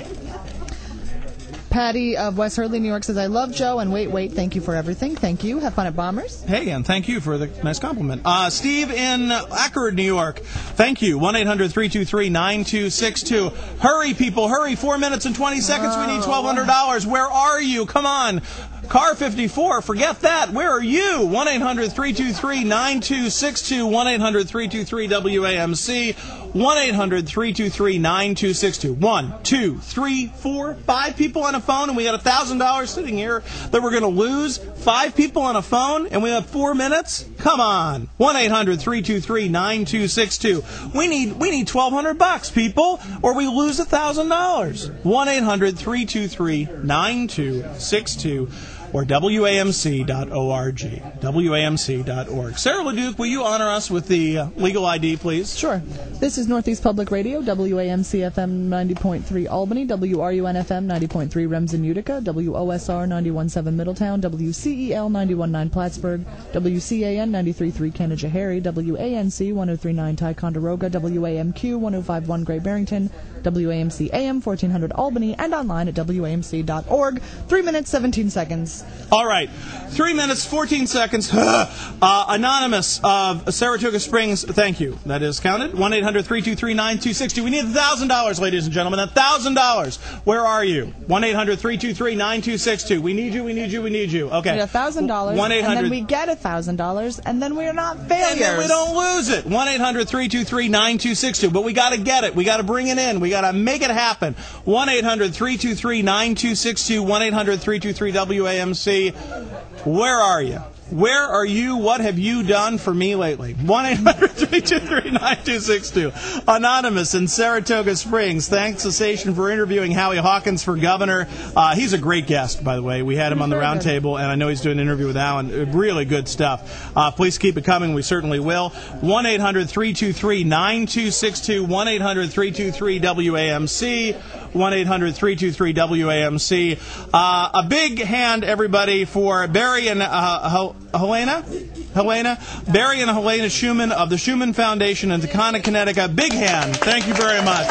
Patty of West Hurley, New York says, I love Joe, and wait, wait, thank you for everything. Thank you. Have fun at Bombers. Hey, and thank you for the nice compliment. Uh, Steve in Ackerd, New York. Thank you. one eight hundred three two three nine two six two. Hurry, people, hurry. Four minutes and twenty seconds. We need twelve hundred dollars. Where are you? Come on. Car fifty-four, forget that. Where are you? one eight hundred three two three nine two six two. one eight hundred three two three W A M C. one eight hundred three two three nine two six two. One, two, three, four, five people on a phone, and we got one thousand dollars sitting here that we're going to lose. Five people on a phone, and we have four minutes? Come on. one eight hundred three two three nine two six two. We need we need twelve hundred bucks, people, or we lose one thousand dollars. one eight hundred three two three nine two six two. or W A M C dot org. W A M C dot org. Sarah LeDuc, will you honor us with the uh, legal I D, please? Sure. This is Northeast Public Radio, W A M C F M ninety point three Albany, W R U N F M ninety point three Remsen Utica, W O S R ninety-one point seven Middletown, W C E L ninety-one point nine Plattsburgh, W C A N ninety-three point three Canajahary, W A N C one oh three point nine Ticonderoga, W A M Q one oh five point one Gray Barrington, W A M C A M fourteen hundred Albany, and online at W A M C dot org. Three minutes, seventeen seconds. All right. Three minutes, fourteen seconds. uh, Anonymous of Saratoga Springs, thank you. That is counted. one eight hundred three two three nine two six two. We need one thousand dollars, ladies and gentlemen. one thousand dollars. Where are you? one eight hundred three two three nine two six two. We need you, we need you, we need you. Okay. We need one thousand dollars, one eight hundred and then we get one thousand dollars, and then we are not failures. And then we don't lose it. one eight hundred three two three nine two six two. But we got to get it. We got to bring it in. We got to make it happen. one eight hundred three two three nine two six two. one eight hundred three two three W A M C. Where are you? Where are you? What have you done for me lately? one eight hundred three two three nine two six two. Anonymous in Saratoga Springs. Thanks the station for interviewing Howie Hawkins for governor. Uh, he's a great guest, by the way. We had him on the round table, and I know he's doing an interview with Alan. Really good stuff. Uh, please keep it coming. We certainly will. one eight hundred three two three nine two six two. one eight hundred three two three W A M C. one eight hundred three two three W A M C. Uh, a big hand, everybody, for Barry and uh, Helena? Helena? Barry and Helena Schumann of the Schumann Foundation in Tacona, Connecticut. Big hand. Thank you very much.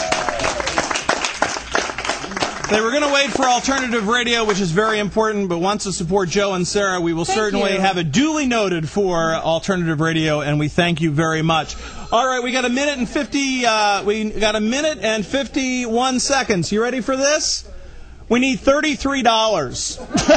They were going to wait for alternative radio, which is very important, but wants to support Joe and Sarah, we will Thank certainly you. have it duly noted for alternative radio, and we thank you very much. All right, we got a minute and fifty. Uh, we got a minute and fifty-one seconds. You ready for this? We need thirty-three dollars.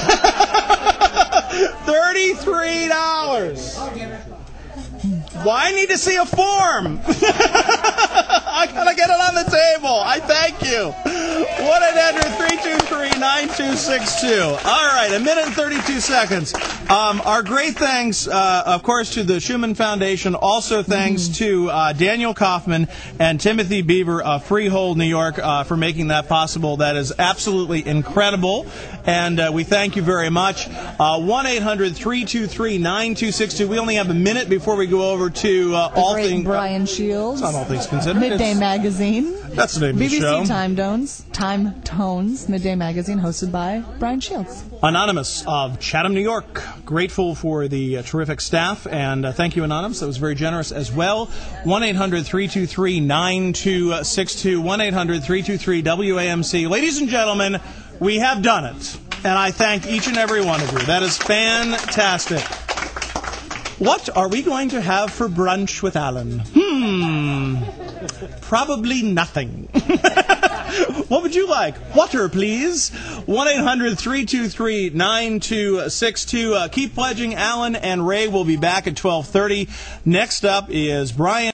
thirty-three dollars. Why I need to see a form? I gotta get it on the table. I thank you. one eight hundred three two three nine two six two. All right, a minute and thirty-two seconds. Um, our great thanks, uh, of course, to the Schumann Foundation. Also thanks mm. to uh, Daniel Kaufman and Timothy Beaver of Freehold, New York, uh, for making that possible. That is absolutely incredible, and uh, we thank you very much. one eight hundred three two three nine two six two. We only have a minute before we go over to uh, the all great things. Brian Shields. Not all things considered. Midday It's, Magazine. That's the name B B C of the show. Time Tones. Time Tones. Midday Magazine, hosted by Brian Shields. Anonymous of Chatham, New York. Grateful for the uh, terrific staff, and uh, thank you, Anonymous. That was very generous as well. one eight hundred three two three nine two six two. one eight hundred three two three W A M C. Ladies and gentlemen, we have done it, and I thank each and every one of you. That is fantastic. What are we going to have for brunch with Alan? Hmm. Probably nothing. What would you like? Water, please. one eight hundred three two three nine two six two. Uh, keep pledging. Alan and Ray will be back at twelve thirty. Next up is Brian.